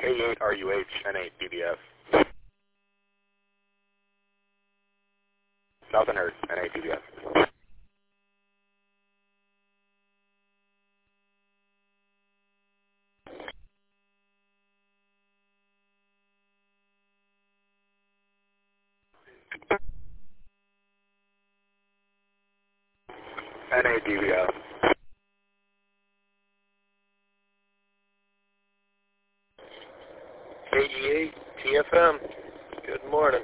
K8RUH N8DBF. Nothing heard, N8DBF. N8DBF. KG8 TFM. Good morning.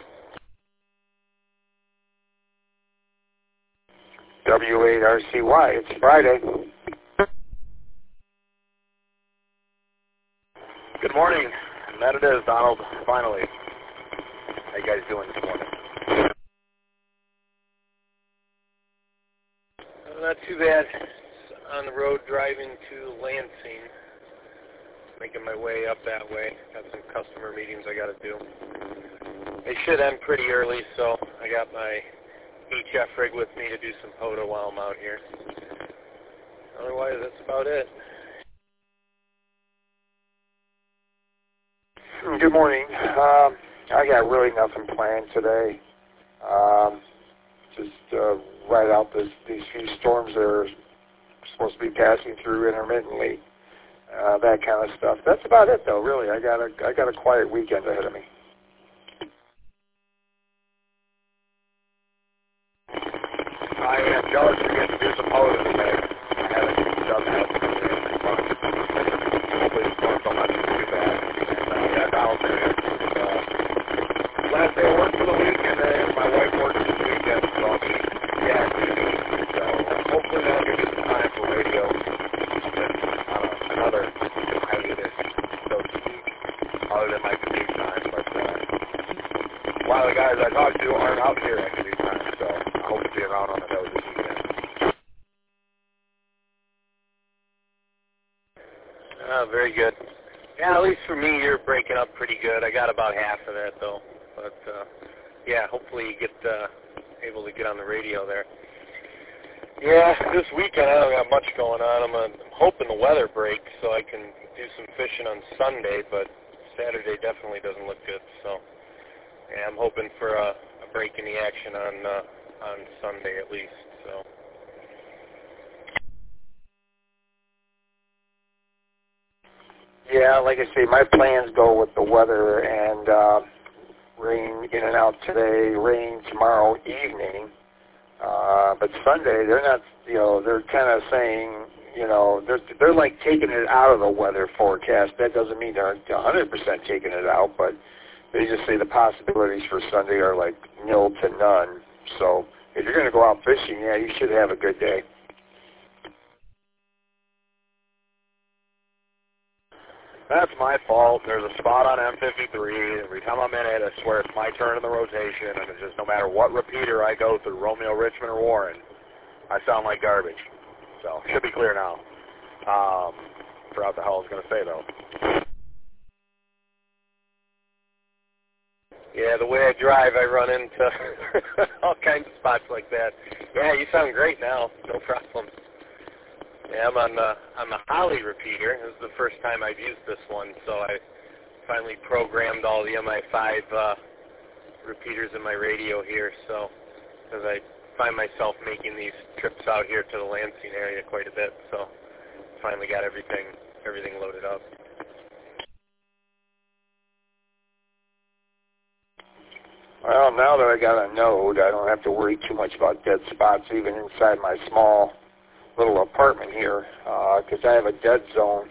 W8RCY. It's Friday. Good morning. And that it is, Donald. Finally. How you guys doing this morning? Not too bad. On the road driving to Lansing. Making my way up that way. Got some customer meetings I got to do. They should end pretty early, so I got my HF rig with me to do some POTA while I'm out here. Otherwise, that's about it. Good morning. I got really nothing planned today. Just ride out these few storms that are supposed to be passing through intermittently. That kind of stuff. That's about it, though. Really, I got a quiet weekend ahead of me. I am jealous to get to do some POTA today. I haven't done that since hopefully the storms don't have to be too bad. And yeah, Donald, last day of work for the week, and then my wife works this weekend, so I'll be busy. So hopefully that'll give me some time for radio. Another hiatus, so to speak, other than my commute time. But a lot of the guys I talk to aren't out here at commute time, so I hope to be around on the road this weekend. Very good. Yeah, at least for me, you're breaking up pretty good. I got about half of that, though. But, yeah, hopefully you get able to get on the radio there. Yeah, this weekend I don't got much going on. I'm hoping the weather breaks so I can do some fishing on Sunday, but Saturday definitely doesn't look good. So, yeah, I'm hoping for a break in the action on Sunday at least. So. Yeah, like I say, my plans go with the weather and rain in and out today, rain tomorrow evening. But Sunday, they're not, they're kind of saying, they're like taking it out of the weather forecast. That doesn't mean they're 100% taking it out, but they just say the possibilities for Sunday are like nil to none. So if you're going to go out fishing, yeah, you should have a good day. That's my fault. There's a spot on M53. Every time I'm in it, I swear it's my turn in the rotation, and it's just no matter what repeater I go through, Romeo, Richmond, or Warren, I sound like garbage. So, should be clear now. Forgot what the hell I was going to say, though. Yeah, the way I drive, I run into all kinds of spots like that. Yeah, you sound great now. No problem. Yeah, I'm on the Holly repeater. This is the first time I've used this one, so I finally programmed all the MI5 repeaters in my radio here. So, because I find myself making these trips out here to the Lansing area quite a bit, so finally got everything loaded up. Well, now that I got a node, I don't have to worry too much about dead spots, even inside my small little apartment here, because I have a dead zone.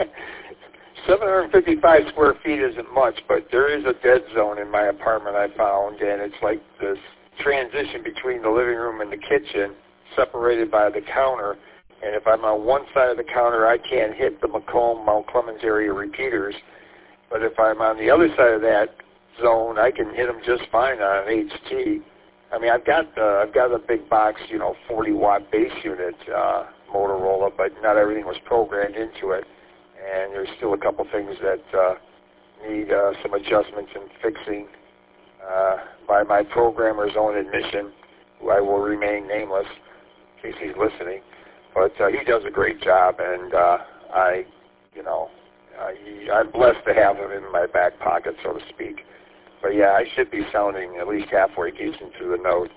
755 square feet isn't much, but there is a dead zone in my apartment I found, and it's like this transition between the living room and the kitchen, separated by the counter. And if I'm on one side of the counter, I can't hit the Macomb, Mount Clemens area repeaters. But if I'm on the other side of that zone, I can hit them just fine on an HT. I mean, I've got a big box, 40-watt base unit Motorola, but not everything was programmed into it. And there's still a couple things that need some adjustments and fixing by my programmer's own admission, who I will remain nameless in case he's listening. But he does a great job, and I'm blessed to have him in my back pocket, so to speak. But yeah, I should be sounding at least halfway decent through the note.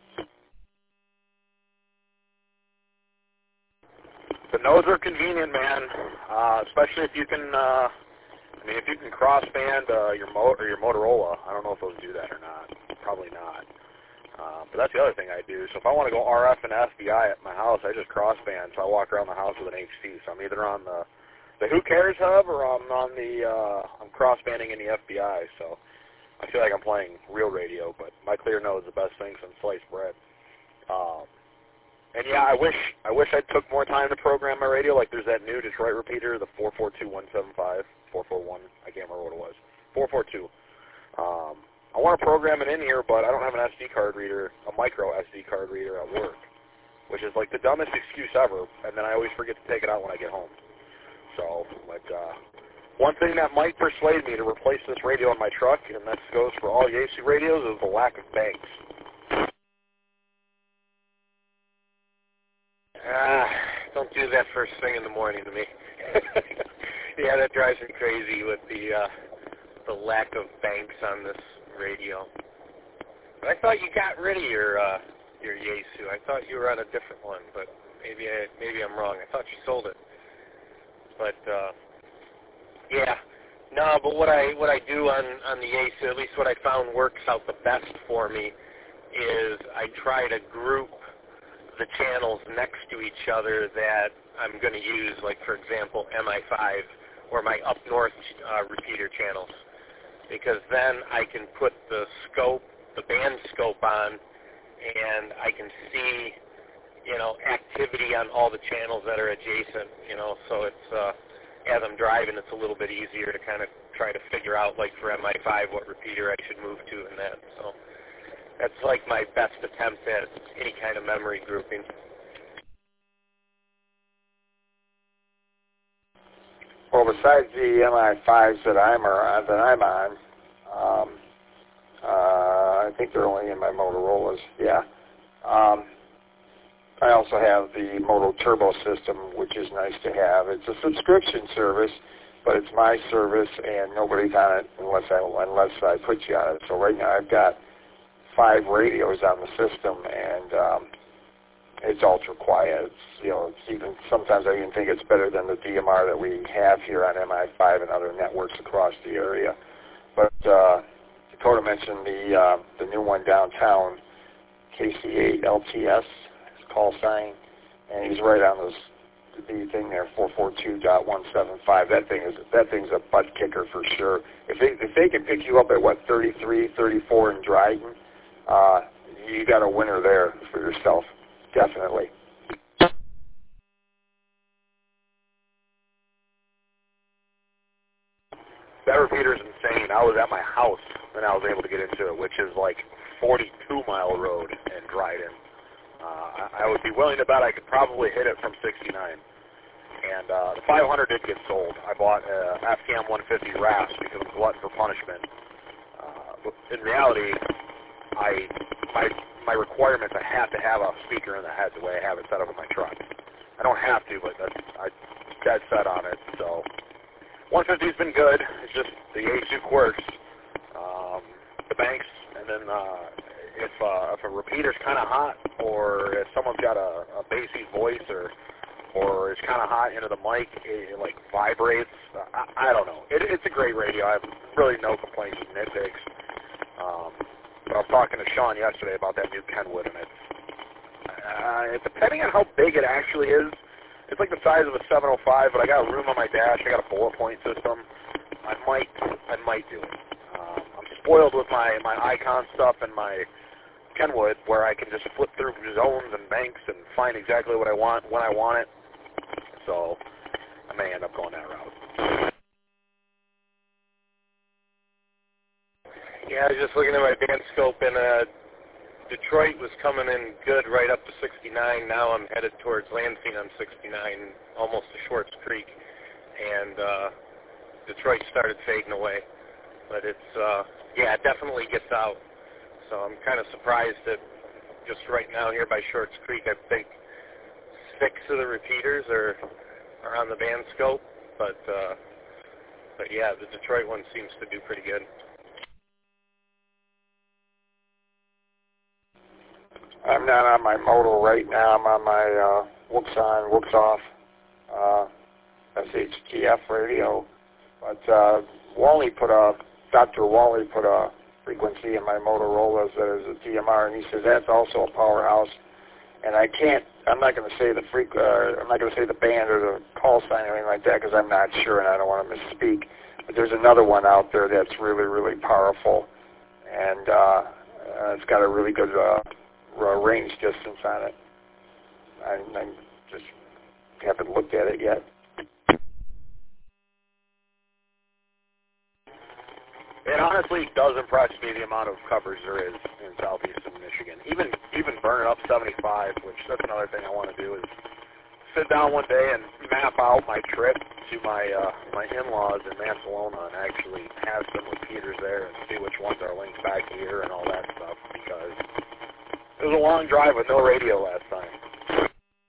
The nodes are convenient, man, especially if you can. If you can crossband your Motorola. I don't know if those do that or not. Probably not. But that's the other thing I do. So if I want to go RF and FBI at my house, I just crossband. So I walk around the house with an HC. So I'm either on the Who Cares hub or I'm on I'm crossbanding in the FBI. So I feel like I'm playing real radio. But my clear node is the best thing since sliced bread. And yeah, I wish I took more time to program my radio. Like there's that new Detroit repeater, the 442175, 441. I can't remember what it was. 442. I want to program it in here, but I don't have an SD card reader, a micro SD card reader at work, which is like the dumbest excuse ever. And then I always forget to take it out when I get home. So, like, one thing that might persuade me to replace this radio in my truck, and that goes for all Yaesu radios, is the lack of banks. Don't do that first thing in the morning to me. Yeah, that drives me crazy with the lack of banks on this radio. But I thought you got rid of your Yaesu. I thought you were on a different one, but maybe I'm wrong. I thought you sold it. But yeah, no. But what I do on the Yaesu, at least what I found works out the best for me, is I try to group the channels next to each other that I'm going to use, like for example MI5 or my up north repeater channels, because then I can put the band scope on, and I can see, activity on all the channels that are adjacent, so it's, as I'm driving, it's a little bit easier to kind of try to figure out, like for MI5, what repeater I should move to and that, so that's like my best attempt at any kind of memory grouping. Well, besides the MI5s that I'm on, I think they're only in my Motorola's. Yeah. I also have the Moto Turbo system, which is nice to have. It's a subscription service, but it's my service, and nobody's on it unless I put you on it. So right now I've got 5 radios on the system, and it's ultra quiet. It's even sometimes I even think it's better than the DMR that we have here on MI5 and other networks across the area. But Dakota mentioned the new one downtown, KC8 LTS, his call sign, and he's right on the thing there, 442.175. That thing's a butt kicker for sure. If they can pick you up at 33, 34 in Dryden, you got a winner there for yourself, definitely. That repeater's insane. I was at my house and I was able to get into it, which is like 42-mile road in Dryden. I would be willing to bet I could probably hit it from 69. And the 500 did get sold. I bought a FCAM 150 RAS because I'm glutton for punishment. But in reality, my requirements, I have to have a speaker in the head the way I have it set up in my truck. I don't have to, but I'm dead set on it. So 150's been good. It's just the Yaesu quirks, the banks, and then if a repeater's kind of hot, or if someone's got a bassy voice, or it's kind of hot into the mic, it like vibrates. I don't know. It's a great radio. I have really no complaints with nitpicks. But I was talking to Sean yesterday about that new Kenwood, and it's depending on how big it actually is. It's like the size of a 705, but I got a room on my dash. I got a bullet point system. I might do it. I'm spoiled with my Icon stuff and my Kenwood, where I can just flip through zones and banks and find exactly what I want when I want it. So I may end up going that route. Yeah, I was just looking at my band scope, and Detroit was coming in good right up to 69. Now I'm headed towards Lansing on 69, almost to Shorts Creek, and Detroit started fading away. But it's, yeah, it definitely gets out. So I'm kind of surprised that just right now here by Shorts Creek, I think 6 of the repeaters are on the band scope, but But yeah, the Detroit one seems to do pretty good. I'm not on my modal right now. I'm on my Wooks on, Wooks off SHTF radio. But Dr. Wally put a frequency in my Motorola that is a DMR, and he says that's also a powerhouse. And I'm not going to say I'm not going to say the band or the call sign or anything like that because I'm not sure and I don't want to misspeak. But there's another one out there that's really, really powerful, and it's got a really good range distance on it. I just haven't looked at it yet. It honestly does impress me the amount of coverage there is in southeastern Michigan. Even burning up 75, which that's another thing I want to do is sit down one day and map out my trip to my in-laws in Mansalona and actually have some repeaters there and see which ones are linked back here and all that stuff, because it was a long drive with no radio last time.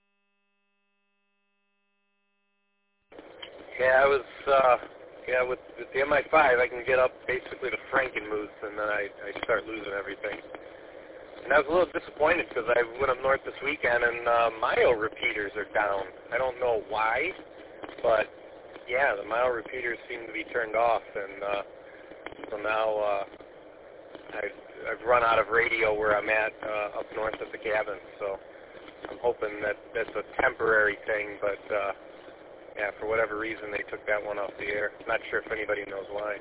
Yeah, with the MI5, I can get up basically to Frankenmuth, and then I start losing everything. And I was a little disappointed because I went up north this weekend, and mile repeaters are down. I don't know why, but yeah, the mile repeaters seem to be turned off, and so now I've run out of radio where I'm at up north at the cabin. So I'm hoping that that's a temporary thing, but yeah, for whatever reason they took that one off the air. Not sure if anybody knows why.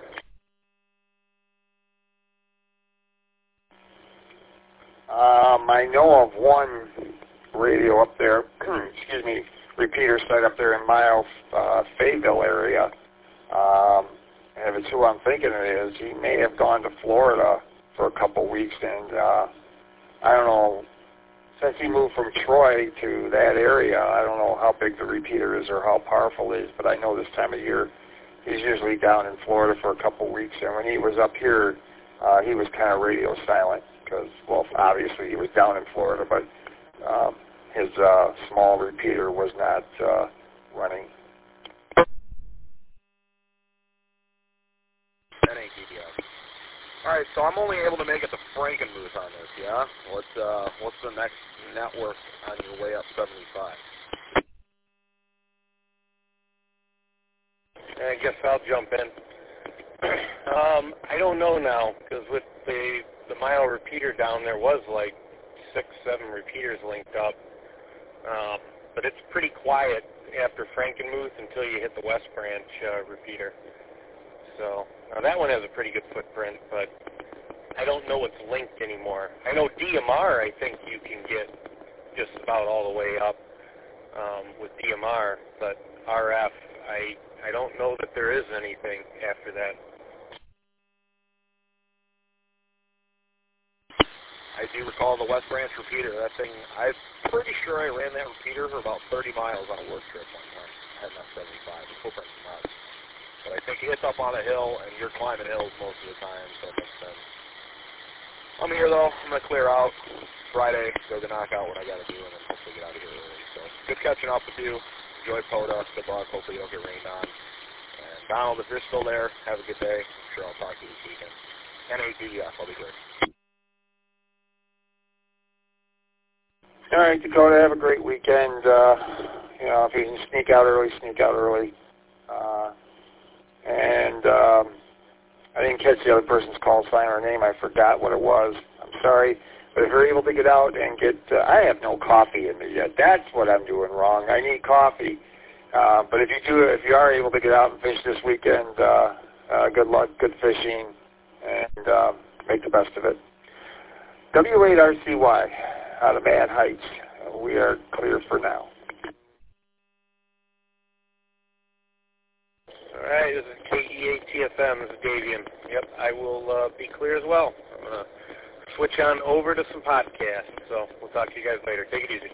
I know of one radio up there, excuse me, repeater site up there in Miles, Fayetteville area. And if it's who I'm thinking it is, he may have gone to Florida for a couple weeks, and I don't know, since he moved from Troy to that area, I don't know how big the repeater is or how powerful it is, but I know this time of year he's usually down in Florida for a couple weeks, and when he was up here, he was kind of radio silent because, well, obviously he was down in Florida, but his small repeater was not running. That ain't DDS. All right, so I'm only able to make it to Frankenmuth on this, yeah? What's the next network on your way up 75? I guess I'll jump in. I don't know now, because with the mile repeater down there was like 6-7 repeaters linked up. But it's pretty quiet after Frankenmuth until you hit the West Branch repeater. So now that one has a pretty good footprint, but I don't know what's linked anymore. I know DMR, I think you can get just about all the way up with DMR, but RF, I don't know that there is anything after that. I do recall the West Branch repeater. That thing, I'm pretty sure I ran that repeater for about 30 miles on a work trip one time, heading up 75. The footprint's nuts. But I think it's up on a hill, and you're climbing hills most of the time, so it makes sense. I'm here, though. I'm going to clear out Friday, go to knock out what I got to do, and then hopefully get out of here early. So good catching up with you. Enjoy POTA. Good luck. Hopefully you don't get rained on. And Donald, if you're still there, have a good day. I'm sure I'll talk to you this weekend. NADF, I'll be good. All right, Dakota, have a great weekend. If you can sneak out early, sneak out early. I didn't catch the other person's call sign or name. I forgot what it was. I'm sorry. But if you're able to get out and get, I have no coffee in me yet. That's what I'm doing wrong. I need coffee. But if you are able to get out and fish this weekend, good luck, good fishing, and make the best of it. W8RCY out of Mad Heights. We are clear for now. All right, this is KEATFM. This is Davian. Yep, I will be clear as well. I'm going to switch on over to some podcasts. So we'll talk to you guys later. Take it easy.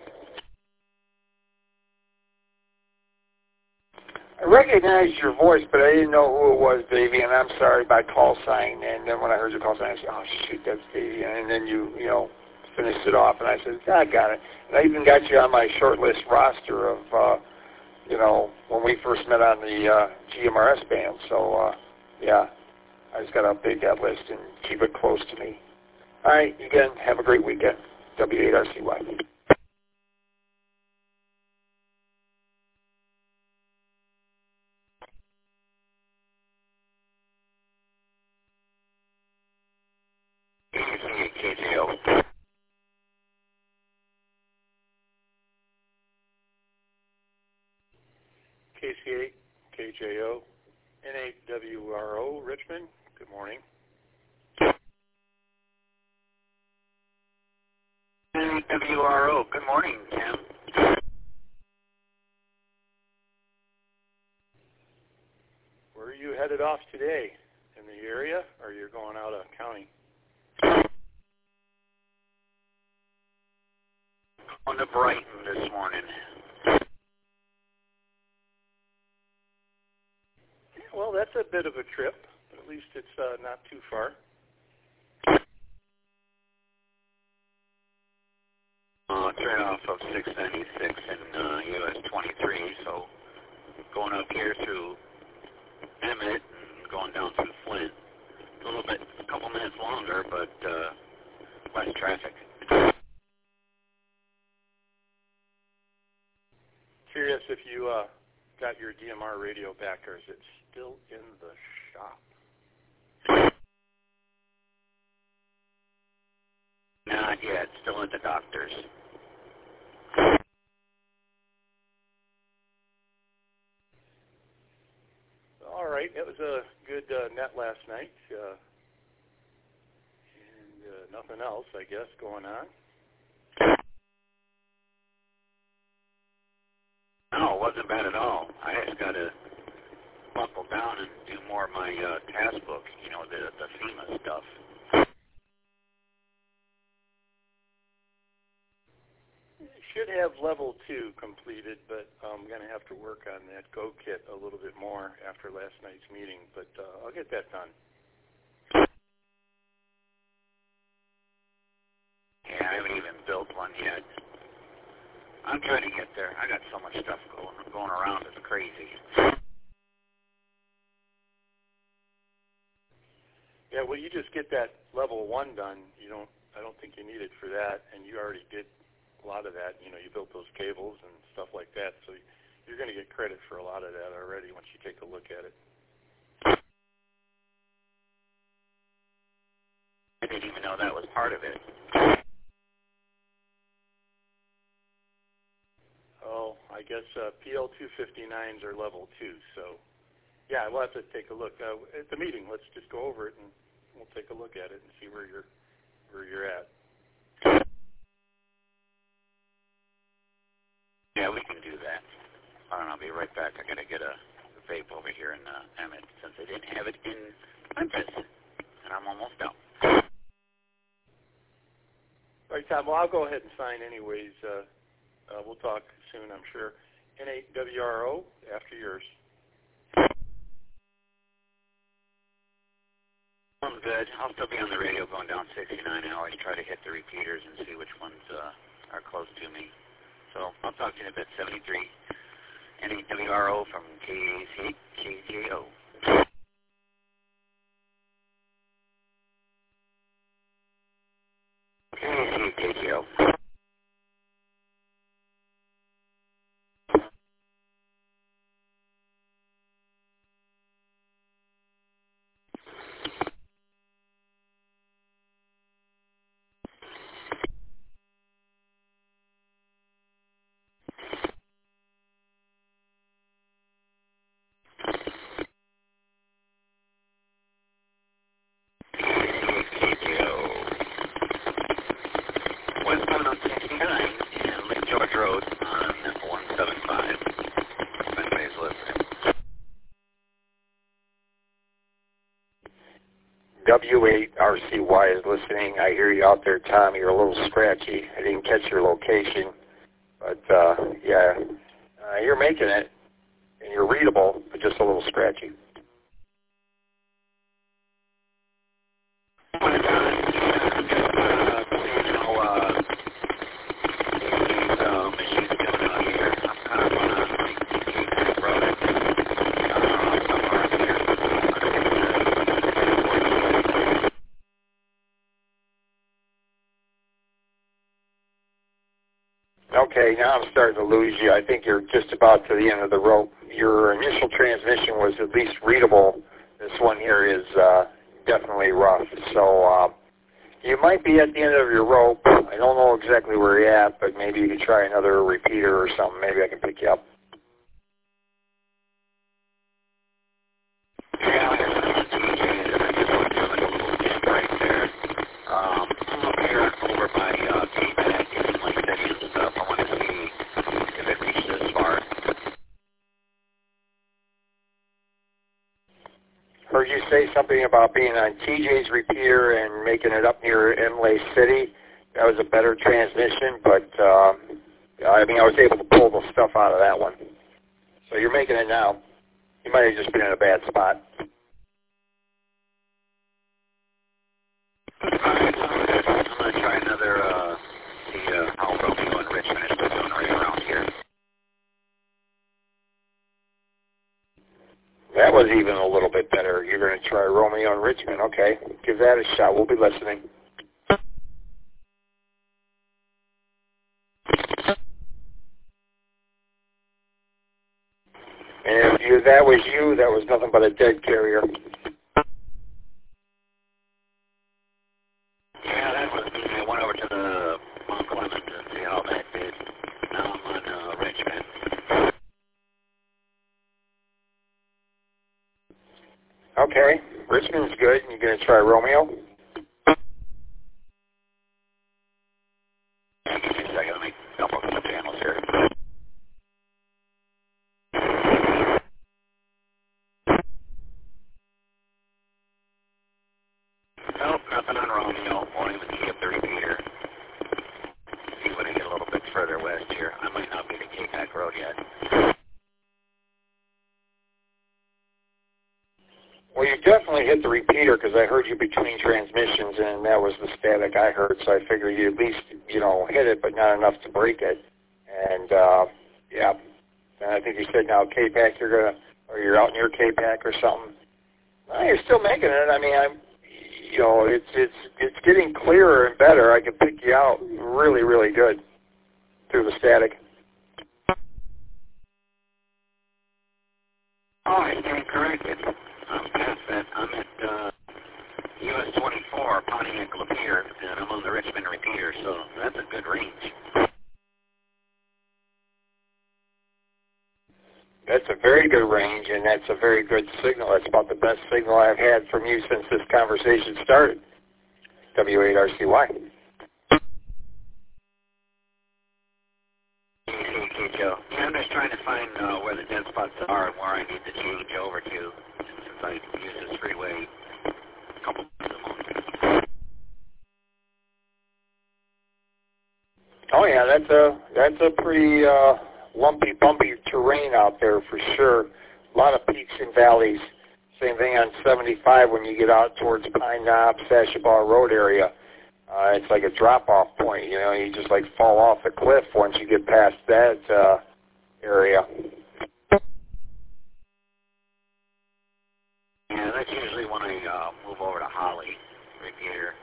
I recognized your voice, but I didn't know who it was, Davian. I'm sorry by call sign. And then when I heard your call sign, I said, oh, shoot, that's Davian. And then you finished it off, and I said, I got it. And I even got you on my short list roster of when we first met on the GMRS band. So, yeah, I just got to update that list and keep it close to me. All right, again, have a great weekend. W8RCY. KJO. KC8, KJO, N8WRO, Richmond. Good morning. N8WRO. Good morning, Tim. Where are you headed off today? In the area, or you're going out of county? Going to Brighton this morning. Well, that's a bit of a trip. At least it's not too far. Turn off of 696 and US 23, so going up here through Emmett and going down through Flint. A couple minutes longer, but less traffic. Curious if you got your DMR radio back, or is it still in the shop? Not yet. Still at the doctor's. All right. It was a good net last night. And nothing else, I guess, going on. No, it wasn't bad at all. I just got to buckle down and do more of my task book, the FEMA stuff. Should have level 2 completed, but I'm going to have to work on that Go kit a little bit more after last night's meeting, but I'll get that done. Yeah, I haven't even built one yet. I'm trying to get there. I got so much stuff going around, it's crazy. Yeah, well, you just get that level 1 done. I don't think you need it for that, and you already did a lot of that. You built those cables and stuff like that, so you're going to get credit for a lot of that already once you take a look at it. I didn't even know that was part of it. Oh, I guess PL259s are level 2, so yeah, we'll have to take a look. At the meeting, let's just go over it and we'll take a look at it and see where you're at. Yeah, we can do that. I'll be right back. I got to get a vape over here in Emmett since I didn't have it in Memphis, and I'm almost out. All right, Tom. Well, I'll go ahead and sign anyways. We'll talk soon, I'm sure. N8WRO, after yours. I'm good. I'll still be on the radio going down 69. I always try to hit the repeaters and see which ones are close to me. So I'll talk to you in a bit. 73. N8WRO from KJO. KJO. Westbound on 69 and Lake George Road on 175. If anybody's listening. W8RCY is listening. I hear you out there, Tom. You're a little scratchy. I didn't catch your location. But, yeah, you're making it. And you're readable, but just a little scratchy. Machines coming out here. I'm kind of Okay, now I'm starting to lose you. I think you're just about to the end of the rope. Your initial transmission was at least readable. This one here is definitely rough. So you might be at the end of your rope. I don't know exactly where you're at, but maybe you could try another repeater or something. Maybe I can pick you up. Heard you say something about being on TJ's repeater and making it up near Imlay City. That was a better transmission, but I mean, I was able to pull the stuff out of that one. So you're making it now. You might have just been in a bad spot. I'm going to try another, see how Romeo and Richmond is doing right around here. That was even a little bit better. You're going to try Romeo and Richmond. Okay, give that a shot. We'll be listening. And if that was you, that was nothing but a dead carrier. Yeah, that was me. I went over to the Mount Clemens to see how that did. Now I'm on Richmond. Okay, Richmond's good. You're going to try Romeo? Give me a second. Let me dump up the channels here. Nope, nothing on Romeo. Won't even see up the repeater. See when I get a little bit further west here. I might not be to Cape Hack Road yet. Well, you definitely hit the repeater because I heard you between transmissions, and that was the static I heard. So I figured you at least, hit it, but not enough to break it. And yeah, and I think you said now K-Pack you're out near K-Pack or something. Well, you're still making it. I mean, it's getting clearer and better. I can pick you out really, really good through the static. Oh, I stand corrected. I'm past that. I'm at US 24, Pontiac Lapeer, and I'm on the Richmond repeater, so that's a good range. That's a very good range, and that's a very good signal. That's about the best signal I've had from you since this conversation started. W8RCY. Okay, Joe. Yeah, I'm just trying to find where the dead spots are and where I need to change over to, since I use this freeway a couple times a month. Oh yeah, that's a pretty lumpy, bumpy terrain out there for sure. A lot of peaks and valleys. Same thing on 75 when you get out towards Pine Knob, Sashabaw Road area. It's like a drop-off point. You just like fall off the cliff once you get past that area. Yeah, that's usually when I move over to Holly repeater.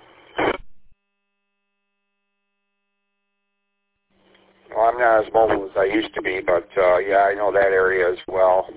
Well, I'm not as mobile as I used to be, but yeah, I know that area as well.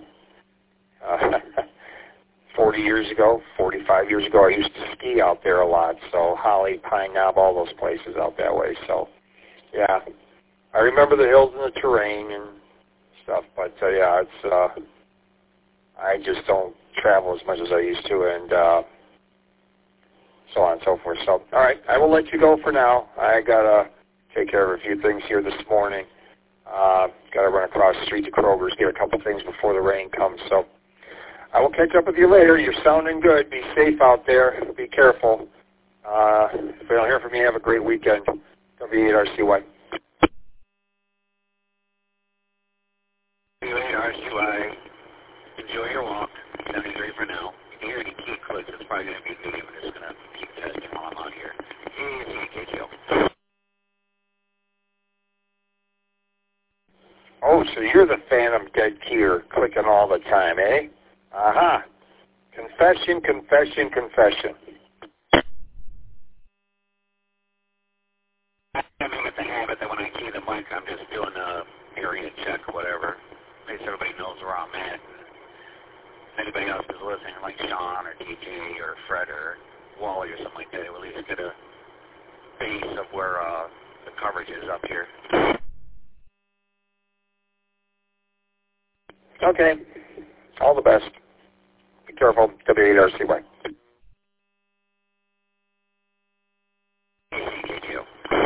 40 years ago, 45 years ago, I used to ski out there a lot. So Holly, Pine Knob, all those places out that way. So yeah, I remember the hills and the terrain and stuff. But yeah, it's I just don't travel as much as I used to, and so on and so forth. So all right, I will let you go for now. I gotta take care of a few things here this morning. Got to run across the street to Kroger's, get a couple things before the rain comes. So I will catch up with you later. You're sounding good. Be safe out there. Be careful. If I don't hear from you, have a great weekend. W8RCY. W8RCY. Enjoy your walk. 73 for now. If you hear any key clicks, it's probably going to be me. I'm just going to keep testing while I'm on here. See you, KTO. Oh, so you're the phantom dead keyer clicking all the time, eh? Aha. Confession, confession, confession. I'm in with the habit that when I key the mic, I'm just doing a area check or whatever. At least everybody knows where I'm at. If anybody else is listening, like Sean or TJ or Fred or Wally or something like that, we'll at least get a base of where the coverage is up here. Okay. All the best. Be careful. W8RCY. KCKGO.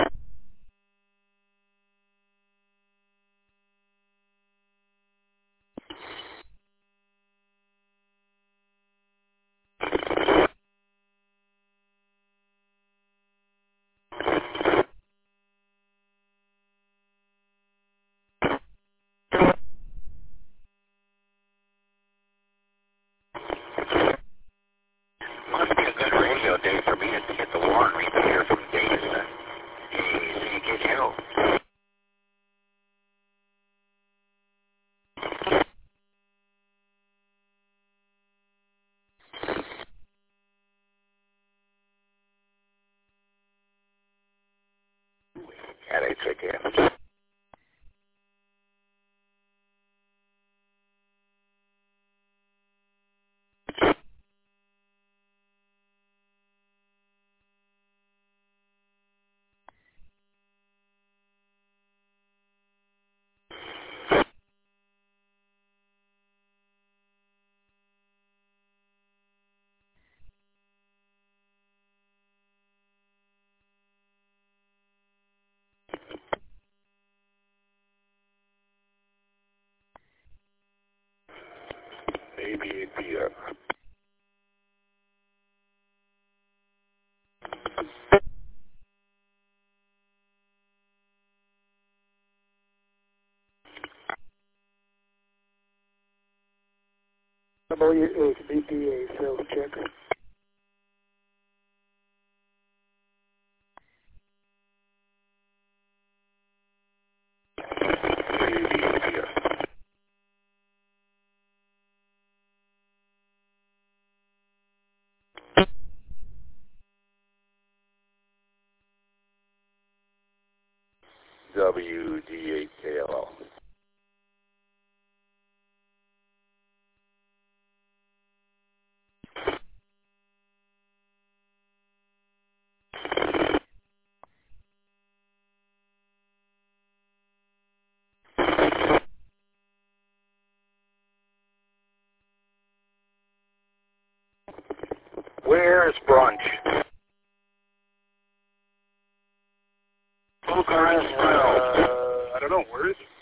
Must be a good radio day for me to get the Warren repeater from Davison. KCKGO. At HAKM. Maybe W8 BPA sales check. WD8KLL. Where's brunch? Bucharest Road. I don't know. Where is it?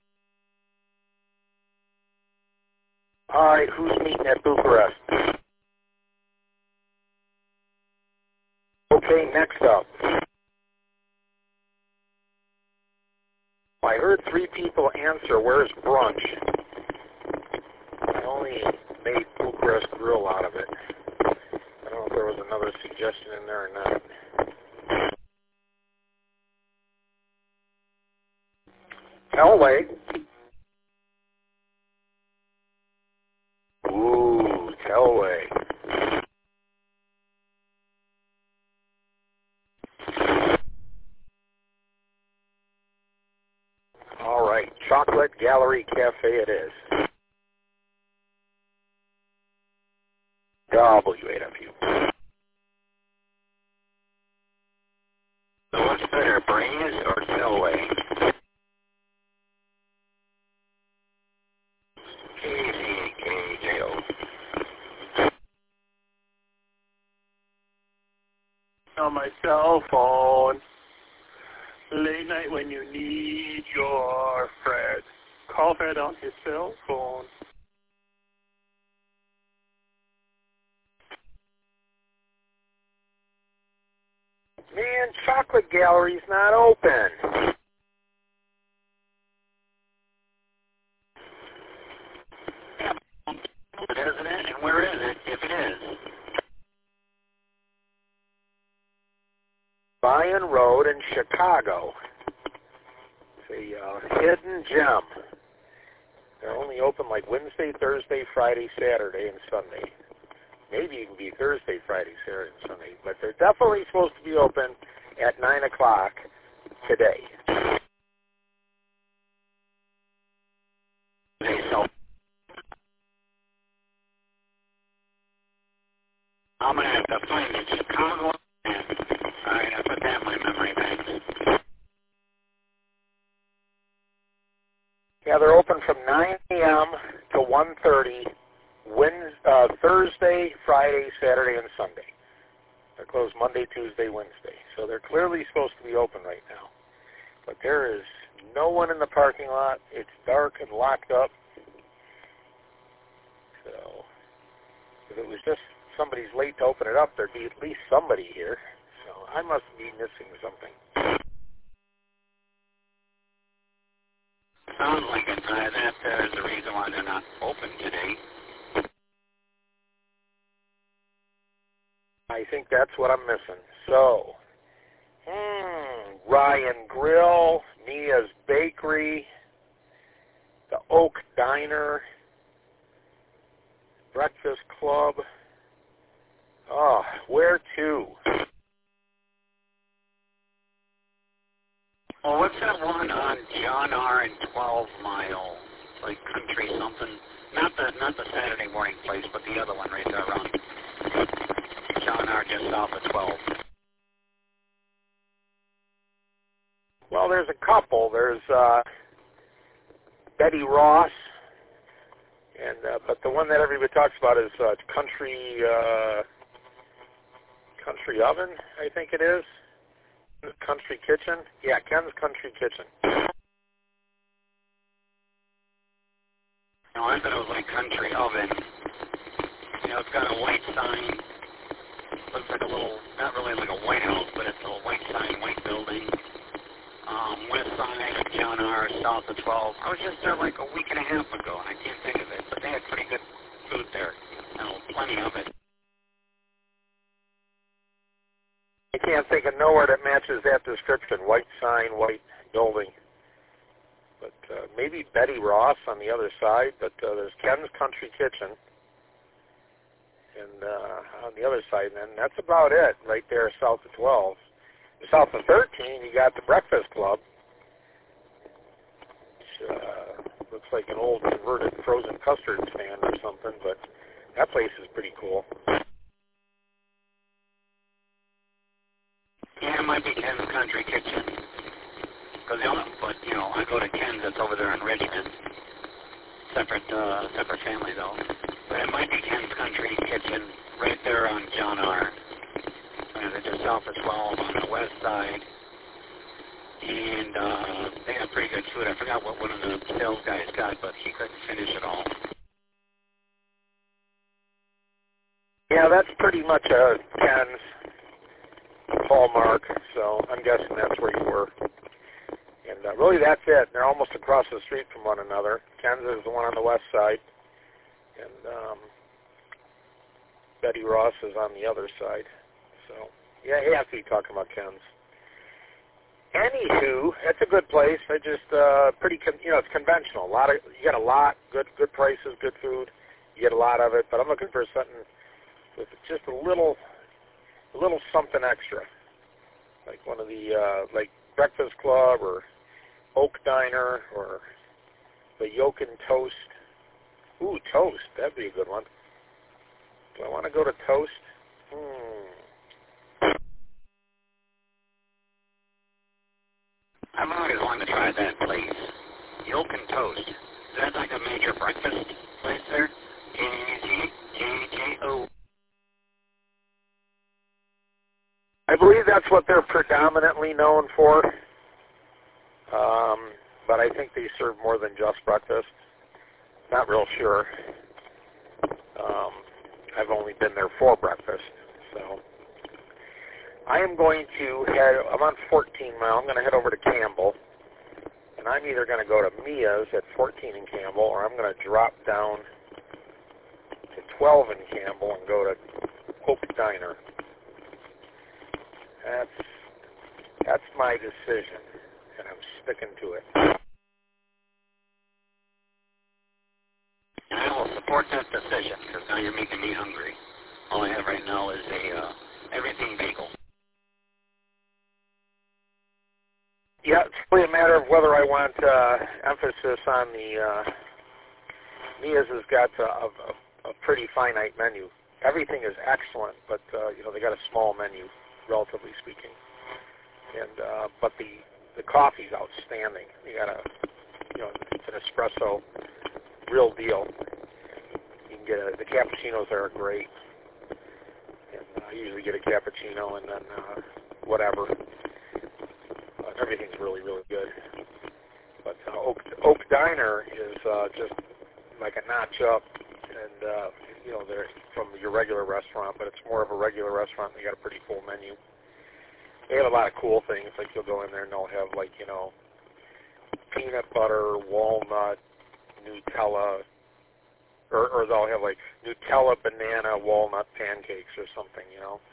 All right, who's meeting at Bucharest? Okay, next up. I heard 3 people answer, where's brunch? I only made Bucharest Grill out of it. I don't know if there was another suggestion in there or not. Elway. Ooh, Telway. All right, Chocolate Gallery Cafe it is. W8FU. So what's better, Braze or Telway? KCKGO. On my cell phone. Late night when you need your Fred. Call Fred on his cell phone. Man, Chocolate Gallery's not open. Isn't it? And where is it, if it is? Bryan Road in Chicago. It's a hidden gem. They're only open like Wednesday, Thursday, Friday, Saturday, and Sunday. Maybe it can be Thursday, Friday, Saturday, and Sunday. But they're definitely supposed to be open at 9 o'clock today. I'm going to have to find it. Chicago. All right, I put that in my memory bank. Yeah, they're open from 9 a.m. to 1:30, Thursday, Friday, Saturday, and Sunday. They're closed Monday, Tuesday, Wednesday. So they're clearly supposed to be open right now. But there is no one in the parking lot. It's dark and locked up. So if it was just somebody's late to open it up, there'd be at least somebody here. So I must be missing something. Sounds like it. That is the reason why they're not open today. I think that's what I'm missing. So, Ryan Grill, Mia's Bakery, the Oak Diner, Breakfast Club. Oh, where to? Well, what's that one on John R. and 12 Mile? It's like country something. Not the Saturday morning place, but the other one right there around John R. just south of 12. Well, there's a couple. There's Betty Ross, and but the one that everybody talks about is Country Oven, I think it is. Country Kitchen. Yeah, Ken's Country Kitchen. No, I thought it was like Country Oven. You know, it's got a white sign. Looks like a little, not really like a White House, but it's a little white sign, white building. West side of John R., south of 12. I was just there like a week and a half ago, and I can't think of it, but they had pretty good food there. You know, plenty of it. I can't think of nowhere that matches that description. White sign, white building. But maybe Betty Ross on the other side, but there's Ken's Country Kitchen. And on the other side, and then that's about it right there south of 12. South of 13, you got the Breakfast Club, which looks like an old converted frozen custard stand or something, but that place is pretty cool. Yeah, it might be Ken's Country Kitchen. But, you know, I go to Ken's that's over there in Richmond. Separate family, though. But it might be Ken's Country Kitchen right there on John R. They're just south of 12 on the west side. And they have pretty good food. I forgot what one of the sales guys got, but he couldn't finish it all. Yeah, that's pretty much a Ken's hallmark, so I'm guessing that's where you were. And really that's it. They're almost across the street from one another. Ken's is the one on the west side, and Betty Ross is on the other side. So, yeah, you have to be talking about Ken's. Anywho, it's a good place. I just pretty, it's conventional. You get a lot, good prices, good food. You get a lot of it, but I'm looking for something with just a little something extra, like one of the like Breakfast Club or Oak Diner or the Yolk and Toast. Ooh, Toast, that'd be a good one. Do I want to go to Toast? I've always wanted to try that place. Yolk and Toast. Is that like a major breakfast place there? J-O. I believe that's what they're predominantly known for. But I think they serve more than just breakfast. Not real sure. I've only been there for breakfast, so I am going to I'm on 14 Mile. I'm going to head over to Campbell, and I'm either going to go to Mia's at 14 in Campbell, or I'm going to drop down to 12 in Campbell and go to Oak Diner. That's my decision, and I'm sticking to it. And I will support that decision, because now you're making me hungry. All I have right now is a everything bagel. Yeah, it's really a matter of whether I want emphasis on the Mia's has got a pretty finite menu. everything is excellent, but they got a small menu, relatively speaking. And but the coffee's outstanding. You got it's an espresso, real deal. You can get the cappuccinos there are great. And I usually get a cappuccino and then whatever. Everything's really, really good. But Oak Diner is just like a notch up, and they're from your regular restaurant, but it's more of a regular restaurant. They got a pretty full menu. They have a lot of cool things. Like you'll go in there and they'll have peanut butter, walnut, Nutella, or they'll have like Nutella, banana, walnut pancakes or something.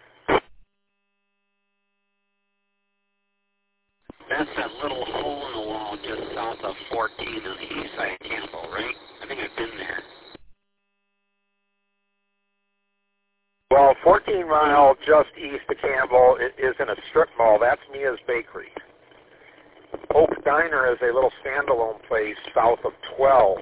That's that little hole in the wall just south of 14 on the east side of Campbell, right? I think I've been there. Well, 14 Mile just east of Campbell is in a strip mall. That's Mia's Bakery. Oak Diner is a little standalone place south of 12.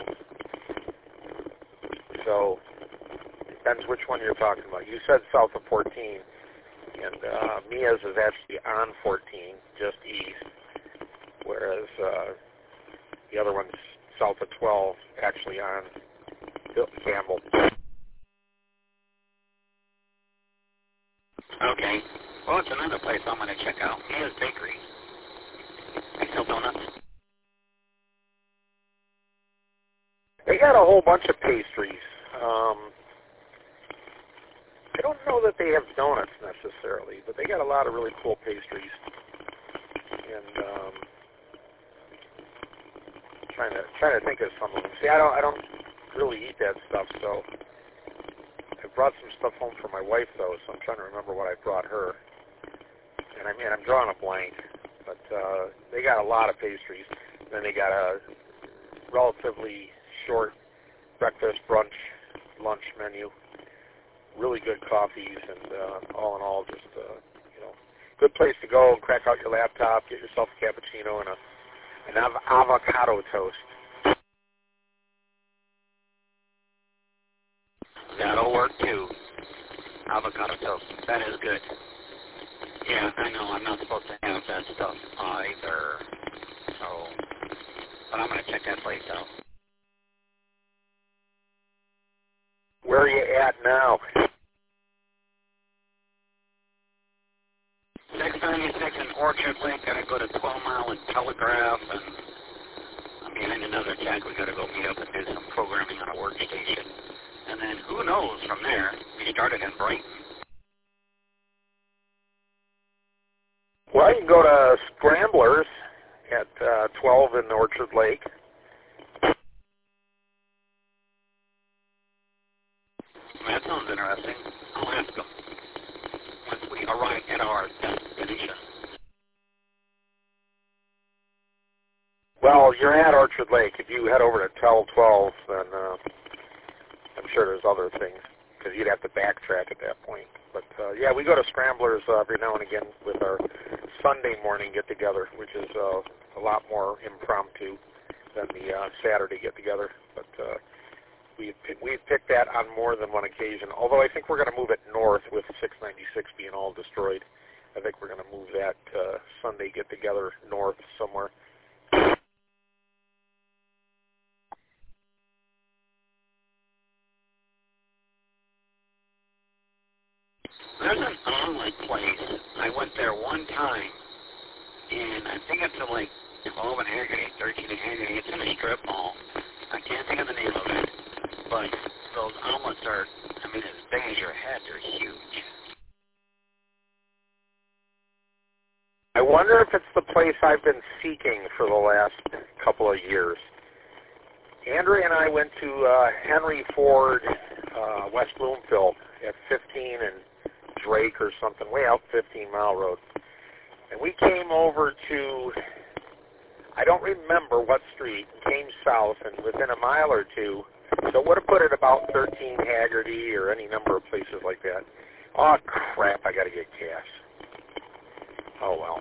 So depends which one you're talking about. You said south of 14, and Mia's is actually on 14, just east, whereas the other one's south of 12, actually on Campbell. Okay. Well, it's another place I'm going to check out. Mia's Bakery. They sell donuts. They got a whole bunch of pastries. I don't know that they have donuts necessarily, but they got a lot of really cool pastries. And trying to think of some of them. See, I don't really eat that stuff, so I brought some stuff home for my wife though, so I'm trying to remember what I brought her. And I'm drawing a blank, but they got a lot of pastries. And then they got a relatively short breakfast, brunch, lunch menu. Really good coffees, and all in all, just good place to go and crack out your laptop, get yourself a cappuccino and an avocado toast. That'll work too. Avocado toast. That is good. Yeah, I know. I'm not supposed to have that stuff either. So, but I'm going to check that place out. Where are you at now? 696 in Orchard Lake. Got to go to 12 Mile and Telegraph, and I'm behind another jack. We got to go meet up and do some programming on a workstation. And then who knows from there? We started in Brighton. Well, you can go to Scramblers at 12 in Orchard Lake. That sounds interesting. I'll ask them once we arrive at our destination. Well, you're at Orchard Lake. If you head over to Tel 12, then I'm sure there's other things, because you'd have to backtrack at that point. But, yeah, we go to Scramblers every now and again with our Sunday morning get-together, which is a lot more impromptu than the Saturday get-together. But we've picked that on more than one occasion, although I think we're going to move it north with 696 being all destroyed. I think we're going to move that Sunday get-together north somewhere. There's an omelet place. I went there one time, and I think it's in like 12 in Haggerty, 13 in Haggerty. It's in a strip mall. I can't think of the name of it, but those omelets are, as big as your head. They're huge. I wonder if it's the place I've been seeking for the last couple of years. Andrea and I went to Henry Ford, West Bloomfield at 15 and Drake or something, way out 15 Mile Road. And we came over to, I don't remember what street, came south, and within a mile or two, so it would have put it about 13 Haggerty or any number of places like that. Oh, crap, I got to get gas. Oh, well.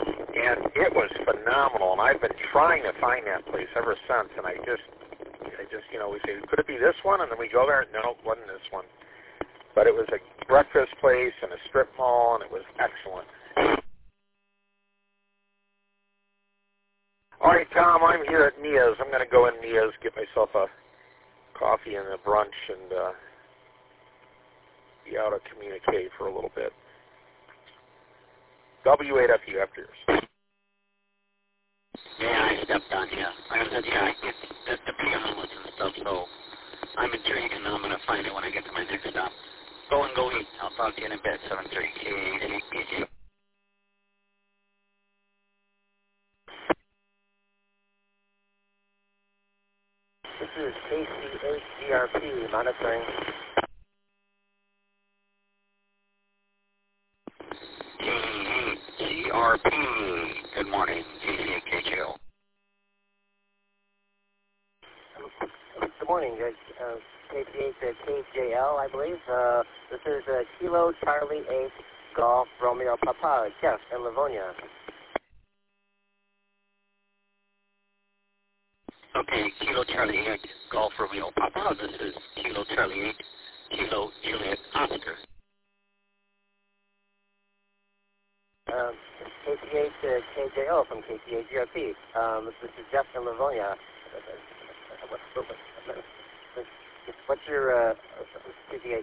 And it was phenomenal, and I've been trying to find that place ever since, and I just just, we say, could it be this one? And then we go there, no, it wasn't this one. But it was a breakfast place and a strip mall, and it was excellent. All right, Tom, I'm here at Nia's. I'm going to go in Nia's, get myself a coffee and a brunch, and be out of communique for a little bit. W8FU after yours. Yeah, I stepped on you. Like I said, yeah, I get the pre-omelets and stuff, so I'm intrigued, and I'm going to find it when I get to my next stop. Go eat. I'll talk to you in a bit. 730K. This is KCHGRP monitoring. GRP. Good morning, KCHKJL. Good morning, KCHKJL, I believe. This is Kilo Charlie 8 Golf Romeo Papa, Jeff in Livonia. Okay, Kilo Charlie 8 Golf Romeo Papa. This is Kilo Charlie 8 Kilo Juliet Oscar. KCHKJO from KCHGRP. This is Jeff in Livonia. What's your KCH?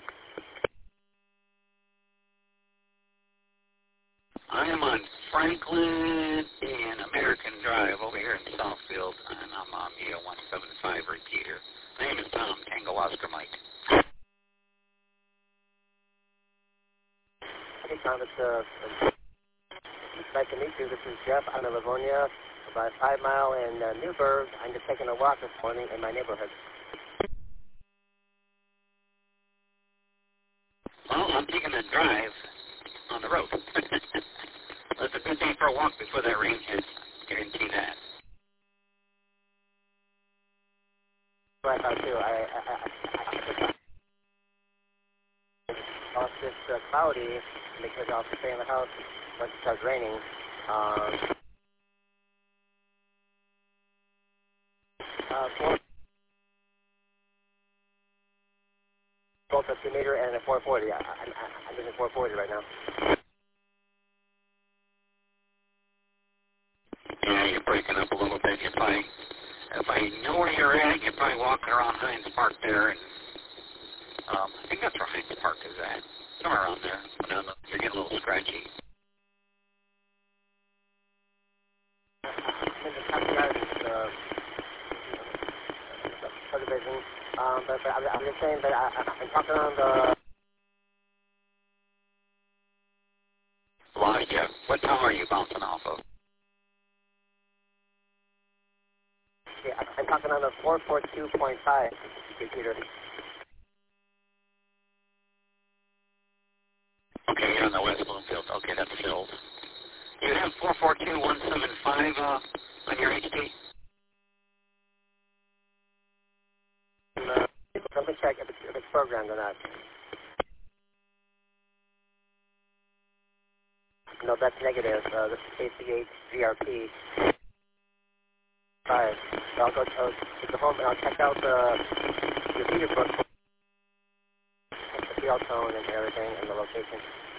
I am on Franklin and American Drive over here in Southfield, and I'm on the 175 repeater. My name is Tom, Tango Oscar Mike. Hey, Tom, it's nice to meet you. This is Jeff. I'm in Livonia, about 5 mile in Newburgh. I'm just taking a walk this morning in my neighborhood. Well, I'm taking a drive on the road. That's a good day for a walk before that rain hits. Guarantee that. I thought too. It's just cloudy because I'll stay in the house once it starts raining. 1250 meter and a 440. I'm using 440 right now. Yeah, you're breaking up a little bit. If I know where you're at, you're probably walking around Heinz Park there, and I think that's where Heinz Park is at. Somewhere around there. You're getting a little scratchy. I'm in the County Gardens subdivision, but I'm just saying that I'm talking on the... Lost you. What town are you bouncing off of? Yeah, I'm talking on the 442.5 repeater. Okay, you're on the West Bloomfield. Okay, that's filled. You have 442175 on your HD? Let me check if it's programmed or not. No, that's negative. This is KCHGRP 5. So I'll go to home and I'll check out the repeater book, the PL tone and everything, and the location.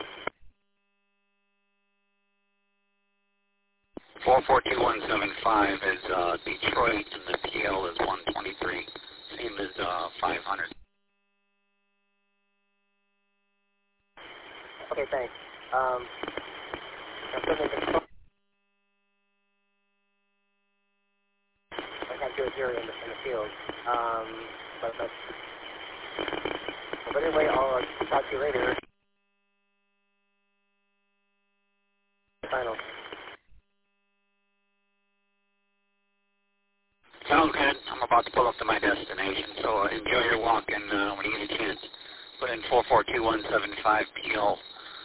442175 is Detroit, and the PL is 123. Same as 500. Okay, thanks. I can't do it here in the field. But anyway, I'll talk to you later. Final. Sounds good. I'm about to pull up to my destination, so enjoy your walk, and when you get a chance, put in 442175 PL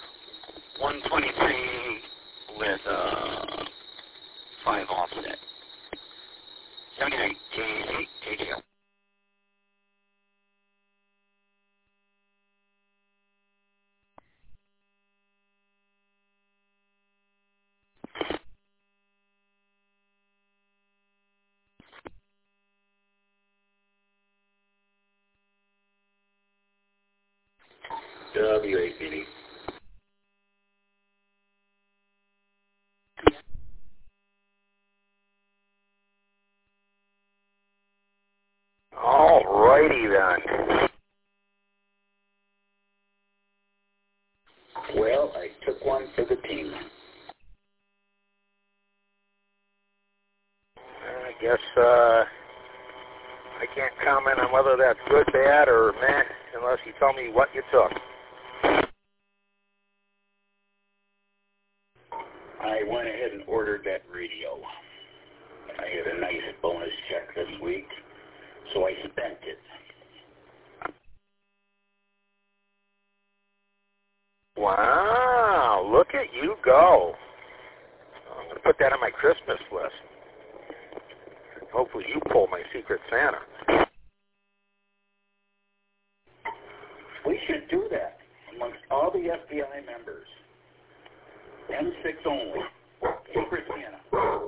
123 with 5 offset. 79 JGL. WAPD. All righty then. Well, I took one for the team. I guess I can't comment on whether that's good, bad, or meh, unless you tell me what you took. I went ahead and ordered that radio. I had a nice bonus check this week, so I spent it. Wow, look at you go. I'm going to put that on my Christmas list. Hopefully you pull my Secret Santa. We should do that amongst all the FBI members. M6 only. Secret Santa.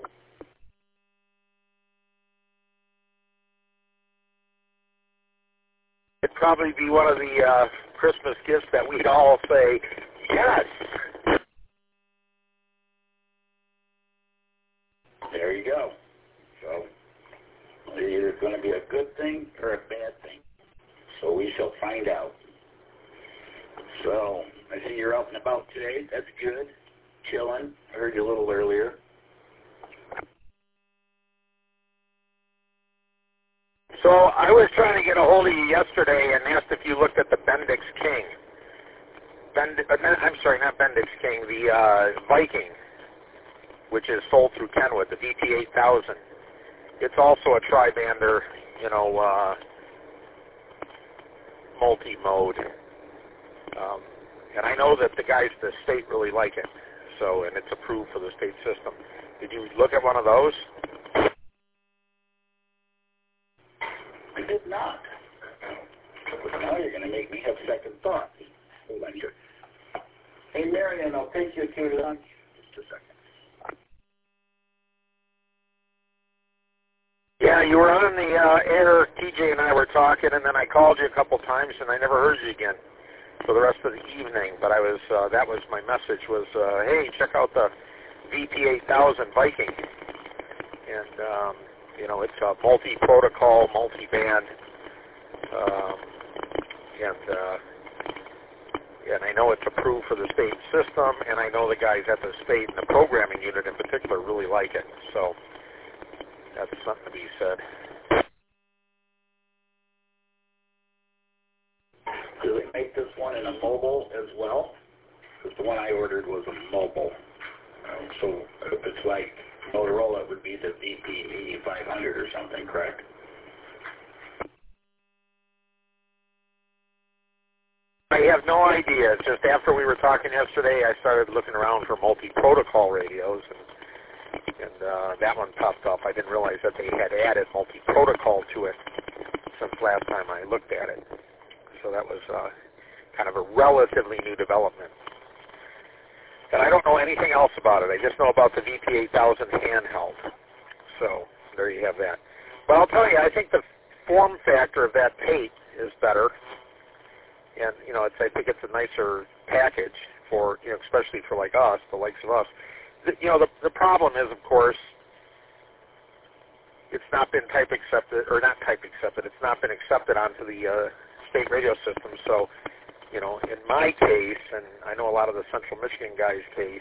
It'd probably be one of the Christmas gifts that we'd all say, yes. There you go. So, it's either going to be a good thing or a bad thing. So we shall find out. So, I see you're out and about today. That's good. Chilling. I heard you a little earlier. So I was trying to get a hold of you yesterday and asked if you looked at the Bendix King. I'm sorry, not Bendix King, the Viking, which is sold through Kenwood, the VP8000. It's also a tri-bander, you know, multi-mode. And I know that the guys at the state really like it, so, and it's approved for the state system. Did you look at one of those? I did not. But now you're going to make me have second thoughts. Hold on here. Hey, Marion, I'll take you to lunch. Just a second. Yeah, you were on the air. TJ and I were talking, and then I called you a couple times, and I never heard you again for the rest of the evening. But I was that was my message was, hey, check out the VP8000 Viking, and you know, it's a multi-protocol, multi-band, and I know it's approved for the state system, and I know the guys at the state and the programming unit in particular really like it. So that's something to be said. Do they make this one in a mobile as well? Because the one I ordered was a mobile. So it's like Motorola, it would be the VP8500 or something, correct? I have no idea. It's just after we were talking yesterday, I started looking around for multi-protocol radios, and that one popped up. I didn't realize that they had added multi-protocol to it since last time I looked at it. So that was kind of a relatively new development. And I don't know anything else about it. I just know about the VP8000 handheld. So there you have that. But I'll tell you, I think the form factor of that tape is better. And, you know, I think it's a nicer package for, you know, especially for like us, the likes of us. You know, the problem is, of course, it's not been type accepted, or not type accepted, it's not been accepted onto the state radio system. So, you know, in my case, and I know a lot of the Central Michigan guys' case,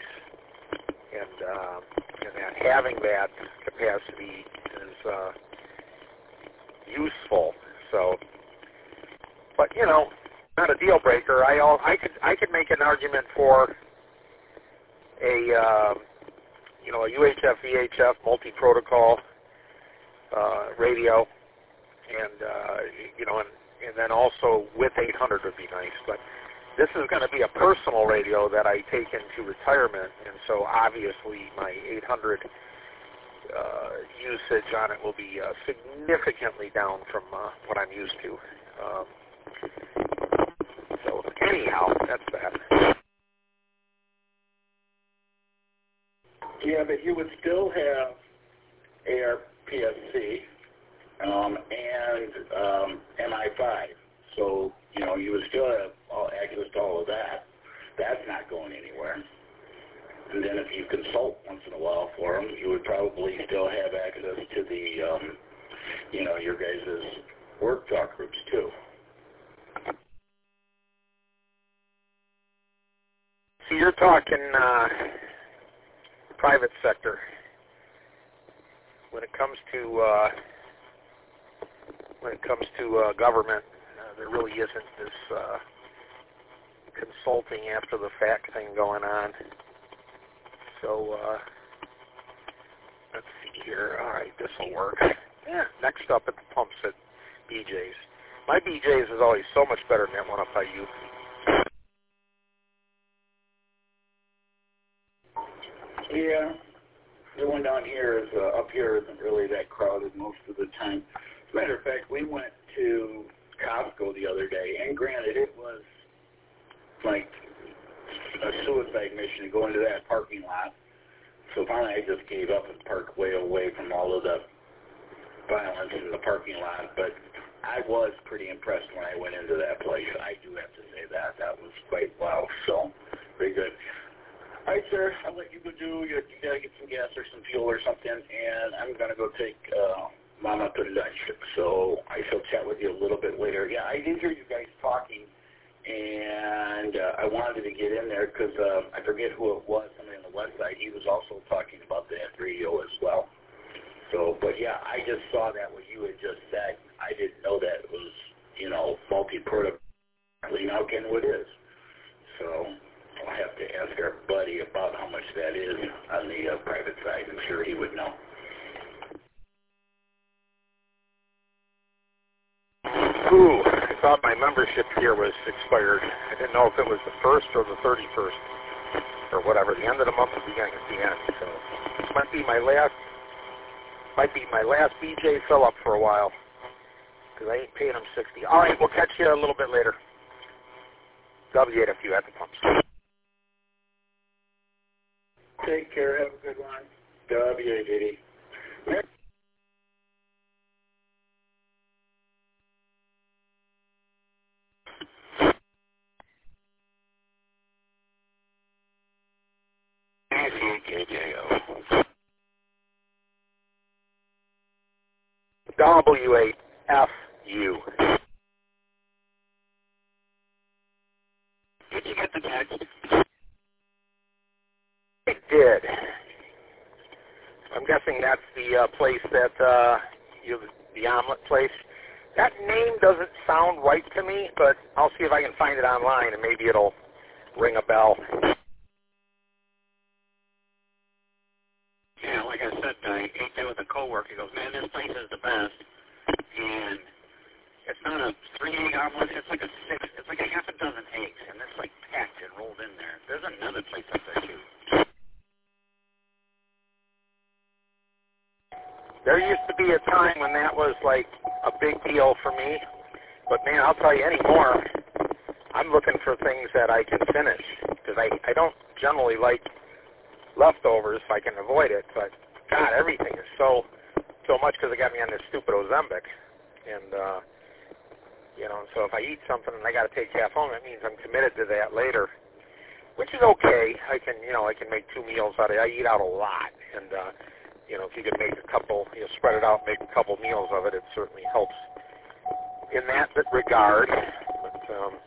and that having that capacity is useful. So, but you know, not a deal breaker. I could make an argument for a you know, a UHF VHF multi-protocol radio, and you know, and then also with 800 would be nice. But this is going to be a personal radio that I take into retirement, and so obviously my 800 usage on it will be significantly down from what I'm used to. So anyhow, that's that. Yeah, but you would still have ARPSC and MI5. So, you know, you would still have all access to all of that. That's not going anywhere. And then if you consult once in a while for them, you would probably still have access to the, your guys' work talk groups too. So you're talking private sector. When it comes to government, there really isn't this consulting after the fact thing going on. So let's see here. All right, this will work. Yeah. Next up at the pumps at BJ's. My BJ's is always so much better than that one up by you. Yeah, the one down here is up here isn't really that crowded most of the time. As a matter of fact, we went to Costco the other day, and granted, it was like a suicide mission to go into that parking lot. So finally, I just gave up and parked way away from all of the violence in the parking lot. But I was pretty impressed when I went into that place. I do have to say that. That was quite wow. So, very good. All right, sir, I'll let you go do. You got to get some gas or some fuel or something, and I'm going to go take Mama to lunch. So I shall chat with you a little bit later. Yeah, I did hear you guys talking, and I wanted to get in there because I forget who it was, somebody on the west side. He was also talking about that radio as well. So, but yeah, I just saw that what you had just said. I didn't know that it was, multi-port. Now Kenwood is. So I'll have to ask our buddy about how much that is on the private side. I'm sure he would know. Ooh, I thought my membership here was expired. I didn't know if it was the 1st or the 31st or whatever. The end of the month or beginning of the end. So this might be my last BJ fill up for a while because I ain't paying them $60. All right, we'll catch you a little bit later. W8 if you at the pumps. Take care. Have a good one. W80. KJO. W8FU. Did you get the text? I did. I'm guessing that's the place that, the omelet place. That name doesn't sound right to me, but I'll see if I can find it online and maybe it'll ring a bell. Yeah, like I said, I ate there with a coworker. He goes, man, this place is the best. And it's not a 3-egg omelet. It's like a half a dozen eggs, and it's like packed and rolled in there. There's another place up there too. There used to be a time when that was like a big deal for me, but man, I'll tell you anymore, I'm looking for things that I can finish because I don't generally like leftovers if I can avoid it, but God, everything is so much because it got me on this stupid Ozempic, and so if I eat something and I got to take half home, that means I'm committed to that later, which is okay. I can make 2 meals out of it. I eat out a lot, and if you could make a couple, spread it out, make a couple meals of it, it certainly helps in that regard. But,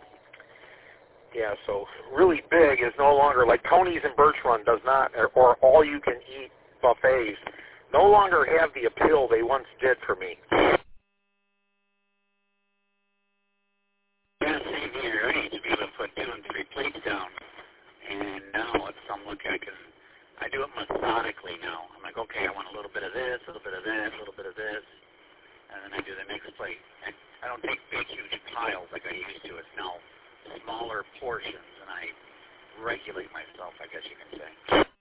so really big is no longer, like Tony's and Birch Run does not, or all-you-can-eat buffets, no longer have the appeal they once did for me. Yeah, same here. I used to be able to put 2 and 3 plates down, and now I do it methodically now. I'm like, okay, I want a little bit of this, a little bit of this, a little bit of this, and then I do the next plate. I don't take big, huge piles like I used to. It's now smaller portions, and I regulate myself, I guess you can say.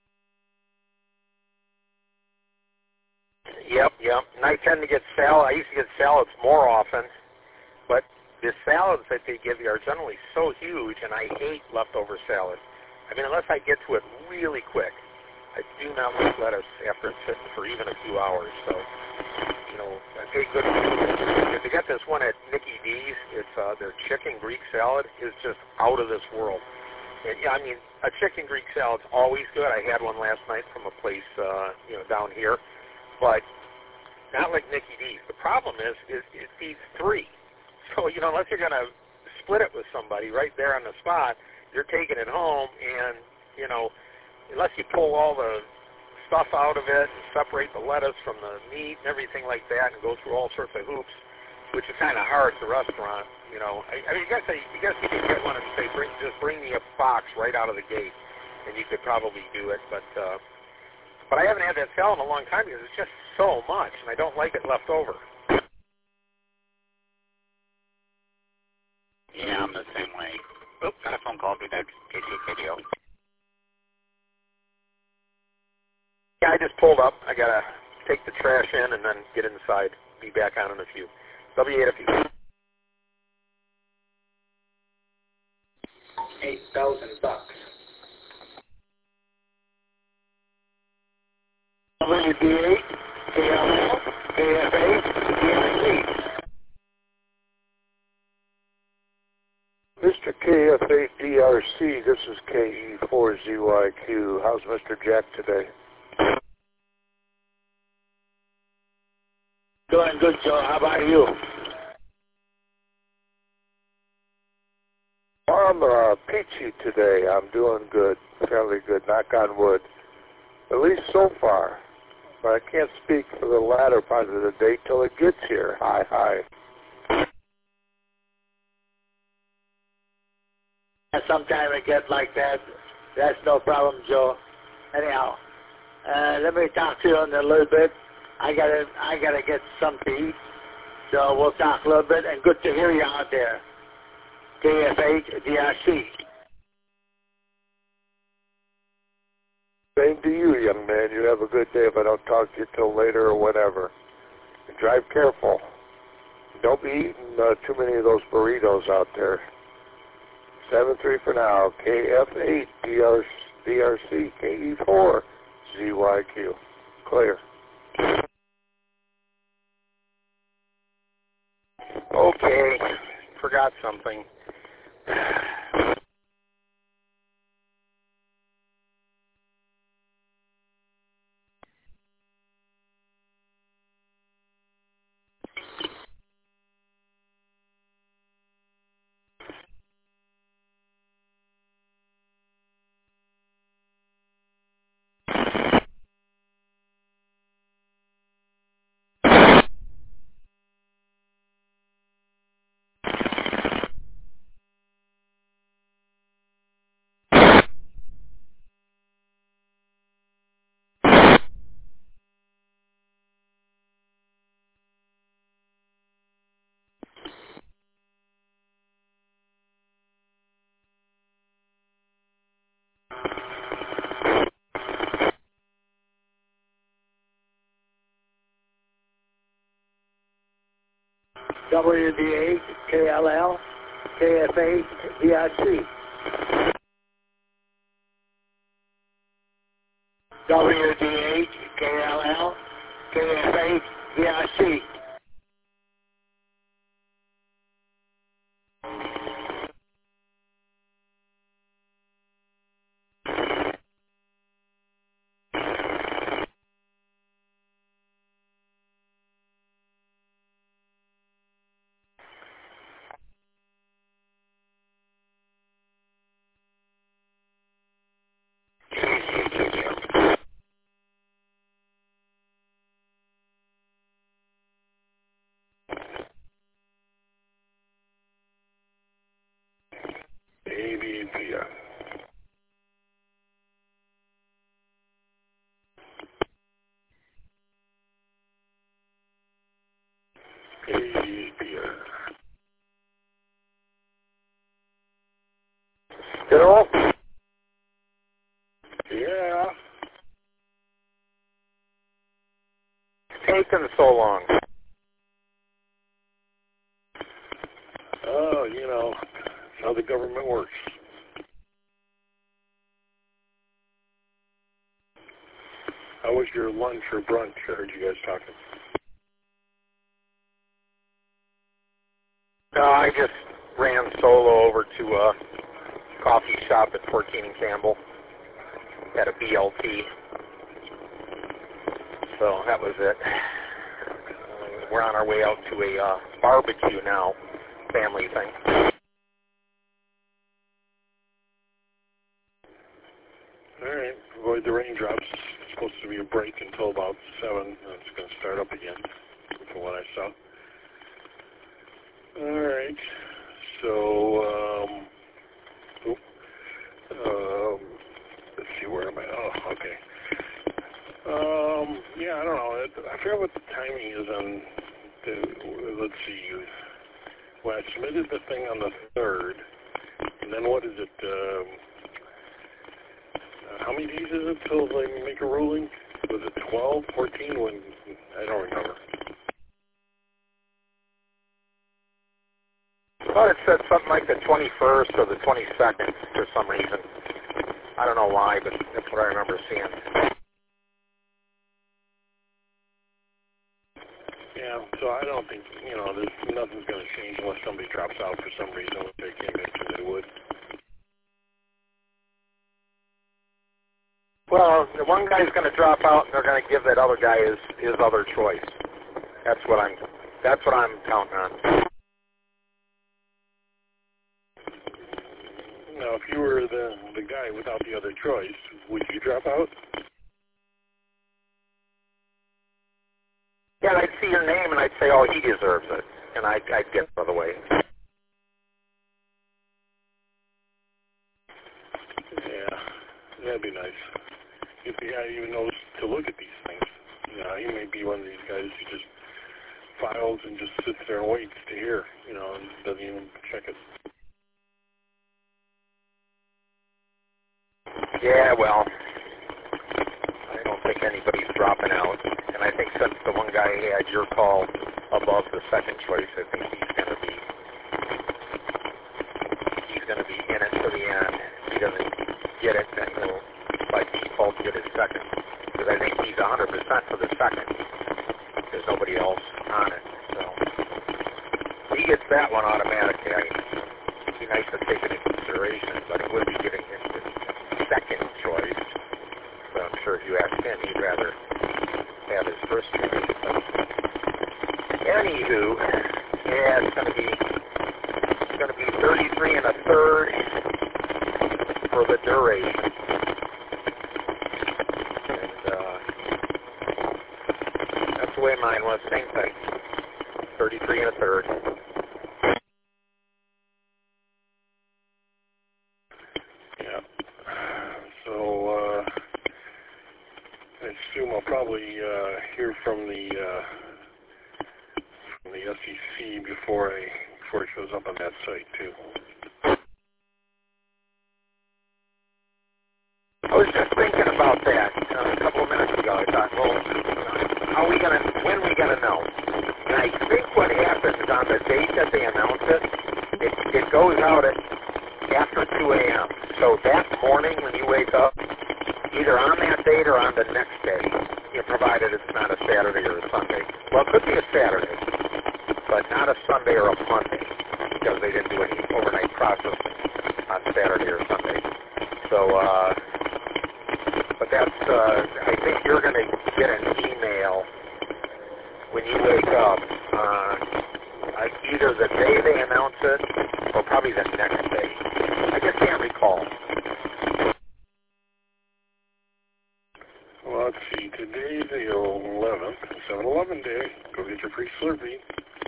Yep. And I tend to get salad. I used to get salads more often, but the salads that they give you are generally so huge, and I hate leftover salad. I mean, unless I get to it really quick. I do not like lettuce after it's sitting for even a few hours. So, hey, good. If you get this one at Nicky D's, it's their chicken Greek salad is just out of this world. And, yeah, I mean, a chicken Greek salad's always good. I had one last night from a place, down here, but not like Nicky D's. The problem is it feeds three. So, unless you're going to split it with somebody right there on the spot, you're taking it home, and, unless you pull all the stuff out of it and separate the lettuce from the meat and everything like that and go through all sorts of hoops, which is kind of hard at the restaurant, I mean, you guys need to get one and say, bring me a box right out of the gate, and you could probably do it, but I haven't had that salad in a long time because it's just so much, and I don't like it left over. Yeah, I'm the same way. Oops, got a phone call. Be back. KTKDO. Yeah, I just pulled up. I got to take the trash in and then get inside. Be back on in a few. W8FU. $8,000. WD8, KLL, KFA, DIC. Mr. KFA-DRC, this is KE4ZYQ. How's Mr. Jack today? Doing good, Joe. How about you? I'm peachy today. I'm doing good, fairly good, knock on wood. At least so far. But I can't speak for the latter part of the day till it gets here. Hi. Sometimes it gets like that. That's no problem, Joe. Anyhow, let me talk to you in a little bit. I gotta get something to eat. So we'll talk a little bit, and good to hear you out there. KFH-DRC. Same to you, young man. You have a good day if I don't talk to you till later or whatever. And drive careful. Don't be eating too many of those burritos out there. 7-3 for now. KF8 DRC KE4 ZYQ. Clear. Okay. Forgot something. WD8, KLL, KFA, DRC. WD8, KLL, KFA, DRC. ABPR. ABPR. General? Yeah. It's taken so long. Oh, how the government works. How was your lunch or brunch? I heard you guys talking. I just ran solo over to a coffee shop at 14 and Campbell. Had a BLT. So that was it. We're on our way out to a barbecue now, family thing. All right. Avoid the raindrops. It's supposed to be a break until about 7. And it's going to start up again, from what I saw. All right. So, let's see, where am I? Oh, okay. Yeah, I don't know. I forget what the timing is on let's see. Well, I submitted the thing on the 3rd, and then what is it? How many days is it till they make a ruling? Was it 12, 14? When I don't remember. Well, it said something like the 21st or the 22nd for some reason. I don't know why, but that's what I remember seeing. Yeah, so I don't think, nothing's going to change unless somebody drops out for some reason, which they came into they would. Well, the one guy's going to drop out, and they're going to give that other guy his other choice. That's what I'm counting on. Now, if you were the guy without the other choice, would you drop out? Yeah, I'd see your name, and I'd say, oh, he deserves it, and I'd get the other way. Yeah, that'd be nice. If the guy even knows to look at these things. He may be one of these guys who just files and just sits there and waits to hear, and doesn't even check it. Yeah, well, I don't think anybody's dropping out. And I think since the one guy had your call above the second choice, I think he's going to be in it to the end. If he doesn't get it, then he'll by default get his second. Because I think he's 100% for the second. There's nobody else on it. So he gets that one automatically. It'd be nice to take it into consideration, but he would be getting into second choice. But I'm sure if you asked him, he'd rather have his first choice. But anywho, yeah, it's going to be 33 1/3 for the duration. And that's the way mine was. Same thing. 33 1/3. I assume I'll probably hear from the SEC before it shows up on that site too. I was just thinking about that a couple of minutes ago. I thought, well, when are we gonna know? And I think what happens on the date that they announce it goes out after 2 a.m. So that morning when you wake up, either on that date or on the next day, provided it's not a Saturday or a Sunday. Well, it could be a Saturday, but not a Sunday or a Monday, because they didn't do any overnight processing on Saturday or Sunday. So, but that's, I think you're going to get an email when you wake up, either the day they announce it, or probably the next day. I just can't recall. Well, let's see. Today's the 11th, 7-Eleven day. Go get your free Slurpee.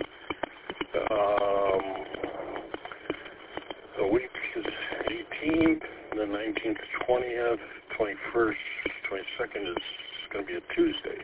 The week is 18th, the 19th, 20th, 21st, 22nd is going to be a Tuesday.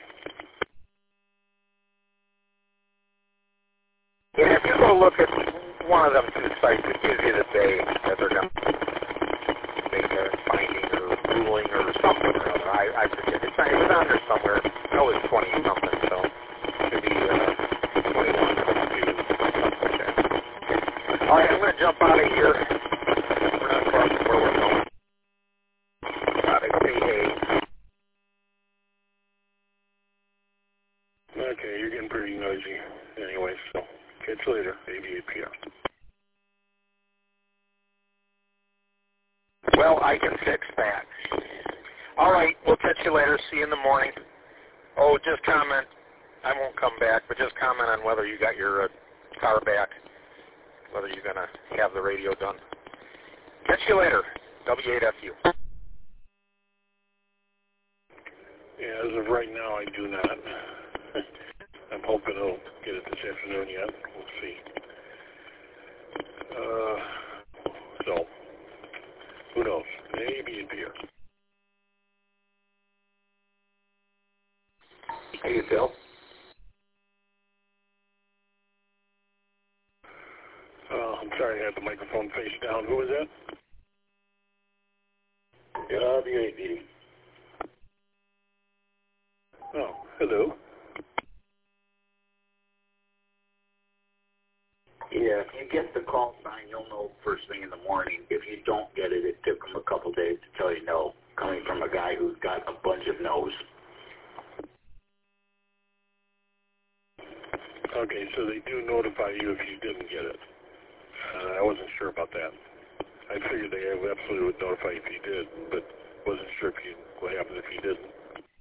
Yeah, if you go look at one of them two sites, it gives you the day that they're going to make a finding or ruling or something or other. I forget. It's on there somewhere. I know it's 20-something, so it could be 21, 22, something like that. All right, I'm going to jump out of here. We're not far from where we're going. Gotta say hey. Okay, you're getting pretty noisy anyway, so Catch you later, 88 p.m. Well, I can fix that. All right, we'll catch you later. See you in the morning. Oh, just comment. I won't come back, but just comment on whether you got your car back, whether you're going to have the radio done. Catch you later. W8FU. Yeah, as of right now, I do not. I'm hoping I'll get it this afternoon yet. We'll see. So, who knows? Maybe it'd be here. Hey, Phil. I'm sorry, I had the microphone face down. Who was that? WAD. Oh, hello. Yeah, if you get the call sign, you'll know first thing in the morning. If you don't get it, it took them a couple days to tell you no, coming from a guy who's got a bunch of no's. Okay, so they do notify you if you didn't get it. I wasn't sure about that. I figured they absolutely would notify you if you did, but wasn't sure what happens if you didn't.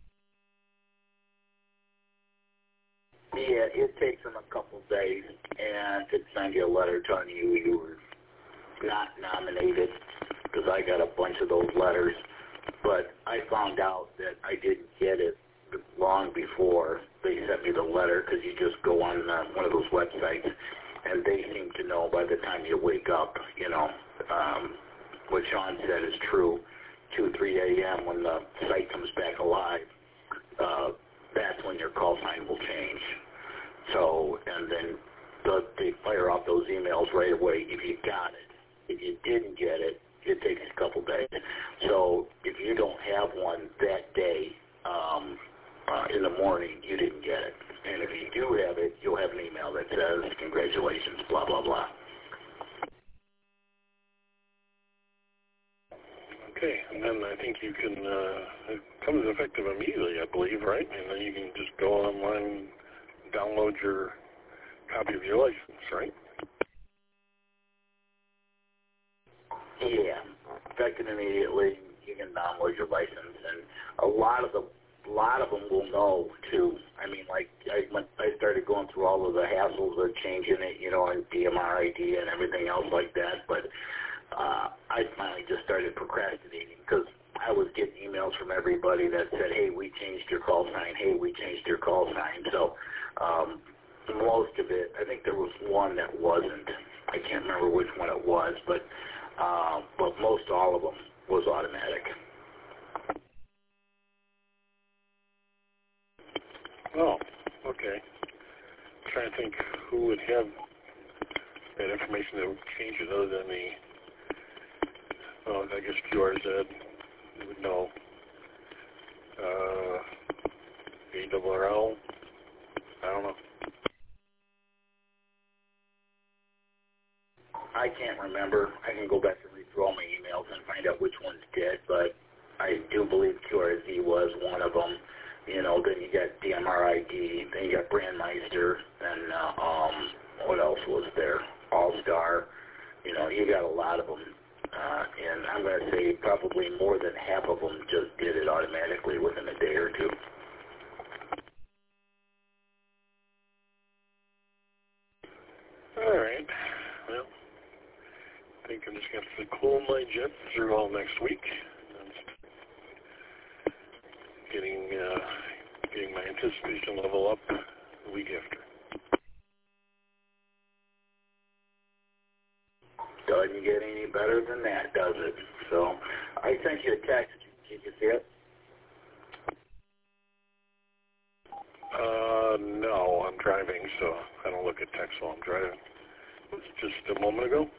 Yeah, it takes them a couple days, and to send you a letter telling you you were not nominated, because I got a bunch of those letters. But I found out that I didn't get it long before they sent me the letter, because you just go on one of those websites, and they seem to know by the time you wake up, you know, what Sean said is true. 2, 3 a.m. when the site comes back alive, that's when your call sign will change. So, and then they fire off those emails right away if you got it. If you didn't get it, it takes a couple days. So if you don't have one that day in the morning, you didn't get it. And if you do have it, you'll have an email that says, congratulations, blah, blah, blah. Okay, and then I think you can, it comes effective immediately, I believe, right? And then you can just go online, download your copy of your license, right? Yeah, effective immediately. You can download your license, and a lot of them will know too. I mean, like I started going through all of the hassles of changing it, you know, and DMR ID and everything else like that, but I finally just started procrastinating because I was getting emails from everybody that said, hey, we changed your call sign, hey, we changed your call sign. So most of it, I think there was one that wasn't. I can't remember which one it was, but most all of them was automatic. Oh, okay. I'm trying to think who would have that information that would change it other than the, I guess QRZ would know. ARRL, I don't know. I can't remember. I can go back and read through all my emails and find out which ones did, but I do believe QRZ was one of them. You know, then you got DMR ID, then you got Brandmeister, and what else was there? All-Star. You know, you got a lot of them. And I'm going to say probably more than half of them just did it automatically within a day or two. All right. Well, I think I'm just going to have to cool my jets through all next week. Getting my anticipation level up the week after. Doesn't get any better than that, does it? So I sent you a text. Did you see it? No, I'm driving, so I don't look at text while I'm driving. It was just a moment ago.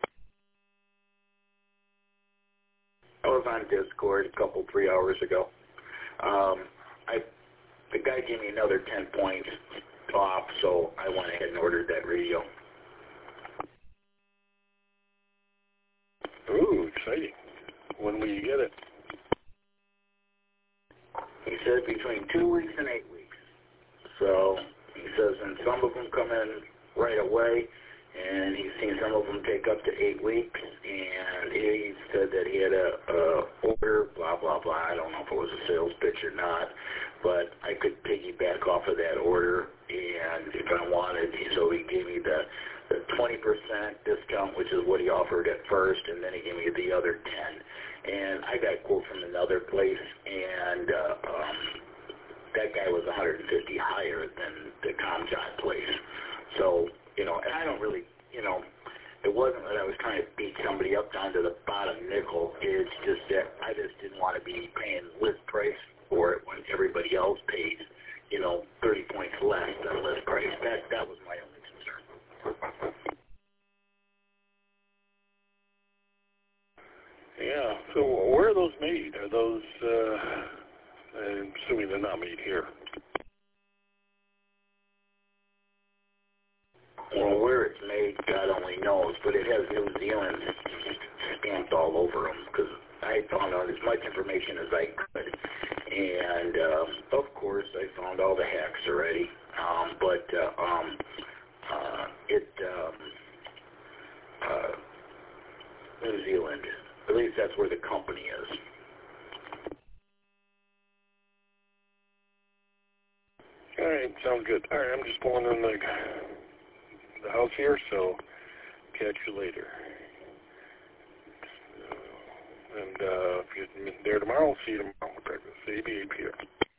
I was on Discord a 3 hours ago. The guy gave me another 10 points off, so I went ahead and ordered that radio. Ooh, exciting. When will you get it? He said between 2 weeks and 8 weeks. So he says, and some of them come in right away, and he's seen some of them take up to 8 weeks, and he said that he had a order, blah, blah, blah. I don't know if it was a sales pitch or not, but I could piggyback off of that order, and if I wanted, so he gave me the 20% discount, which is what he offered at first, and then he gave me the other 10. And I got a quote from another place, and that guy was 150 higher than the Comjot place. So, and I don't really, it wasn't that I was trying to beat somebody up down to the bottom nickel. It's just that I just didn't want to be paying list price for it when everybody else paid, 30 points less than list price. That was my only concern. Yeah. So where are those made? Are those, I'm assuming they're not made here. Well, where it's made, God only knows, but it has New Zealand stamped all over them, because I found out as much information as I could, and of course I found all the hacks already, New Zealand, at least that's where the company is. All right, sounds good. All right, I'm just pulling in the house here, so catch you later. And if you're there tomorrow, I'll see you tomorrow. Breakfast, AB 8 p.m.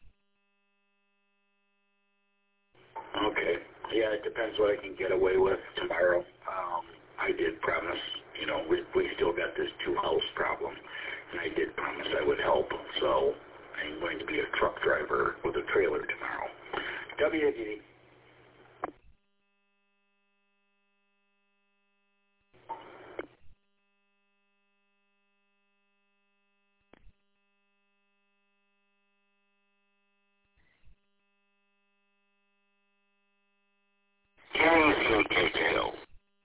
Okay. Yeah, it depends what I can get away with tomorrow. I did promise, we still got this two-house problem, and I did promise I would help, so I'm going to be a truck driver with a trailer tomorrow. WAD. KCKJO.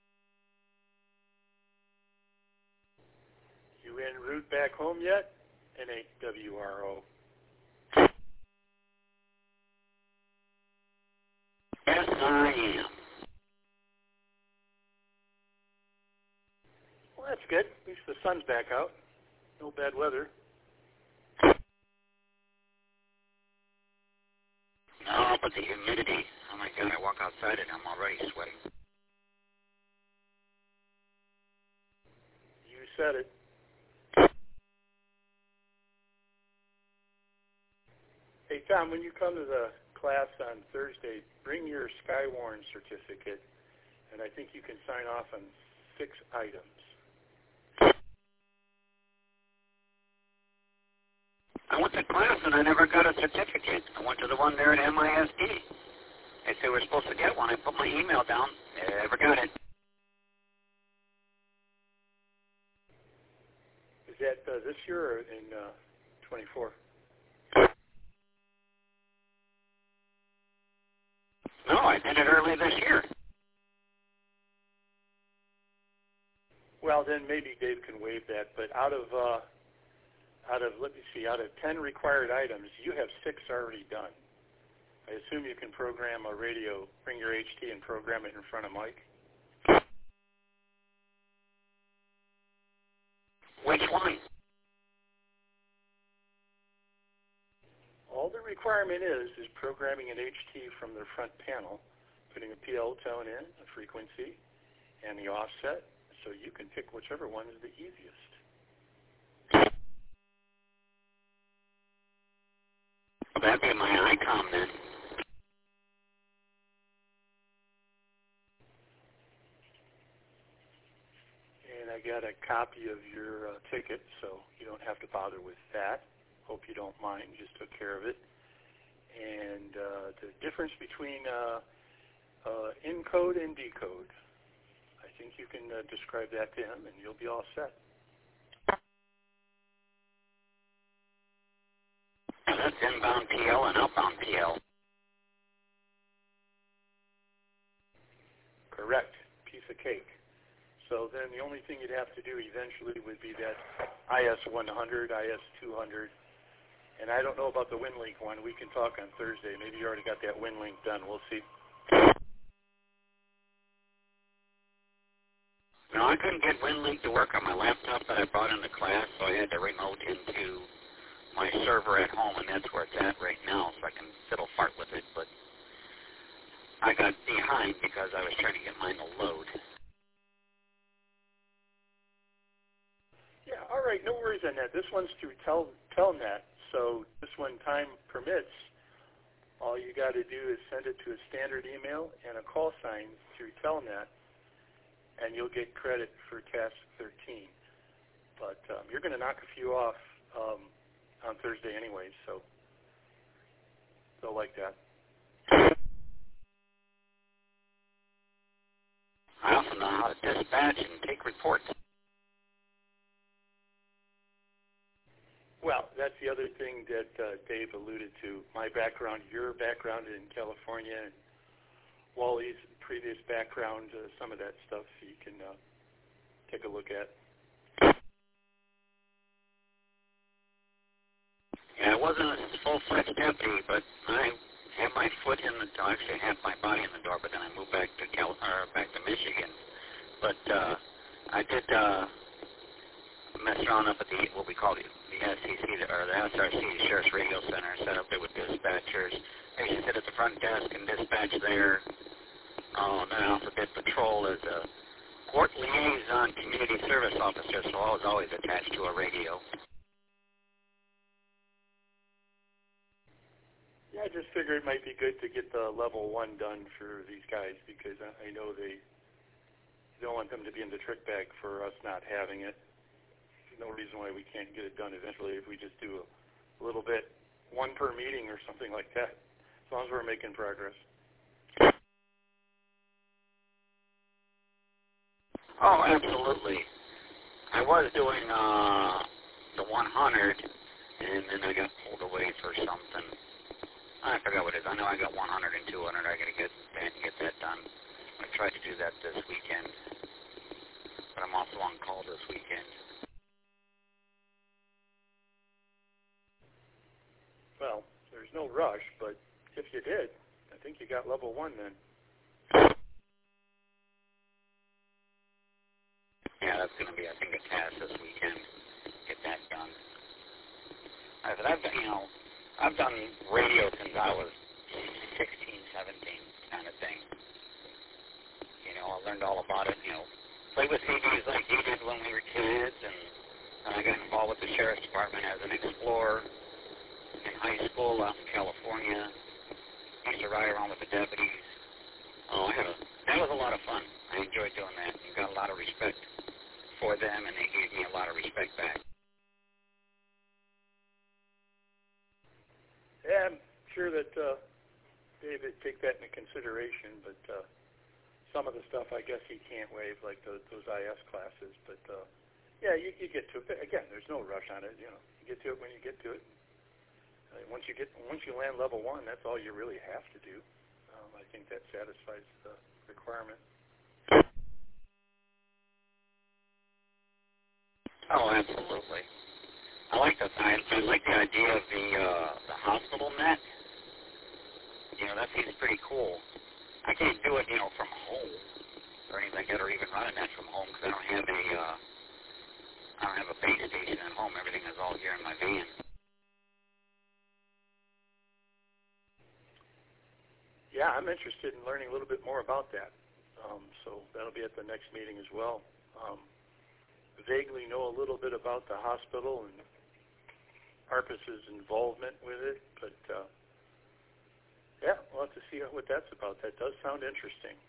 You en route back home yet? N8WRO. Yes, I am. Well, that's good. At least the sun's back out. No bad weather. No, but the humidity. Oh my God, I walk outside and I'm already sweating. You said it. Hey, Tom, when you come to the class on Thursday, bring your Skywarn certificate, and I think you can sign off on 6 items. I went to class and I never got a certificate. I went to the one there at MISD. They said we're supposed to get one. I put my email down. Never got it. Is that this year or in 24? No, I did it early this year. Well, then maybe Dave can waive that. But out of let me see, out of 10 required items, you have 6 already done. I assume you can program a radio, bring your HT and program it in front of Mike. Which one? All the requirement is programming an HT from the front panel, putting a PL tone in, a frequency, and the offset, so you can pick whichever one is the easiest. That'd be my ICOM then. And I got a copy of your ticket, so you don't have to bother with that. Hope you don't mind, just took care of it. And the difference between encode and decode, I think you can describe that to him, and you'll be all set. That's inbound PL and outbound PL. Correct. Piece of cake. So then the only thing you'd have to do eventually would be that IS-100, IS-200. And I don't know about the WinLink one. We can talk on Thursday. Maybe you already got that WinLink done. We'll see. couldn't get WinLink to work on my laptop that I brought into class, so I had to remote into my server at home, and that's where it's at right now, so I can fiddle fart with it. But I got behind because I was trying to get mine to load. Yeah, all right, no worries on that. This one's through Telnet, so just when time permits, all you got to do is send it to a standard email and a call sign through Telnet, and you'll get credit for Task 13. But you're going to knock a few off on Thursday anyway, so they'll like that. I also know how to dispatch and take reports. Well, that's the other thing that Dave alluded to. My background, your background in California, and Wally's previous background, some of that stuff you can take a look at. Yeah, I wasn't a full-fledged deputy, but I had my foot in the door, actually had my body in the door, but then I moved back to back to Michigan. But I did mess around up at the what we call the SCC, or the SRC, the Sheriff's Radio Center, set up there with dispatchers. I used to sit at the front desk and dispatch there. Then I also did patrol as a court liaison community service officer, so I was always attached to a radio. Yeah, I just figured it might be good to get the level 1 done for these guys, because I know they don't want them to be in the trick bag for us not having it. There's no reason why we can't get it done eventually if we just do a little bit, one per meeting or something like that, as long as we're making progress. Oh, absolutely. I was doing the 100, and then I got pulled away for something. I forgot what it is. I know I got 100 and 200. I got to get that done. I tried to do that this weekend, but I'm also on call this weekend. Well, there's no rush, but if you did, I think you got level 1 then. Yeah, that's going to be, I think, a task this weekend. Get that done. I've done radio since I was 16, 17 kind of thing. I learned all about it, play with CDs like you did when we were kids, and I got involved with the Sheriff's Department as an explorer in high school out in California. Used to ride around with the deputies. That was a lot of fun. I enjoyed doing that. And got a lot of respect for them, and they gave me a lot of respect back. Yeah, I'm sure that Dave would take that into consideration, but some of the stuff I guess he can't waive, like those IS classes. But yeah, you get to it. Again, there's no rush on it. You get to it when you get to it. Once you land level 1, that's all you really have to do. I think that satisfies the requirement. Oh, absolutely. I like the idea of the hospital net. That seems pretty cool. I can't do it, from home or anything like that, or even run a net from home because I don't have a base station at home. Everything is all here in my van. Yeah, I'm interested in learning a little bit more about that. So that'll be at the next meeting as well. Vaguely know a little bit about the hospital and Arpus's involvement with it, but yeah, we'll have to see what that's about. That does sound interesting.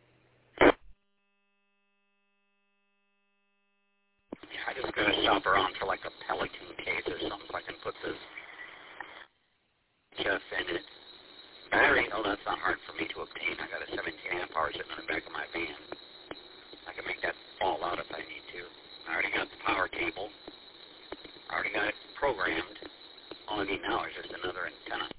Yeah, I just gotta shop around for like a Pelican case or something so I can put this chest in it. Battery, that's not hard for me to obtain. I got a 17 amp hour sitting in the back of my van. I can make that fall out if I need to. I already got the power cable. I already got it programmed. All I need now is just another antenna.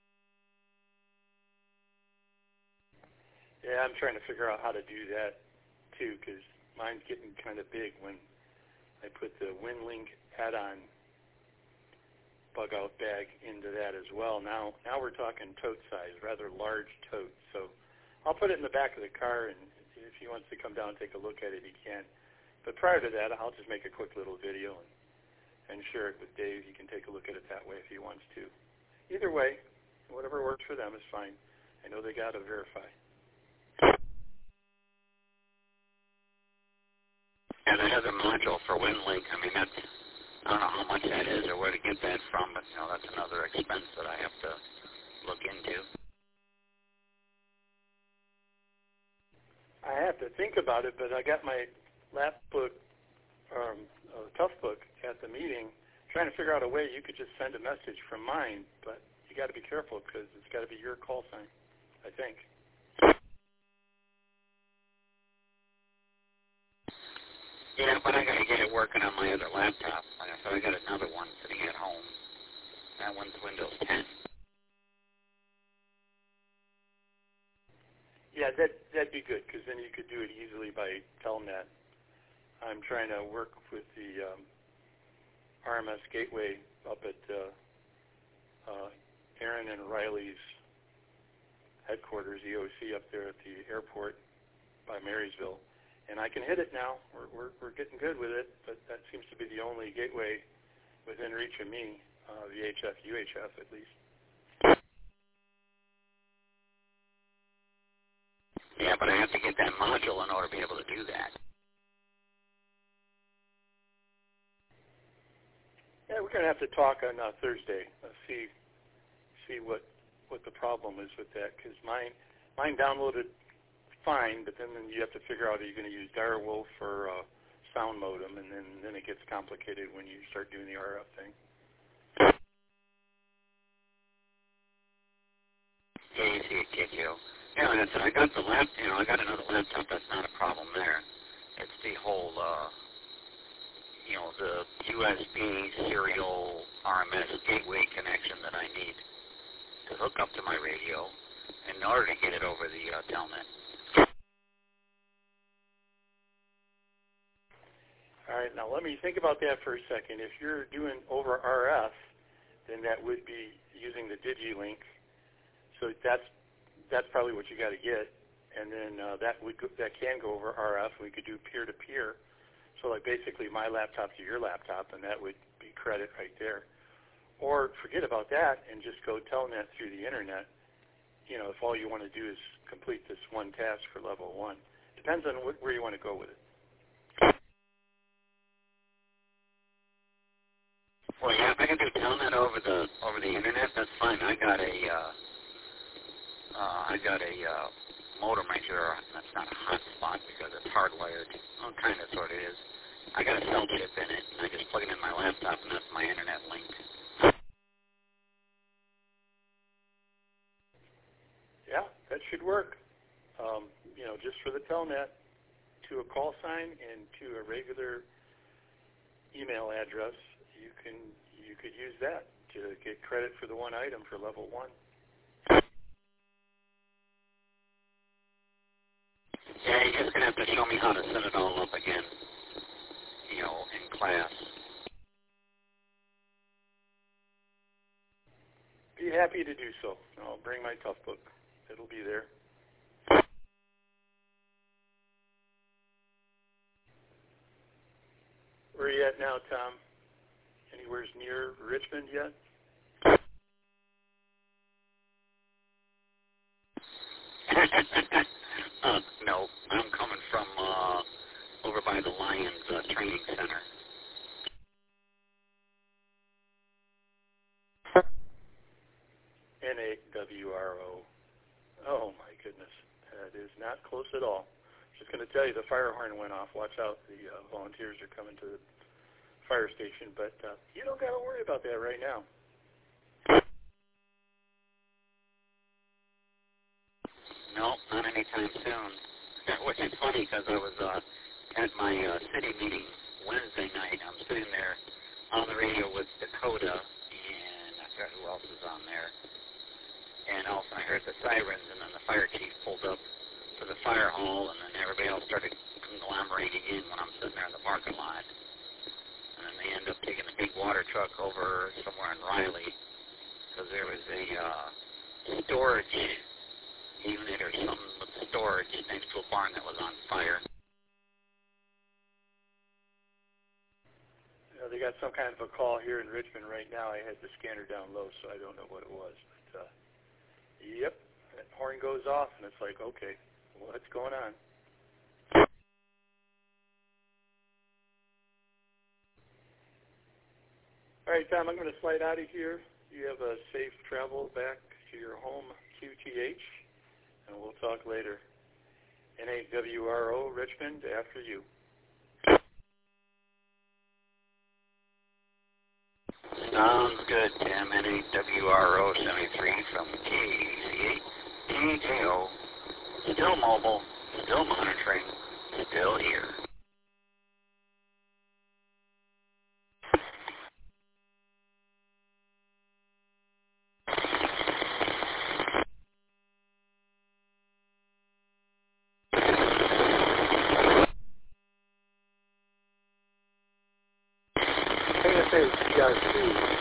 Yeah, I'm trying to figure out how to do that too, because mine's getting kind of big when I put the WinLink add-on bug-out bag into that as well. Now we're talking tote size, rather large tote. So I'll put it in the back of the car, and if he wants to come down and take a look at it, he can. But prior to that, I'll just make a quick little video and share it with Dave. He can take a look at it that way if he wants to. Either way, whatever works for them is fine. I know they got to verify. And that other module for WinLink, I mean, that's, I don't know how much that is or where to get that from, but, you know, that's another expense that I have to look into. I have to think about it, but I got my Lapbook, Toughbook at the meeting, trying to figure out a way you could just send a message from mine, but you got to be careful because it's got to be your call sign, I think. Yeah, but I got to get it working on my other laptop. Like I said, I got another one sitting at home. That one's Windows 10. Yeah, that'd be good because then you could do it easily by Telnet. I'm trying to work with the RMS Gateway up at Aaron and Riley's headquarters, EOC, up there at the airport by Marysville. And I can hit it now. We're getting good with it, but that seems to be the only gateway within reach of me, VHF, UHF at least. Yeah, but I have to get that module in order to be able to do that. Yeah, we're going to have to talk on Thursday. See what the problem is with that, because mine downloaded fine, but then you have to figure out, are you going to use Direwolf or sound modem, and then it gets complicated when you start doing the RF thing. Yeah, you see it kick you. Yeah, like I said, I got the I got another laptop. That's not a problem there. It's the whole, the USB serial RMS gateway connection that I need to hook up to my radio in order to get it over the Telnet. All right, now let me think about that for a second. If you're doing over RF, then that would be using the DigiLink. So that's probably what you got to get, and then that can go over RF. We could do peer-to-peer. So like basically my laptop to your laptop, and that would be credit right there. Or forget about that and just go Telnet through the internet. If all you want to do is complete this one task for level 1. Depends on where you want to go with it. Well, yeah, if I can do Telnet over the internet, that's fine. I got a modem right here. That's not a hotspot because it's hardwired. Well, kind of, sort of is. I got a cell chip in it, and I just plug it in my laptop, and that's my internet link. Yeah, that should work. Just for the Telnet, to a call sign and to a regular email address, you could use that to get credit for the one item for level 1. Yeah, you're just gonna have to show me how to set it all up again. In class. Be happy to do so. I'll bring my Toughbook. It'll be there. Where are you at now, Tom? Anywhere near Richmond yet? No, I'm coming from over by the Lions Training Center. NAWRO. Oh, my goodness. That is not close at all. Just going to tell you the fire horn went off. Watch out. The volunteers are coming to the fire station. But you don't got to worry about that right now. No, not anytime soon. Which is funny because I was at my city meeting Wednesday night. I'm sitting there on the radio with Dakota, and I forgot who else was on there. And all of a sudden I heard the sirens, and then the fire chief pulled up to the fire hall, and then everybody else started conglomerating in when I'm sitting there in the parking lot. And then they end up taking a big water truck over somewhere in Riley because there was a storage unit or something with storage next to a barn that was on fire. got some kind of a call here in Richmond right now. I had the scanner down low, so I don't know what it was. But, yep, that horn goes off, and it's like, okay, what's going on? All right, Tom, I'm going to slide out of here. You have a safe travel back to your home, QTH, and we'll talk later. NAWRO, Richmond, after you. Sounds good, Tim. NAWRO 73 from KACA, TKO. Still mobile, still monitoring, still here. KFA CRC.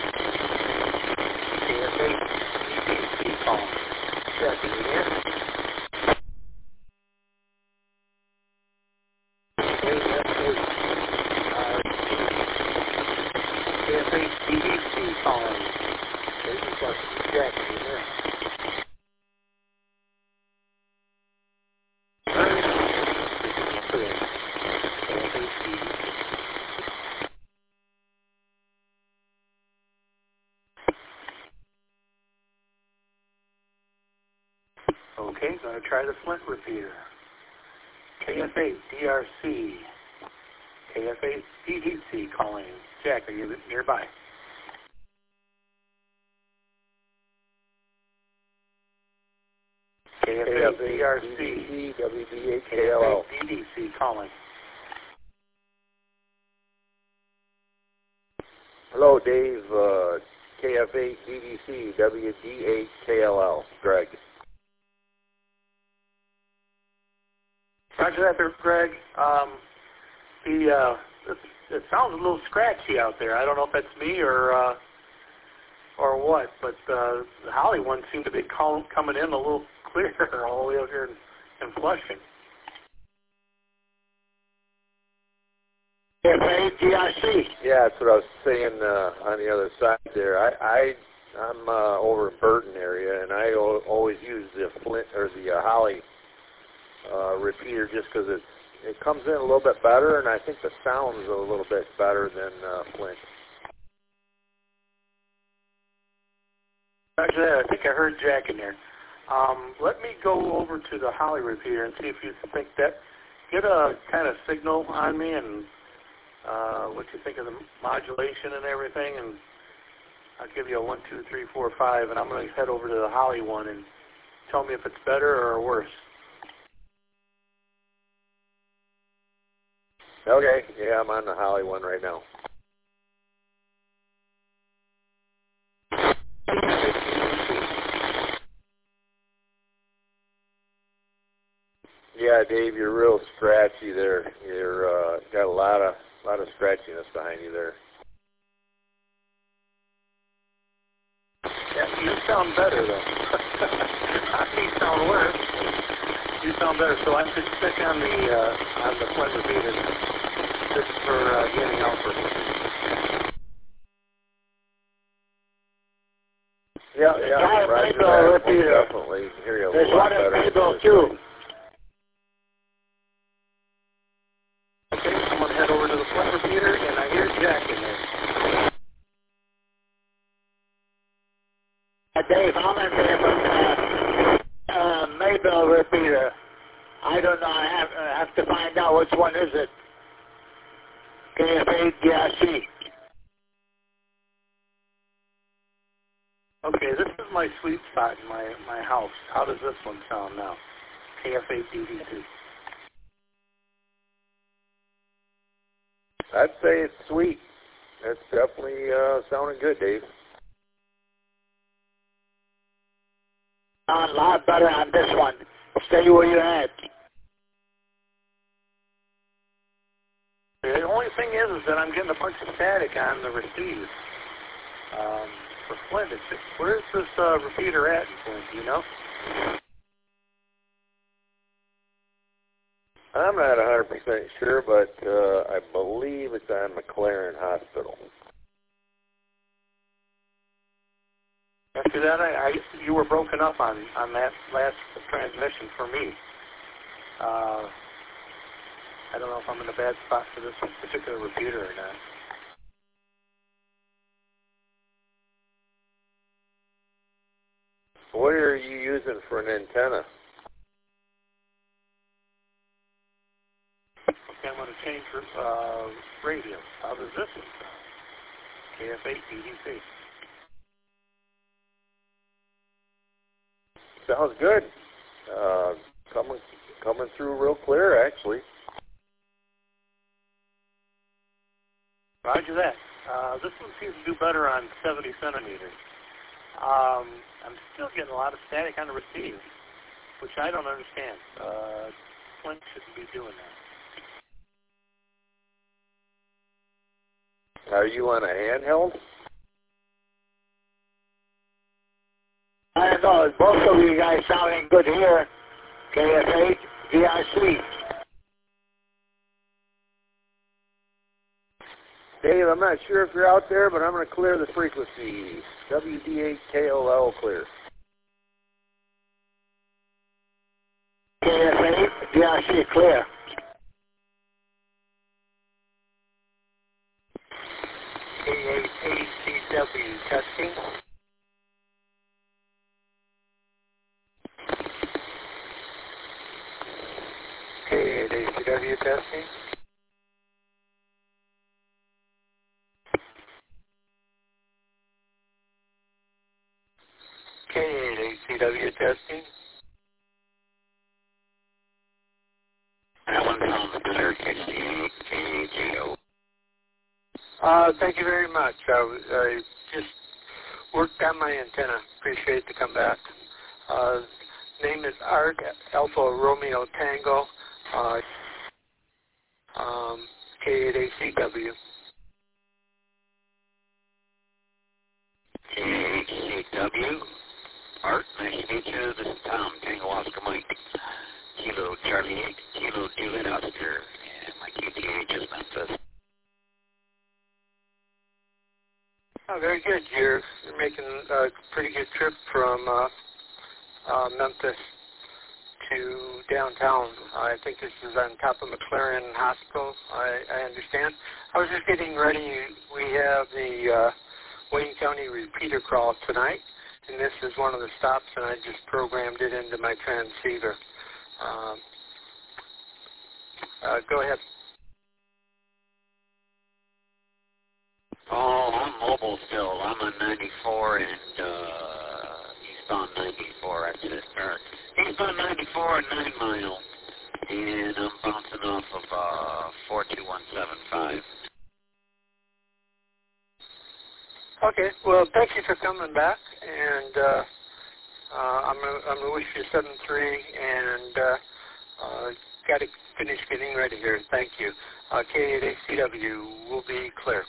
KFA EDC phone. Check it again. KFA EDC phone. Check it again. Okay, going to try the Flint repeater. KFA DRC. KFA DDC calling. Jack, are you nearby? KFA DRC. WDHKLL. DDC calling. Hello, Dave. KFA DDC WDHKLL. Greg. Roger that there, Greg. It sounds a little scratchy out there. I don't know if that's me or what, but the Holly one seemed to be coming in a little clearer all the way over here in Flushing. KFA-DRC. Yeah, that's what I was saying on the other side there. I'm over in Burton area, and I always use the Flint or the Holly repeater just because it comes in a little bit better, and I think the sound is a little bit better than Flint. Actually, I think I heard Jack in there. Let me go over to the Holly repeater and see if you think that. Get a kind of signal on me and what you think of the modulation and everything, and I'll give you a 1, 2, 3, 4, 5, and I'm going to head over to the Holly one and tell me if it's better or worse. Okay, yeah, I'm on the Holly one right now. Yeah, Dave, you're real scratchy there. You're got a lot of scratchiness behind you there. Yeah, you sound better though. You sound worse. You sound better. So I should stick on the Flint repeater just for getting out for. Yeah, Roger that. Definitely hear you a lot better. There's one in too. Okay, I'm going to head over to the Flint repeater, and I hear Jack in there. Dave, I'm in the Maybell repeater. I don't know. I have to find out which one is it. KFA-DRC. Okay, this is my sweet spot in my house. How does this one sound now? KFA-DDC. I'd say it's sweet. It's definitely sounding good, Dave. A lot better on this one. Stay where you're at. The only thing is that I'm getting a bunch of static on the receive. For Flint, where's this repeater at in Flint, do you know? I'm not 100% sure, but I believe it's on McLaren Hospital. After that, you were broken up on that last transmission for me. I don't know if I'm in a bad spot for this particular repeater or not. What are you using for an antenna? Okay, I'm going to change radio. How does this one sound? KF8 DDC. Sounds good. Coming through real clear, actually. Roger that. This one seems to do better on 70 centimeters. I'm still getting a lot of static on the receive, which I don't understand. Flint shouldn't be doing that. Are you on a handheld? I don't know. Both of you guys sounding good here. KF8, DRC. Dave, I'm not sure if you're out there, but I'm going to clear the frequency. WD8KOL clear. KF8, DRC clear. K8ACW testing. K8ACW testing. K8ACW testing. That one sounds clear, KAGO. Thank you very much. I just worked on my antenna. Appreciate the comeback. Name is Art, Alpha Romeo Tango, K8ACW. KAGW. Art, nice to meet you. This is Tom, Tango Oscar Mike. Kilo Charlie 8, Kilo Juliet Oscar, and my QTH is Memphis. Oh, very good. You're making a pretty good trip from Memphis to downtown. I think this is on top of McLaren Hospital, I understand. I was just getting ready. We have the Wayne County repeater crawl tonight, and this is one of the stops, and I just programmed it into my transceiver. Go ahead. Oh, I'm mobile still. I'm on 94 and eastbound 94. That's it. Eastbound 94 and 9 Mile. And I'm bouncing off of 42175. Okay. Well, thank you for coming back, and I'm gonna wish you 7-3, and got to finish getting ready here. Thank you. K8ACW will be clear.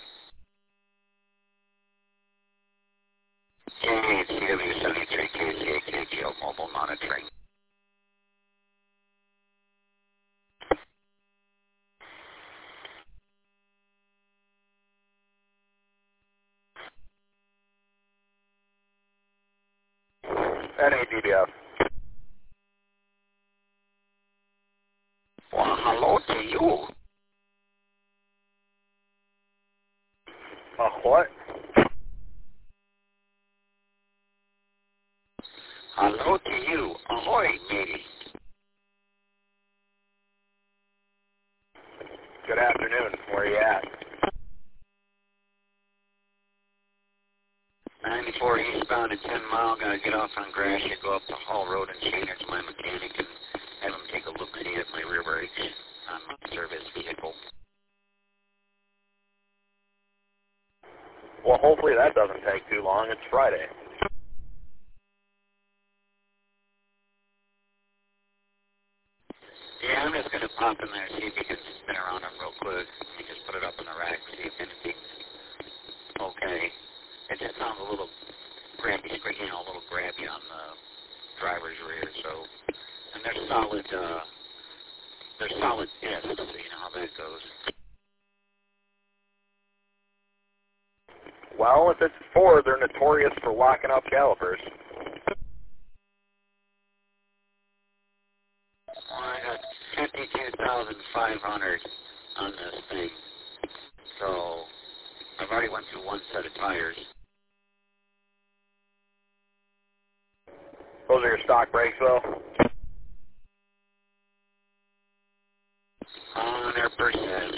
KAGW 73 KCA KGL mobile monitoring. NADBF. Well, hello to you. What? Hello to you. Ahoy, matey. Good afternoon. Where are you at? 94 eastbound at 10 Mile. Gotta get off on Gratiot, go up the Hall Road and chain it to my mechanic and have him take a look-see at my rear brakes on my service vehicle. Well, hopefully that doesn't take too long. It's Friday. Yeah, I'm just going to pop in there, see if you can spin around it real quick. You just put it up in the rack, see if anything's okay. It just sounds a little grabby, a little grabby on the driver's rear, so. And they're solid they're solid discs, so you know how that goes. Well, if it's Ford, they're notorious for locking up calipers. Well, I got 52,500 on this thing, so I've already went through one set of tires. Those are your stock brakes, though? 100%.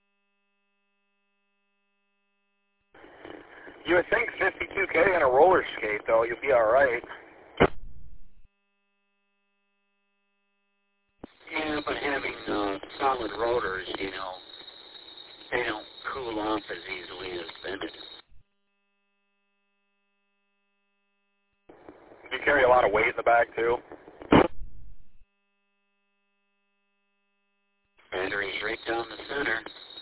You would think 52K on a roller skate, though, you'll be all right. Yeah, but having solid rotors, you know, they don't cool off as easily as vented. You carry a lot of weight in the back, too? Batteries right down the center.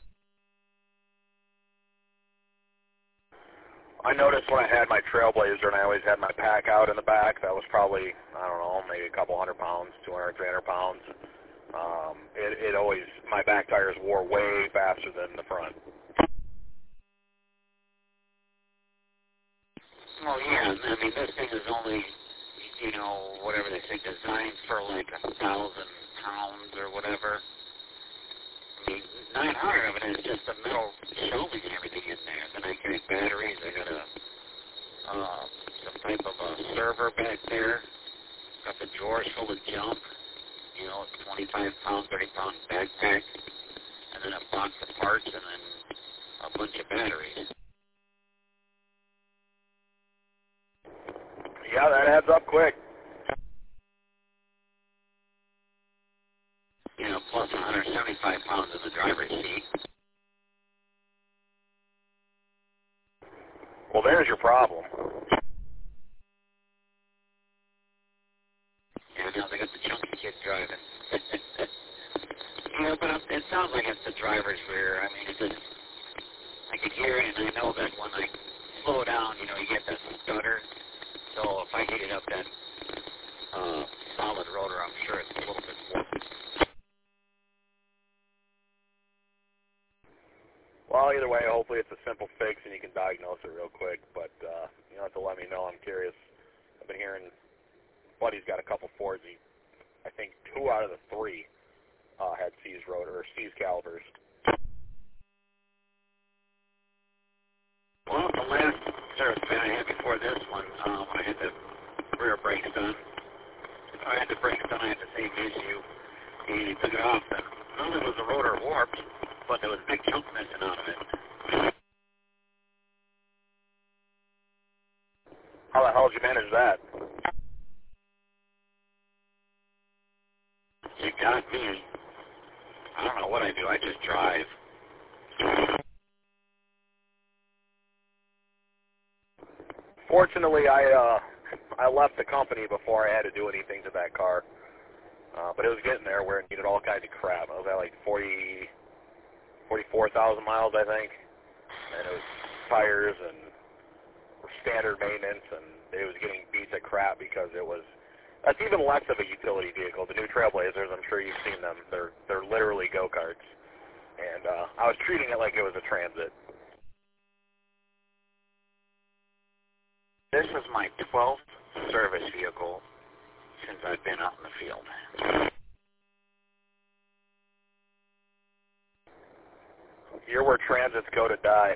I noticed when I had my Trailblazer and I always had my pack out in the back, that was probably, I don't know, maybe a couple 100 pounds, 200, 300 pounds. It always, my back tires wore way faster than the front. Well, yeah, I mean, this thing is only, you know, whatever they say, designed for like 1,000 pounds or whatever. I mean, 900 of it is just the metal shelving and everything in there. Then I carry batteries. I got some type of a server back there. Got the drawers full of junk. You know, 25-pound, 30-pound backpack. And then a box of parts and then a bunch of batteries. Yeah, that adds up quick. You know, plus 175 pounds in the driver's seat. Well, there's your problem. Yeah, now they got the chunky kid driving. You know, but it sounds like it's the driver's rear. I mean, it just, I can hear it, and I know that when I slow down, you know, you get that stutter. So if I heated up that solid rotor, I'm sure it's a little bit more. Well, either way, hopefully it's a simple fix and you can diagnose it real quick. But you don't have to let me know. I'm curious. I've been hearing Buddy's got a couple Fords. I think 2 out of the 3 had seized rotor or seized calipers. Well, the last service man I had before this one, when I had the rear brakes done, I had the brakes done, I had the same issue. He took it off. Not only was the rotor warped, but there was a big chunk missing out of it. How the hell did you manage that? You got me. I don't know what I do. I just drive. Fortunately, I left the company before I had to do anything to that car. But it was getting there where it needed all kinds of crap. I was at like 44,000 miles, I think. And it was tires and standard maintenance, and it was getting beat to crap because it was, that's even less of a utility vehicle. The new Trailblazers, I'm sure you've seen them. They're literally go-karts. And I was treating it like it was a Transit. This is my 12th service vehicle since I've been out in the field. You're where Transits go to die.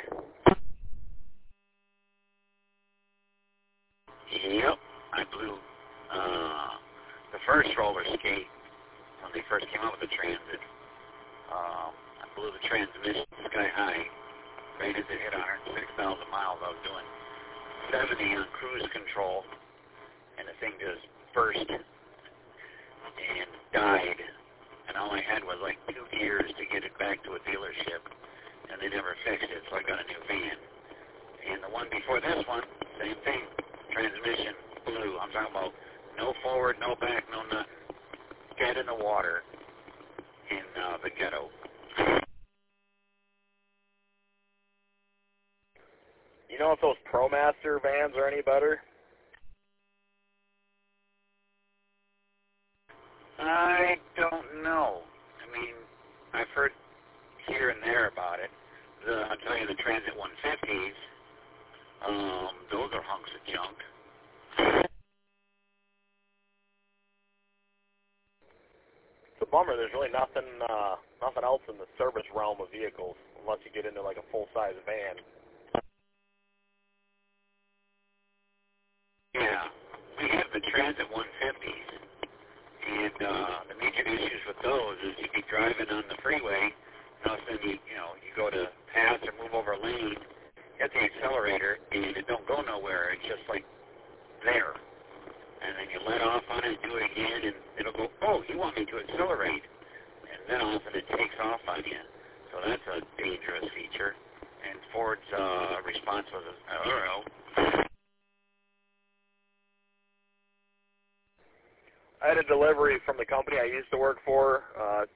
Yep. I blew the first roller skate when they first came out with the Transit. I blew the transmission sky high. Right as it hit 106,000 miles, I was doing 70 on cruise control, and the thing just burst and died. And all I had was like 2 years to get it back to a dealership, and they never fixed it, so I got a new van. And the one before this one, same thing. Transmission blew. I'm talking about no forward, no back, no nothing. Dead in the water in the ghetto. You know if those ProMaster vans are any better? I don't know. I heard here and there about it. I'll tell you, the Transit 150s, those are hunks of junk. It's a bummer. There's really nothing else in the service realm of vehicles, unless you get into like a full-size van. Yeah, we have the Transit 150s, and the major issues with those is you'd be driving on the freeway, and all of a sudden you go to pass or move over a lane, hit the accelerator, and it don't go nowhere. It's just like there. And then you let off on it, do it again, and it'll go, oh, you want me to accelerate. And then all of a sudden it takes off on you. So that's a dangerous feature. And Ford's response was, I had a delivery from the company I used to work for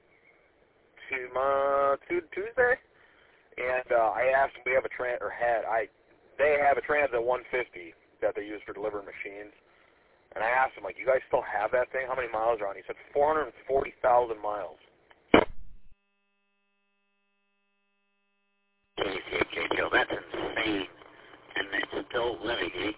Tuesday, and I asked them, they have a Transit 150 that they use for delivering machines. And I asked him, like, you guys still have that thing? How many miles are on it? He said 440,000 miles. Joe, that's insane. And it's still living, eh?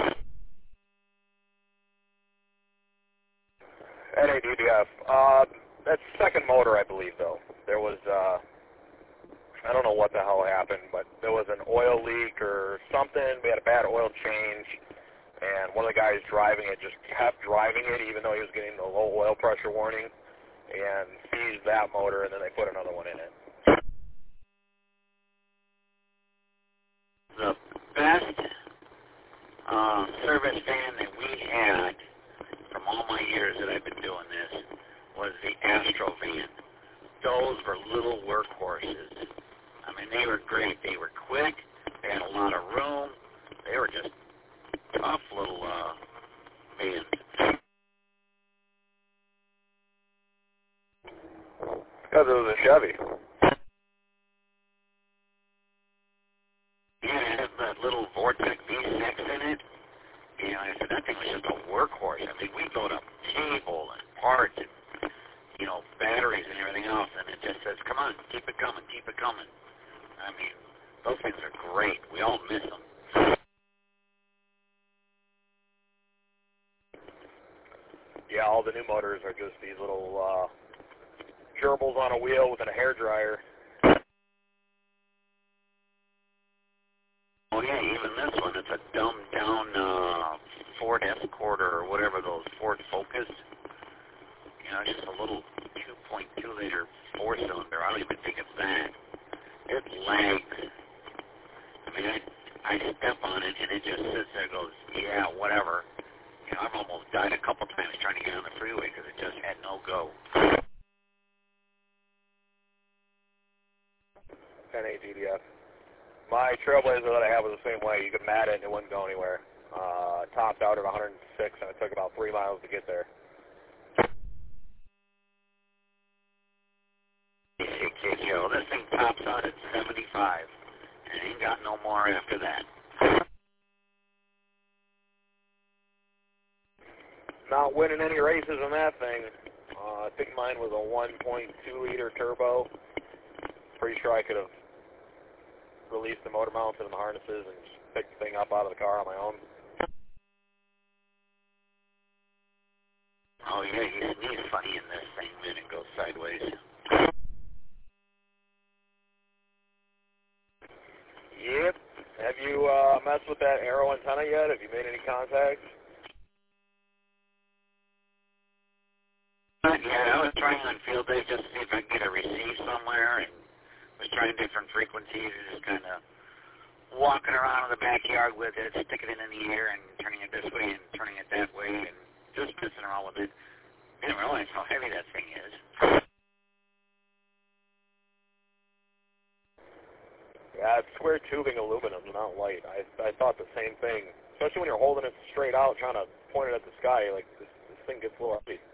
NADDF. That's second motor, I believe, though. There was, I don't know what the hell happened, but there was an oil leak or something. We had a bad oil change. And one of the guys driving it just kept driving it, even though he was getting the low oil pressure warning, and seized that motor, and then they put another one in it. The best service van that we had from all my years that I've been doing this was the Astro van. Those were little workhorses. I mean, they were great. They were quick. They had a lot of room. They were just tough little vans. Because it was a Chevy. Yeah, it had that little Vortec V6 in it. And I said, that thing was just a workhorse. I mean, we load up cable and parts and, batteries and everything else, and it just says, come on, keep it coming, keep it coming. I mean, those things are great. We all miss them. Yeah, all the new motors are just these little gerbils on a wheel with a hairdryer. Oh, yeah, even this one, it's a dumbed-down Ford Escort or whatever, those Ford Focus. It's just a little 2.2-liter four-cylinder. I don't even think it's that. It lags. I mean, I step on it, and it just sits there and goes, yeah, whatever. I've almost died a couple times trying to get on the freeway because it just had no go. NADDF. My Trailblazer that I have was the same way. You could mat it and it wouldn't go anywhere. Topped out at 106, and it took about 3 miles to get there. This thing tops out at 75, and ain't got no more after that. Not winning any races on that thing. I think mine was a 1.2-liter turbo. Pretty sure I could have released the motor mounts and the harnesses and just picked the thing up out of the car on my own. Oh, yeah, you sneeze funny in this thing, man. It goes sideways. Yep. Have you messed with that Arrow antenna yet? Have you made any contacts? Not yet. I was trying on field day just to see if I could get a receive somewhere, and was trying different frequencies and just kind of walking around in the backyard with it, sticking it in the air and turning it this way and turning it that way, and just messing around with it. Didn't realize how heavy that thing is. Yeah, it's square tubing aluminum, not light. I thought the same thing. Especially when you're holding it straight out, trying to point it at the sky, like this thing gets a little heavy.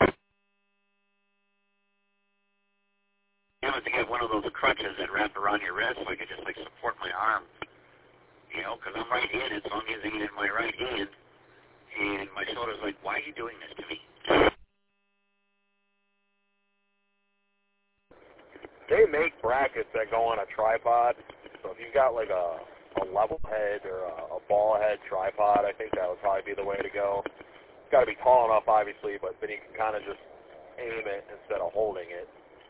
You know, to get one of those crutches that wrap around your wrist so I could just support my arm. Because I'm right-handed, so I'm using it in my right hand. And my shoulder's like, why are you doing this to me? they make brackets that go on a tripod. So if you've got like a level head or a ball head tripod, I think that would probably be the way to go. It's got to be tall enough, obviously, but then you can kind of just aim it instead of holding it.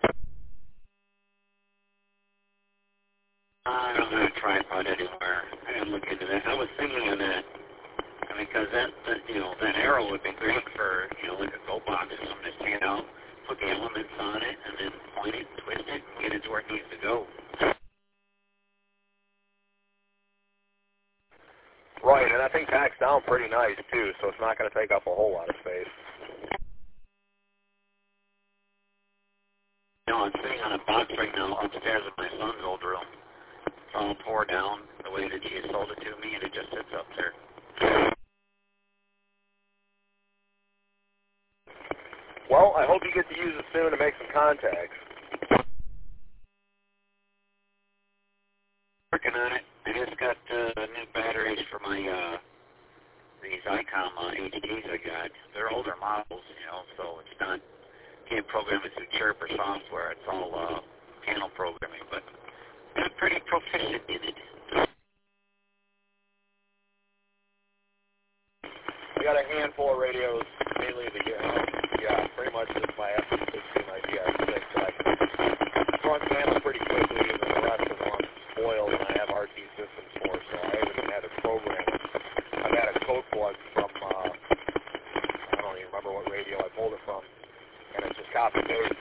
I don't have a tripod anywhere. I didn't look into that. I was thinking of that. I mean, because that arrow would be great for, like a go box or something to stand out, put the elements on it, and then point it, twist it, and get it to where it needs to go. Right, and that thing packs down pretty nice, too, so it's not going to take up a whole lot of space. I'm sitting on a box right now upstairs in my son's old room. It's all tore down the way that she sold it to me, and it just sits up there. Well, I hope you get to use it soon to make some contacts. Working on it. I just got new batteries for my these ICOM HDs I got. They're older models, so it's not, can't program it through Chirp or software. It's all panel programming, but I'm pretty proficient in it. I got a handful of radios, mainly pretty much just my F-16 IDS6 that I can run panel pretty quickly, and then the rest of them I'm spoiled, and I have RT systems for, so I haven't had to program it. I've had a code plug from, I don't even remember what radio I pulled it from, and it's just copy paste.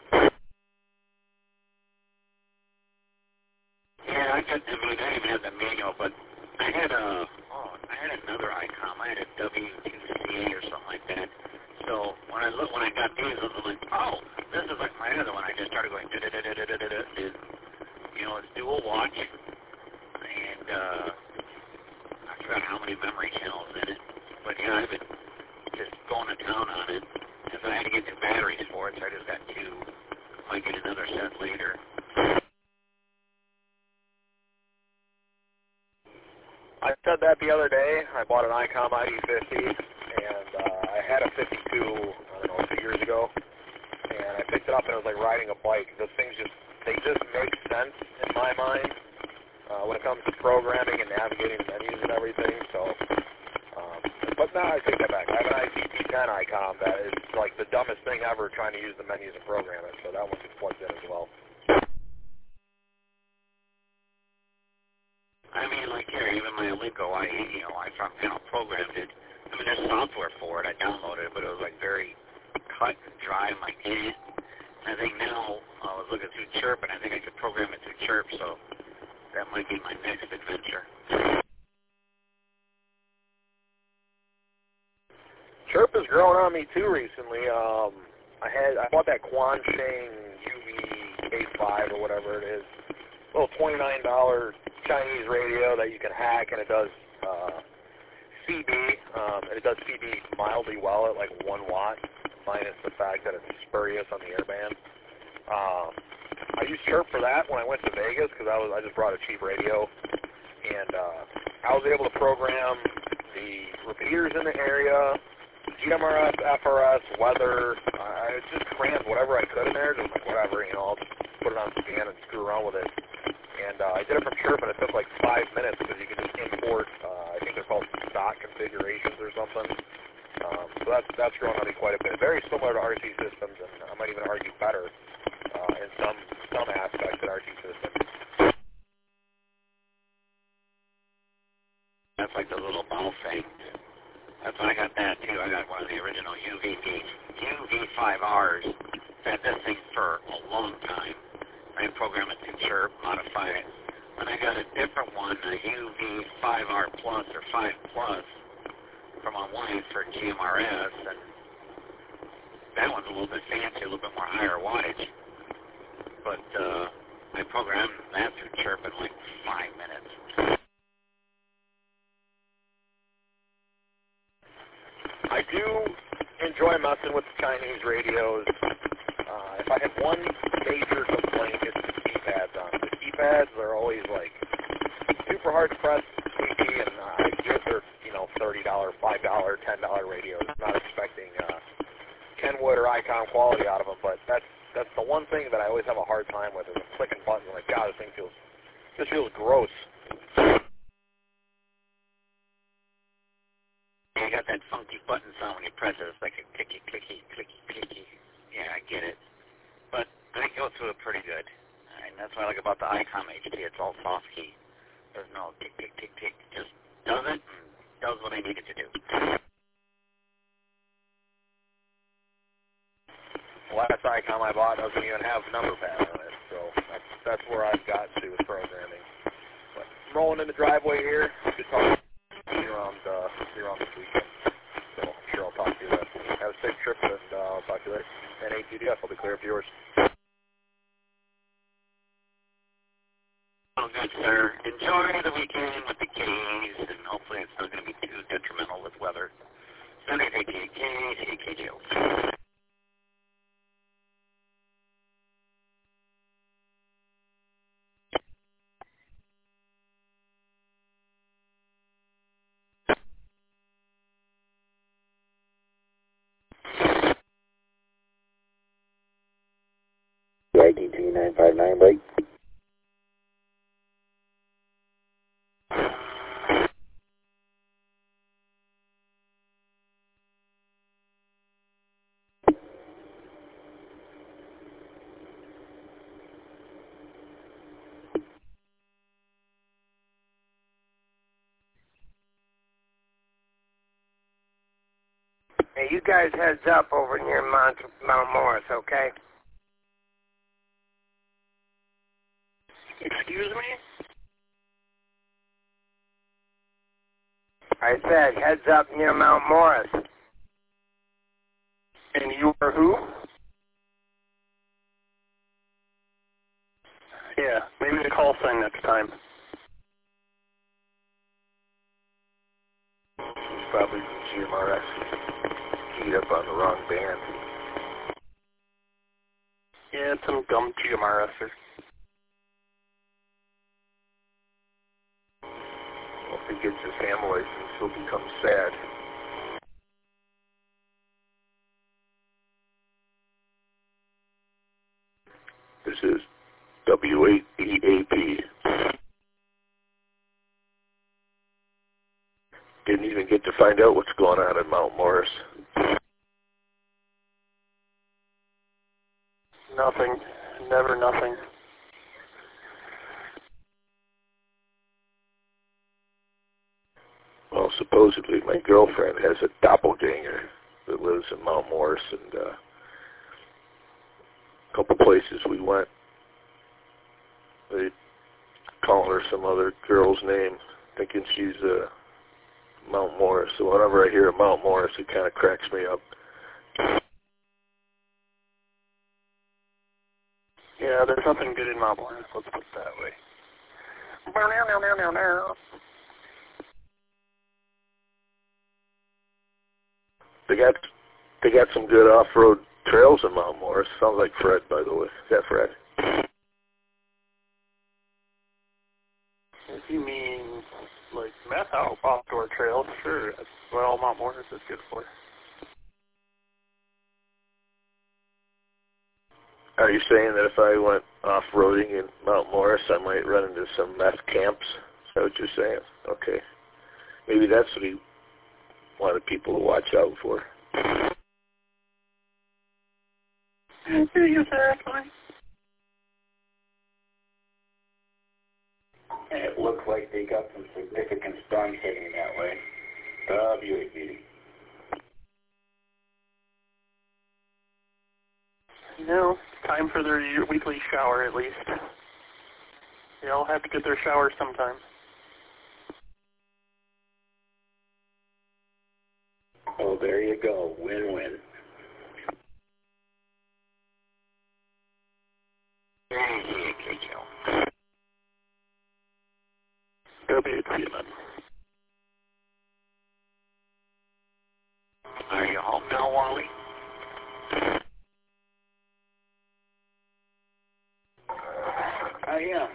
Yeah, I didn't even have the manual, but I had another ICOM. I had a W2CA or something like that. So when I got these, I was like, oh, this is like my other one. I just started going da-da-da-da-da-da-da. It's dual watch, and I forgot how many memory channels in it. But yeah, I've been just going to town on it. And so I had to get new batteries for it, so I just got two. Might get another set later. I said that the other day. I bought an ICOM ID50, and I had a 52, I don't know, 2 years ago, and I picked it up and it was like riding a bike. Those things they just make sense in my mind when it comes to programming and navigating menus and everything. So, but now I take that back. I have an ICT10 ICOM that is like the dumbest thing ever trying to use the menus and program it, so that one gets plugged in as well. I mean, like here, even my Alico, I front panel programmed it. I mean, there's software for it. I downloaded it, but it was like very cut and dry. I'm like, eh. I think now I was looking through Chirp, and I think I could program it through Chirp, so that might be my next adventure. Chirp has grown on me too recently. I bought that Quansheng UV-K5 or whatever it is. Little $29 Chinese radio that you can hack, and it does CB, and it does CB mildly well at like 1 watt, minus the fact that it's spurious on the airband. I used Chirp for that when I went to Vegas because I just brought a cheap radio, and I was able to program the repeaters in the area, GMRS, FRS, weather. I just crammed whatever I could in there, just like whatever, I'll just put it on scan and screw around with it. And I did it from Chirp, and it took like 5 minutes because you can just import, I think they're called stock configurations or something. So that's grown on me quite a bit. Very similar to RT systems, and I might even argue better in some aspects of RT systems. That's like the little ball thing. That's when I got that too. I got one of the original UV5Rs. Had this thing for a long time. I program it to Chirp, modify it. Then I got a different one, a UV5R Plus or 5 Plus from my wife for GMRS, and that one's a little bit fancy, a little bit more higher wattage. But I programmed that through Chirp in like 5 minutes. I do enjoy messing with the Chinese radios. If I have one major complaint, it's the keypads on it. The keypads are always like super hard to press, squeaky, and I get they're $30, $5, $10 radios. I'm not expecting Kenwood or Icom quality out of them, but that's That's the one thing that I always have a hard time with is clicking buttons. Like, God, this thing feels gross. You got that funky button sound when you press it. It's like a clicky, clicky, clicky, clicky. Yeah, I get it. But I go through it pretty good. And that's what I like about the ICOM HD. It's all soft key. There's no tick, tick, tick, tick. It just does it and does what I need it to do. The last ICOM I bought doesn't even have number pad on it, so that's where I've got to with programming. But I'm rolling in the driveway here. Good talk. See you around this weekend. So I'm sure I'll talk to you then. Have a safe trip, and I'll talk to you later. And ATDF, I'll be clear up yours. Oh, good, sir. Enjoy the weekend with the K's, and hopefully it's not going to be too detrimental with weather. Sunday, ATK, CKJ. ID 2959, right? Hey, you guys heads up over near Mount Morris, okay? Excuse me? I said heads up near Mount Morris. And you are who? Yeah, maybe a call sign next time. Probably GMRS keyed up on the wrong band. Yeah, it's some dumb GMRSer. Well, if he gets his ham license, he'll become sad. This is W8EAP. Didn't even get to find out what's going on in Mount Morris. Nothing. Never nothing. Well, supposedly my girlfriend has a doppelganger that lives in Mount Morris, and a couple places we went, they call her some other girl's name, thinking she's Mount Morris. So whenever I hear Mount Morris, it kind of cracks me up. Yeah, there's nothing good in Mount Morris, let's put it that way. They got some good off-road trails in Mount Morris. Sounds like Fred, by the way. Is that Fred? If you mean like meth outdoor trails, sure, that's what all Mount Morris is good for. Are you saying that if I went off-roading in Mount Morris, I might run into some meth camps? Is that what you're saying? Okay. Maybe that's what he wanted people to watch out for. Exactly. And it looks like they got some significant storms heading that way. WAP. No, time for their weekly shower at least. They all have to get their shower sometime. Oh, there you go. Win-win. WTMN. Are you home now, Wally? I am.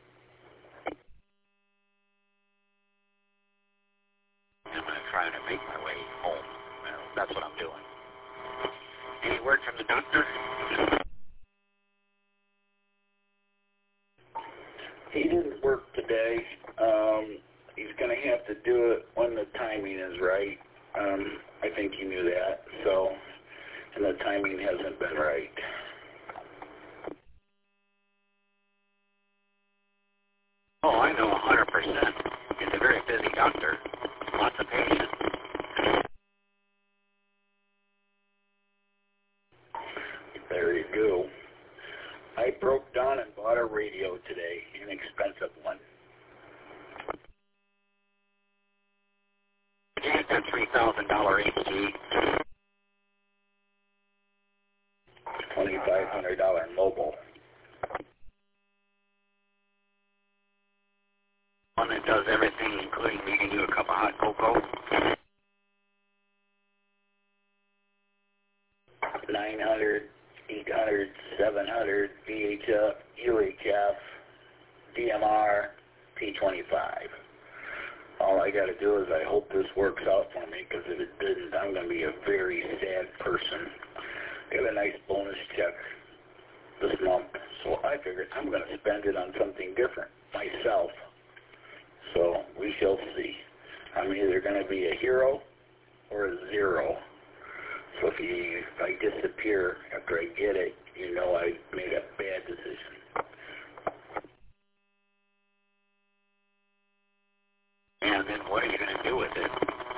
I'm trying to make my way home. Well, that's what I'm doing. Any word from the doctor? He didn't work today. He's going to have to do it when the timing is right. I think he knew that. So, and the timing hasn't been right. Oh, I know 100%. He's a very busy doctor. Lots of patients. There you go. I broke down and bought a radio today, an expensive one. Did you get that $3,000 HG? $2,500 mobile. One that does everything, including making you a cup of hot cocoa? 900, 800, 700, VHF, UHF, DMR, P25. All I got to do is I hope this works out for me, because if it didn't, I'm going to be a very sad person. I got a nice bonus check this month, so I figured I'm going to spend it on something different myself. So we shall see. I'm either going to be a hero or a zero. So if I disappear after I get it, you know I made a bad decision. And then what are you going to do with it?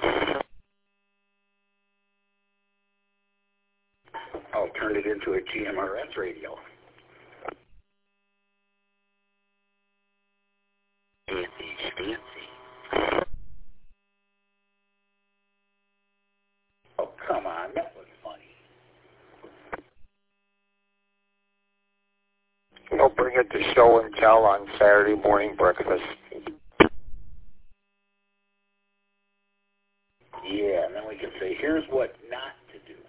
I'll turn it into a GMRS radio. Fancy. Oh, come on. That was funny. They'll bring it to show and tell on Saturday morning breakfast. Yeah, and then we can say, here's what not to do.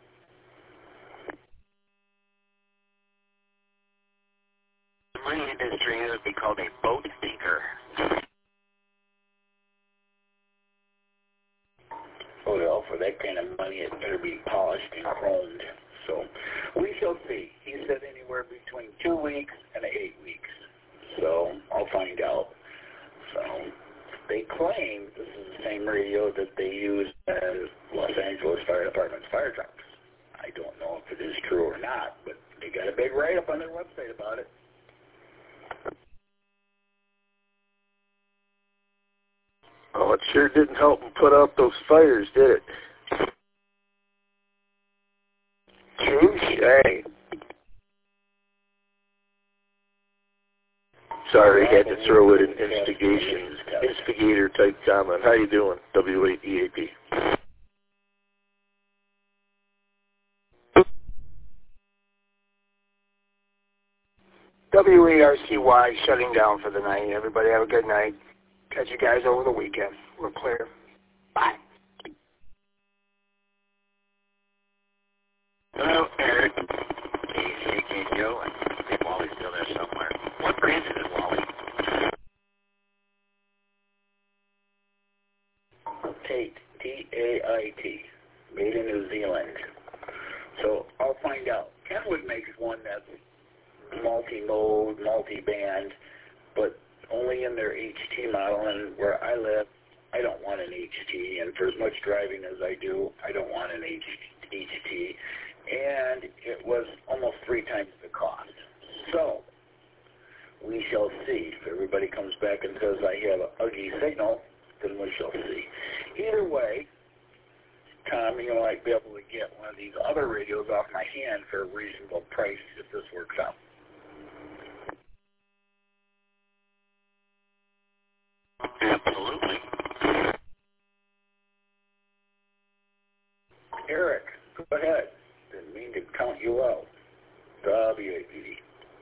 In my industry, it would be called a boat stinker. Oh, well, for that kind of money, it better be polished and chromed. So we shall see. He said anywhere between 2 weeks and 8 weeks. So I'll find out. So they claim this is the same radio that they use in Los Angeles Fire Department's fire trucks. I don't know if it is true or not, but they got a big write-up on their website about it. Oh, it sure didn't help them put out those fires, did it? Touche. Sorry, I had to throw it an instigator type comment. How you doing, W8EAP? WERCY shutting down for the night. Everybody have a good night. Catch you guys over the weekend. We're clear. Bye. Hello, Eric. KCK Joe. I think Wally's still there somewhere. What brand is it, Wally? Tait, T-A-I-T, made in New Zealand. So I'll find out. Kenwood makes one that's multi-mode, multi-band, but only in their HT model, and where I live, I don't want an HT, and for as much driving as I do, I don't want an HT, and it was almost 3 times the cost. So we shall see. If everybody comes back and says I have an ugly signal, then we shall see. Either way, Tom, you might be able to get one of these other radios off my hand for a reasonable price if this works out. Absolutely. Eric, go ahead. Didn't mean to count you out. WAPD.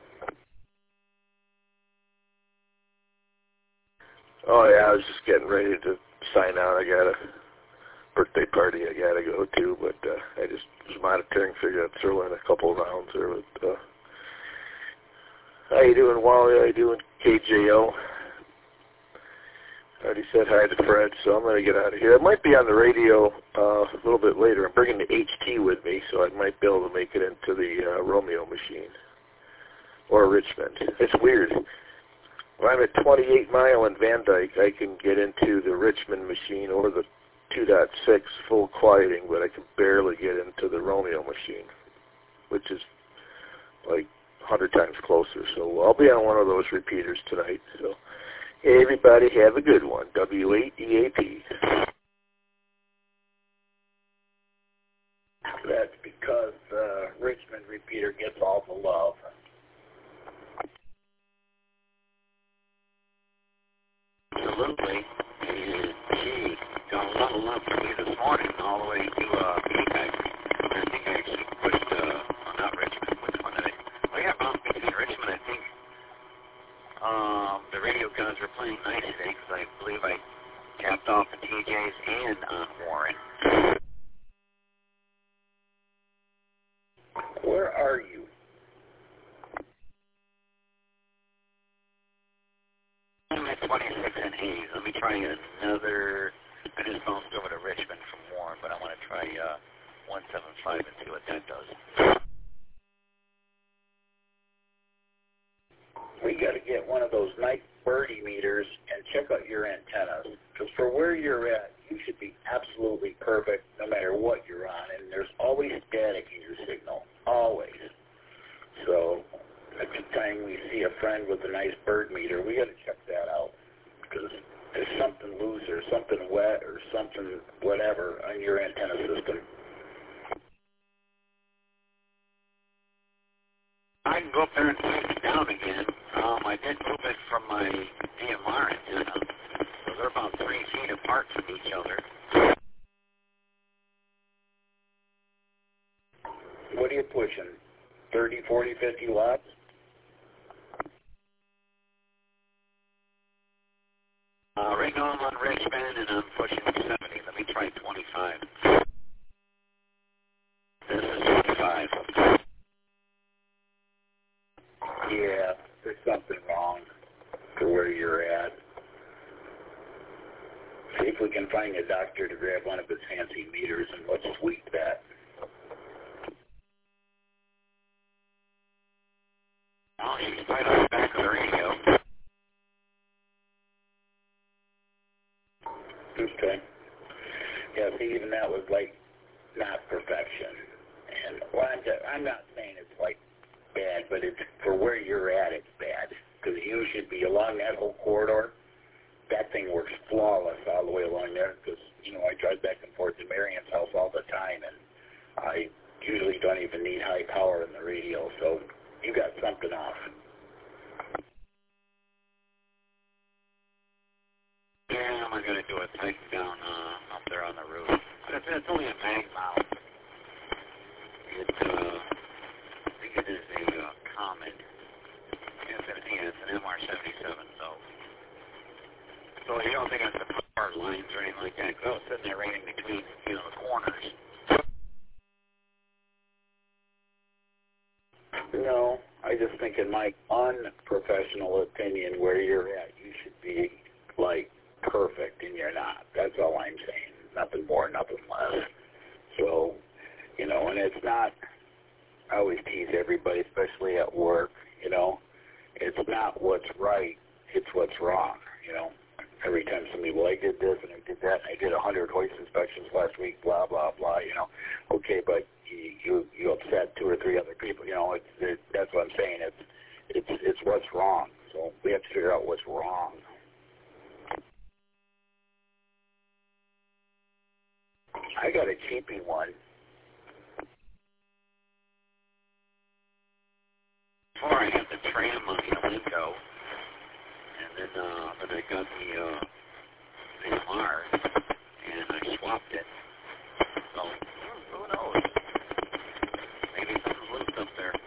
Oh, yeah, I was just getting ready to sign out. I got a birthday party I got to go to, but I just was monitoring, figured I'd throw in a couple of rounds there. With, how you doing, Wally? How you doing, KJO? I already said hi to Fred, so I'm going to get out of here. I might be on the radio a little bit later. I'm bringing the HT with me, so I might be able to make it into the Romeo machine or Richmond. It's weird. When I'm at 28 Mile in Van Dyke, I can get into the Richmond machine or the 2.6 full quieting, but I can barely get into the Romeo machine, which is like 100 times closer. So I'll be on one of those repeaters tonight. So hey, everybody, have a good one. W8EAP. That's because the Richmond repeater gets all the love. Absolutely. And gee, got a lot of love from you this morning, all the way to Quebec. I think I actually pushed, not Richmond, which one did I? Oh yeah, bounced between Richmond, I think. The radio guns were playing nice today because I believe I capped off the TJs and Warren. Where are you? I'm at 26 and Hayes. Let me try another. I just bounced over to Richmond from Warren, but I want to try 175 and see what that does. We got to get one of those nice birdie meters and check out your antennas. Because for where you're at, you should be absolutely perfect no matter what you're on. And there's always static in your signal. Always. So every time we see a friend with a nice bird meter, we got to check that out. Because there's something loose or something wet or something whatever on your antenna system. I can go up there and take it down again. I did move it from my DMR antenna. So they're about 3 feet apart from each other. What are you pushing? 30, 40, 50 watts? Right now I'm on Richmond and I'm pushing 70. Let me try 25. This is 25. Yeah, there's something wrong for where you're at. See if we can find a doctor to grab one of his fancy meters and let's tweak that. Oh, she's right on the back of the radio. Okay. Yeah, see, even that was like not perfection. And well, I'm not saying it's like bad, but it's for where you're at, it's bad. Because you should be along that whole corridor. That thing works flawless all the way along there. Because I drive back and forth to Marion's house all the time, and I usually don't even need high power in the radio. So you got something off. Yeah, I'm going to do a tighten down up there on the roof. It's only a mag mount. I think it is a Comet. It's an MR77, so you don't think it's the power lines or anything like that? Because I was sitting there right in between, the corners. No, I just think in my unprofessional opinion, where you're at, you should be, like, perfect, and you're not. That's all I'm saying. Nothing more, nothing less. So, and it's not, I always tease everybody, especially at work, it's not what's right, it's what's wrong, Every time somebody, well, I did this and I did that, and I did 100 hoist inspections last week, blah, blah, blah, Okay, but you upset 2 or 3 other people, that's what I'm saying. It's what's wrong. So we have to figure out what's wrong. I got a cheapy one. Before I had the tram on the Alinco, and then I got the MR, and I swapped it. So, who knows? Maybe something's loose up there.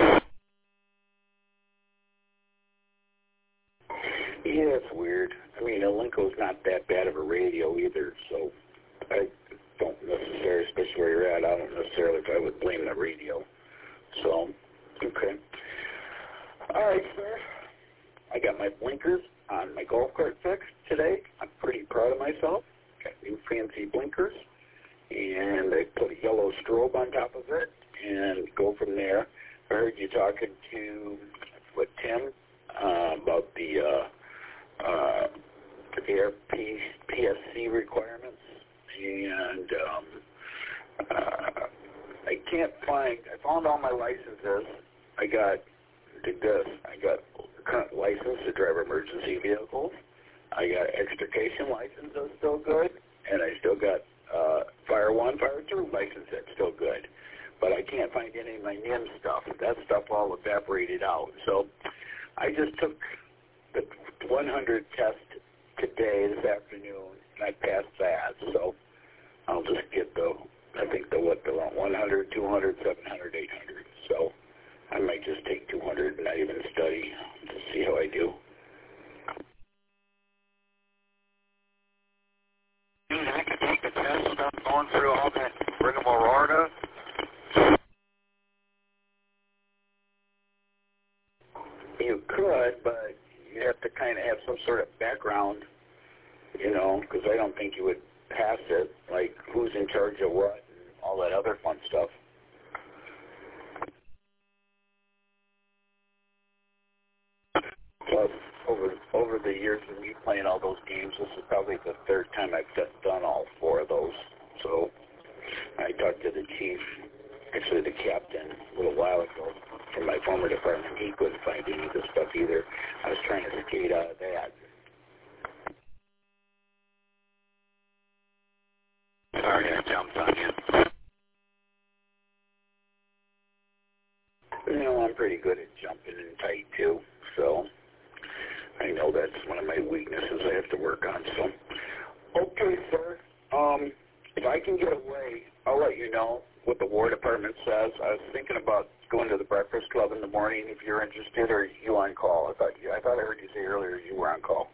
Yeah, it's weird. I mean, Alinco's not that bad of a radio either, so I don't necessarily, especially where you're at, I don't necessarily if I would blame the radio. So, okay. All right, sir. I got my blinkers on my golf cart fixed today. I'm pretty proud of myself. Got new fancy blinkers, and I put a yellow strobe on top of it, and go from there. I heard you talking to, Tim, about the Air PSC requirements, and I can't find. I found all my licenses. I got current license to drive emergency vehicles. I got extrication license that's still good, and I still got Fire 1, Fire 2 license that's still good. But I can't find any of my NIM stuff. That stuff all evaporated out. So I just took the 100 test today, this afternoon, and I passed that. So I'll just get the 100, 200, 700, 800. So I might just take 200 and not even study to see how I do. I could take the test without going through all that rigmarole. You could, but you have to kind of have some sort of background, because I don't think you would pass it, like who's in charge of what and all that other fun stuff. Plus, over the years of me playing all those games, this is probably the third time I've done all 4 of those. So I talked to the chief, actually the captain, a little while ago from my former department. He couldn't find any of this stuff either. I was trying to skate out of that. Sorry, I jumped on you. I'm pretty good at jumping in tight too, so I know that's one of my weaknesses I have to work on. So, okay, sir. If I can get away, I'll let you know what the War Department says. I was thinking about going to the Breakfast Club in the morning if you're interested, or are you on call? I thought I heard you say earlier you were on call.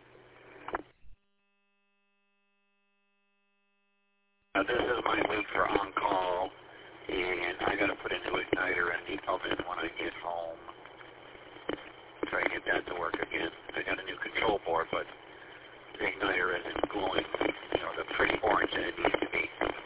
This is my week for on-call, and I got to put a new igniter and decouple it when I get home. Try to get that to work again. I got a new control board, but the igniter isn't glowing, the pretty orange that it needs to be.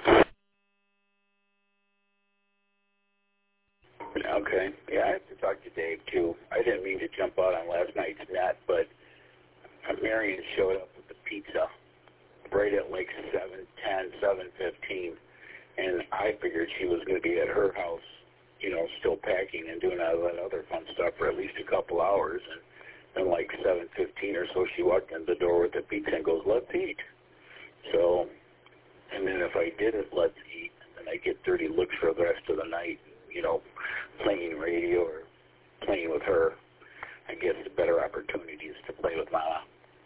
Okay. Yeah, I have to talk to Dave, too. I didn't mean to jump out on last night's net, but Marion showed up with the pizza right at like 7:10, 7:15, and I figured she was going to be at her house, still packing and doing all that other fun stuff for at least a couple hours, and then like 7:15 or so, she walked in the door with the pizza and goes, "Let's eat." So, and then if I did it, let's eat, then I get 30 looks for the rest of the night, playing radio or playing with her. I guess the better opportunities to play with Mama.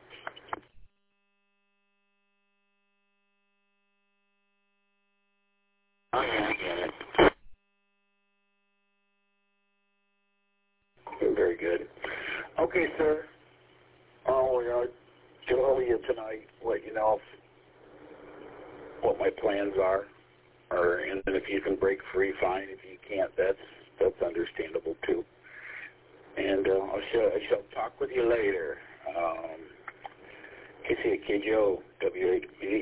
Oh, yeah, I get it. Very good. Okay, sir. I'll tell you tonight, let you know what my plans are, and then if you can break free, fine. If you can't, that's understandable too. And I shall talk with you later. KCKJO, WHB.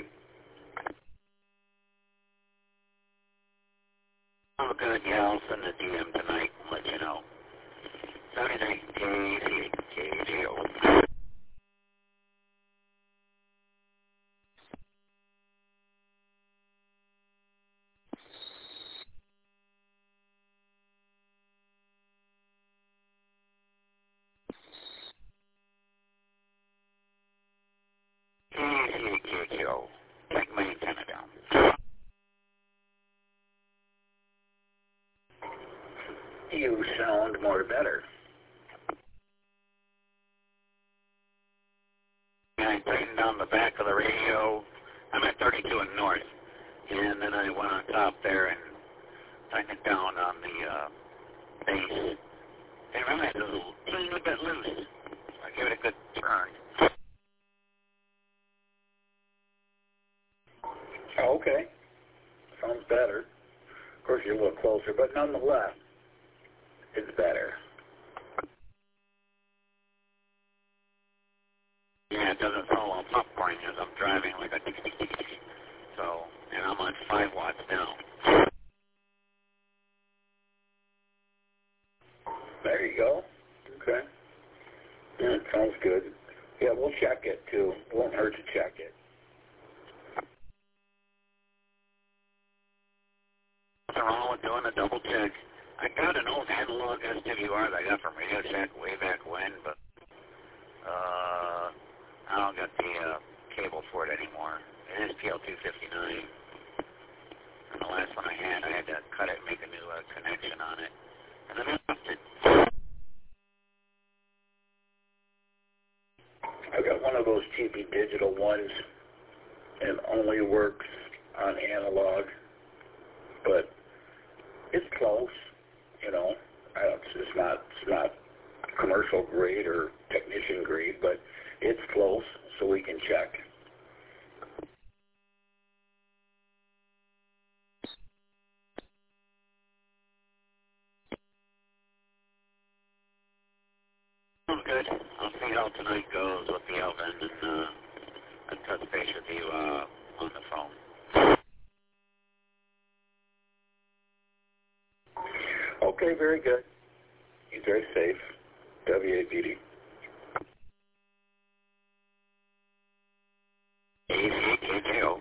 Oh, good. Yeah, I'll send a DM tonight and let you know. Saturday night, KCKJO. KCKJO. Take my antenna down. You sound more better. I tightened down the back of the radio. I'm at 32 and north. And then I went on top there and tightened it down on the base. And remember, it was a teeny bit loose. I gave it a good turn. Oh, okay. Sounds better. Of course, you're a little closer, but nonetheless, it's better. Yeah, it doesn't follow popcorn as I'm driving like a so, and I'm on 5 watts now. There you go. Okay. Yeah, it sounds sounds good. Yeah, we'll check it too. Won't hurt to check it. Nothing wrong with doing a double check. I got an old analog SWR that I got from Radio Shack way back when, but I don't got the cable for it anymore. It is PL259. And the last one I had to cut it and make a new connection on it. And then I left it. I got one of those cheapy digital ones, and only works on analog, but it's close, you know. It's not commercial grade or technician grade, but it's close, so we can check. Sounds good. I'll see how tonight goes with the oven, and I'll touch base with you on the phone. Okay, very good. You're very safe. WAPD. ACKJO.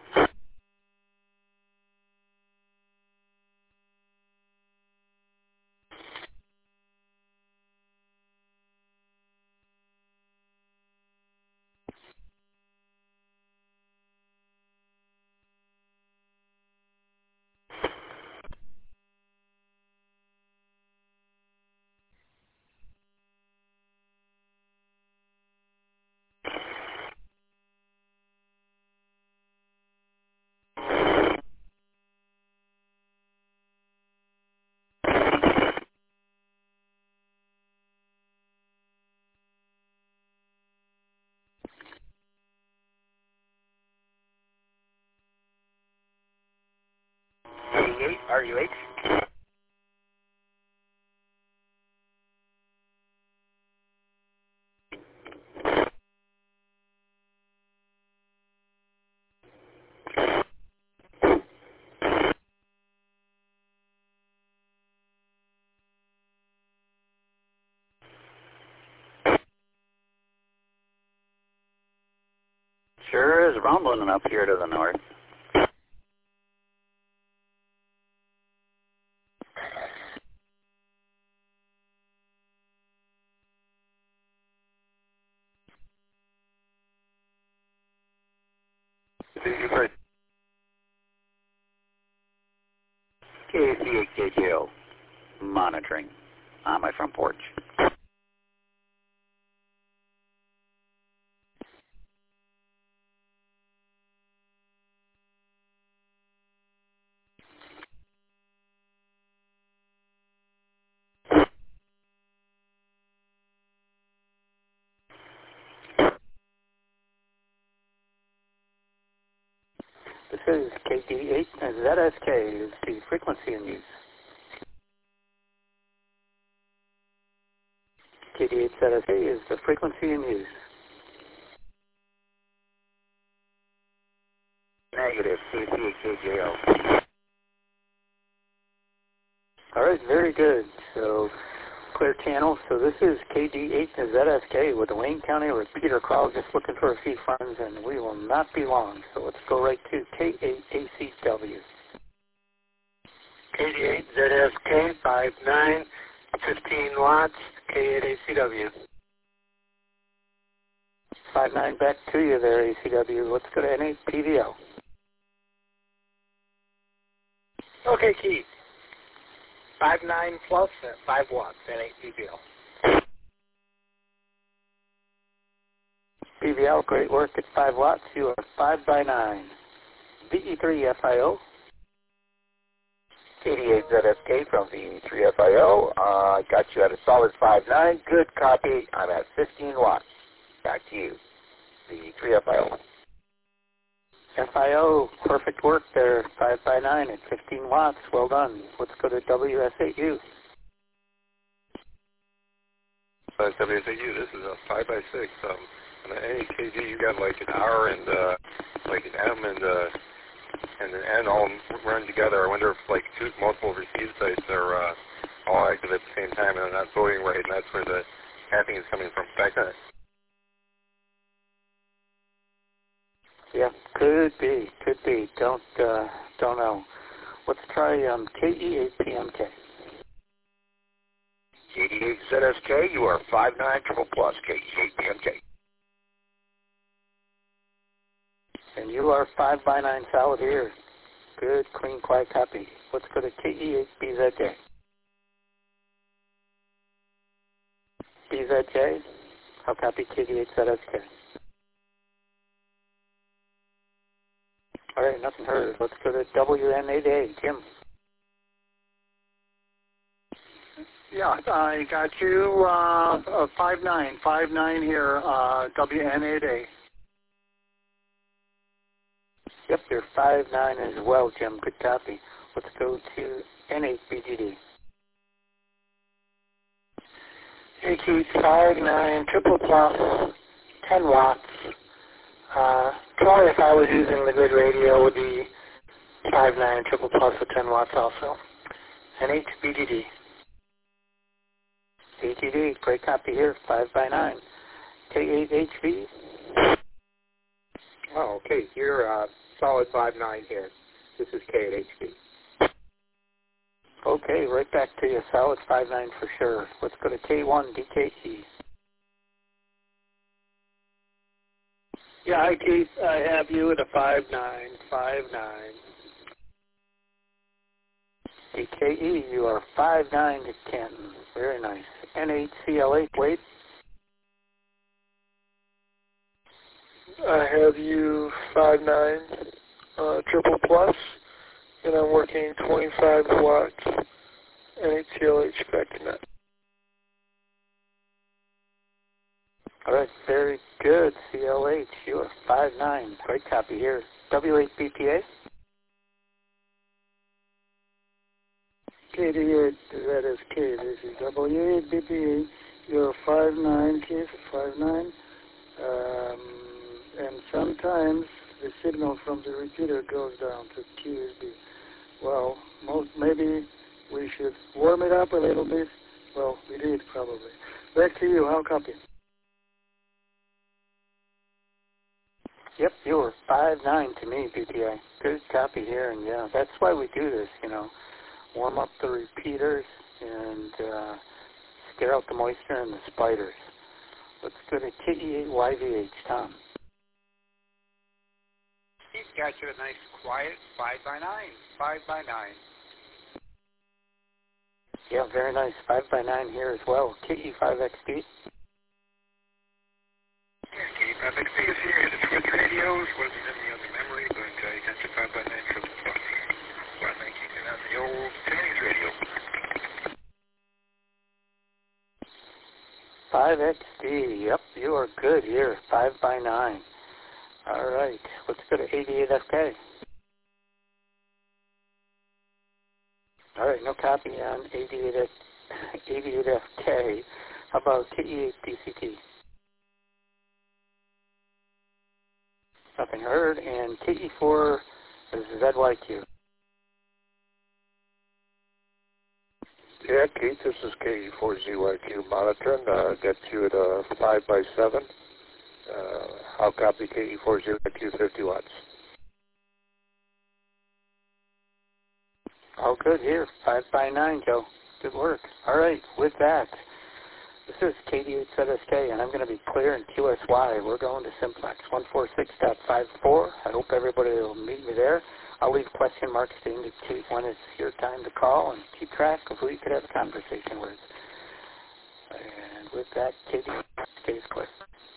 RUH. Sure is rumbling up here to the north. KACHKJO, monitoring on my front porch. This is KD8 ZSK is the frequency in use. KD8 ZSK is the frequency in use. Negative, KCHKJO. All right, very good. So, clear channel. So this is KD8 ZSK with the Wayne County repeater call, just looking for a few friends, and we will not be long. So let's go right to K8ACW. KD8 ZSK 59, 15 watts, K8ACW. 59 back to you there, ACW. Let's go to N8 PVL. Okay, Keith. 59 plus at 5 watts, N8 PVL. PVL, great work at 5 watts. You are 5 by 9. VE3FIO. KD8 ZSK from VE3FIO. Got you at a solid 5.9. Good copy. I'm at 15 watts. Back to you. VE3FIO. FIO, perfect work there. 5 by 9 at 15 watts. Well done. Let's go to WSAU. WSAU, this is a 5 by 6. On the NEKG, you got like an R and like an M and an N all run together. I wonder if like multiple receive sites are all active at the same time and they're not voting right, and that's where the hacking is coming from. Back on it. Yeah, could be. Don't know. Let's try KE8PMK. KD8ZSK, you are 59 triple plus, KE8PMK. And you are 5x9 solid here. Good, clean, quiet copy. Let's go to KE8BZJ. BZJ, I'll copy KD8ZSK. All right, nothing heard. Let's go to WN8A, Jim. Yeah, I got you 5-9 here, WN8A. Yep, you're 5-9 as well, Jim. Good copy. Let's go to N8BGD. Keith, 5-9, triple plus, 10 watts. Probably if I was using the good radio would be 5-9, triple plus with 10 watts also. N8BGD. BGD, great copy here, 5x9. K8HV. Oh, okay. You're solid 5-9 here. This is K8HV. Okay, right back to you. Solid 5-9 for sure. Let's go to K1DKE. Yeah, hi Keith. I have you at a 5-9. DKE, you are 5-9 to Canton. Very nice. N8CLH, wait. I have you 5-9, triple plus, and I'm working 25 watts, N8CLH back to net. All right, very good, CLH. You are 5-9. Great copy here. W8BPA. KD8ZSK, this is W8BPA. You're 5-9, Keith, 5-9. And sometimes the signal from the repeater goes down to QSB. Well, maybe we should warm it up a little bit. Well, we did probably. Back to you. How copy? Yep, you were 5-9 to me, BPA. Good copy here, and yeah, that's why we do this, you know. Warm up the repeaters and scare out the moisture and the spiders. Let's go to KE8YVH, Tom. He's got you a nice, quiet 5x9. Yeah, very nice. 5x9 here as well. KE5XD. KE5XD is here. The Twitch radios wasn't in the other memory, but you got your 5x9 triple plus. Well, thank you. And that's the old Timmy's radio. 5XD. Yep, you are good here. 5x9. All right, let's go to 88FK. All right, no copy on 88FK. How about KE8DCT? Nothing heard. And KE4ZYQ. Yeah, Keith, this is KE4ZYQ monitoring. Got you at a 5x7. I'll copy KE4ZYQ 50 watts. All good here. 5x9, Joe. Good work. All right, with that, this is KD8ZSK, and I'm going to be clear in QSY. We're going to Simplex 146.54. I hope everybody will meet me there. I'll leave question marks to indicate when it's your time to call and keep track of who you could have a conversation with. And with that, KD stays clear.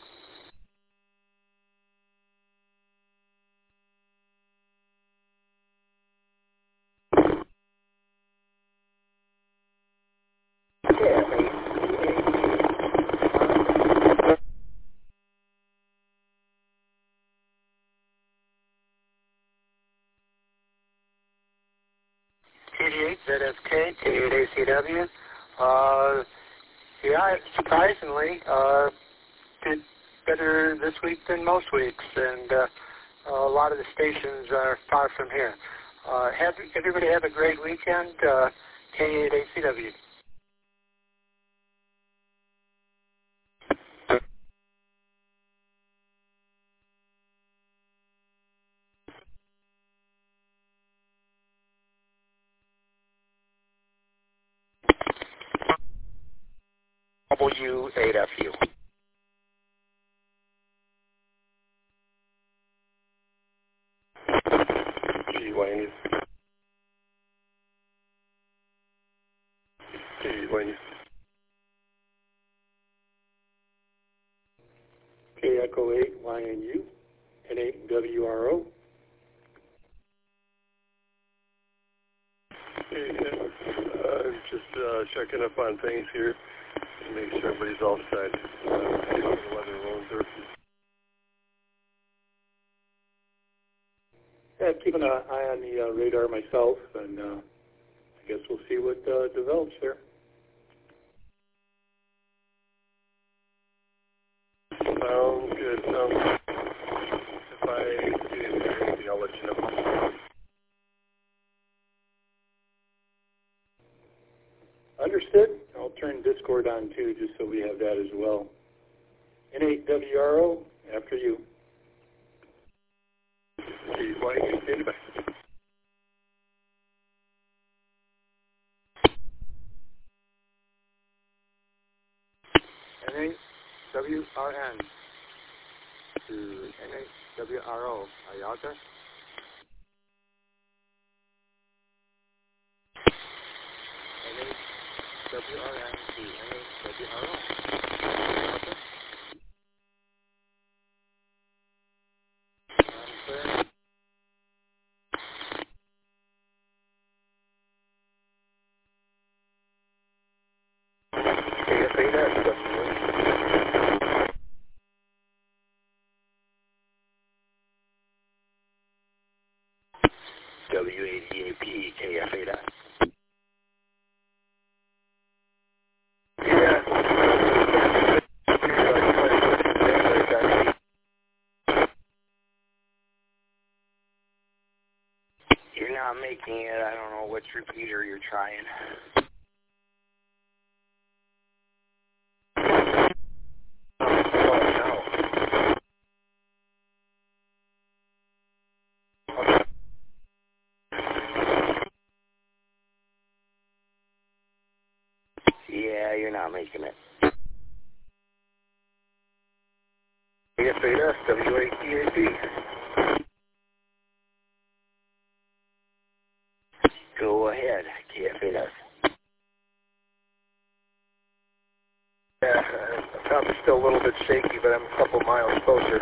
KD8ZSK, K8ACW. Yeah, surprisingly, did better this week than most weeks, and a lot of the stations are far from here. Everybody have a great weekend. K8ACW. W8FU. Wayne. Wayne. K Echo 8 YNU and 8 WRO. Hey, just checking up on things here to make sure everybody's all set. The weather rolls there. Yeah, keeping an eye on the radar myself, and I guess we'll see what develops there. Sounds good. If I see anything, I'll let you know. Understood. I'll turn Discord on too, just so we have that as well. N8WRO, after you. N8WRN to N8WRO. Are you out there? N8WRN to N8WRO. W8EAP, KF8S. You're not making it. I don't know which repeater you're trying. Yeah, you're not making it. KF8S, W8EAP. Go ahead, KF8S. Yeah, I'm probably still a little bit shaky, but I'm a couple miles closer.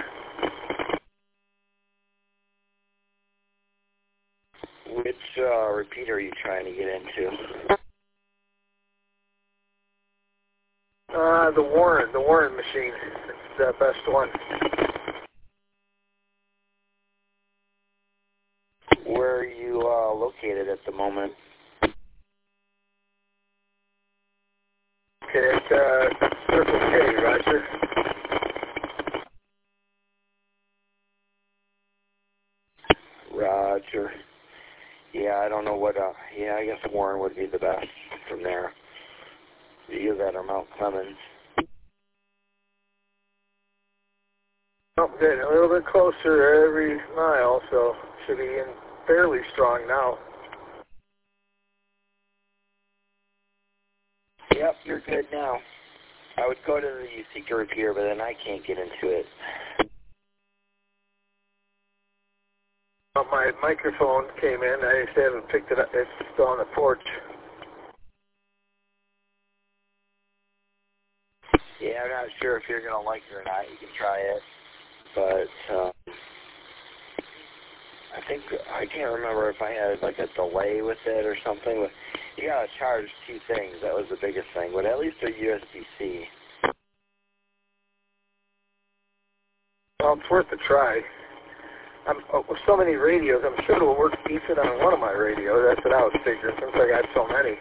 Which repeater are you trying to get into? The Warren machine. It's the best one. Where are you located at the moment? Okay, it's Circle K, Roger. Roger. Yeah, I don't know what, yeah, I guess Warren would be the best from there. You that or Mount Clemens. I'm getting a little bit closer every mile, so should be in fairly strong now. Yep, you're good now. I would go to the Seeker repeater, but then I can't get into it. Well, my microphone came in. I just haven't picked it up. It's still on the porch. Yeah, I'm not sure if you're going to like it or not. You can try it. But I think, I can't remember if I had like a delay with it or something. But you got to charge two things. That was the biggest thing. But at least a USB-C. Well, it's worth a try. With so many radios, I'm sure it'll work decent on one of my radios. That's what I was figuring, since I got so many.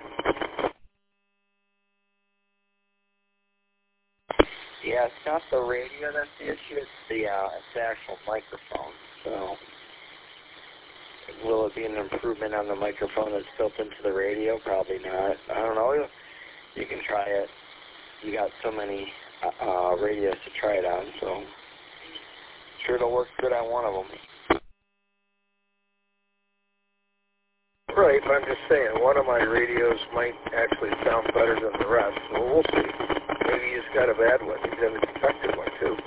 Yeah, it's not the radio that's the issue. It's the actual microphone. So, will it be an improvement on the microphone that's built into the radio? Probably not. I don't know. You can try it. You got so many radios to try it on, so sure it'll work good on one of them. Right, but I'm just saying, one of my radios might actually sound better than the rest, so we'll see. Maybe he's got a bad one. He's got a defective one, too.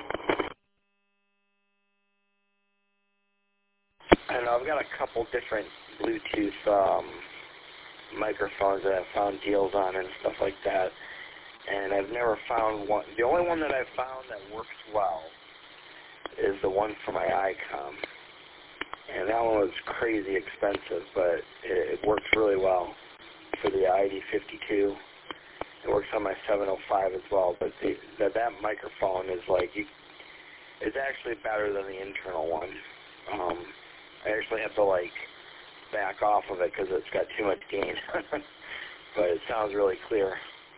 I don't know, I've got a couple different Bluetooth microphones that I've found deals on and stuff like that. And I've never found one. The only one that I've found that works well is the one for my ICOM. And that one was crazy expensive, but it works really well for the ID52. It works on my 705 as well, but that microphone is like, it's actually better than the internal one. I actually have to like back off of it because it's got too much gain, but it sounds really clear.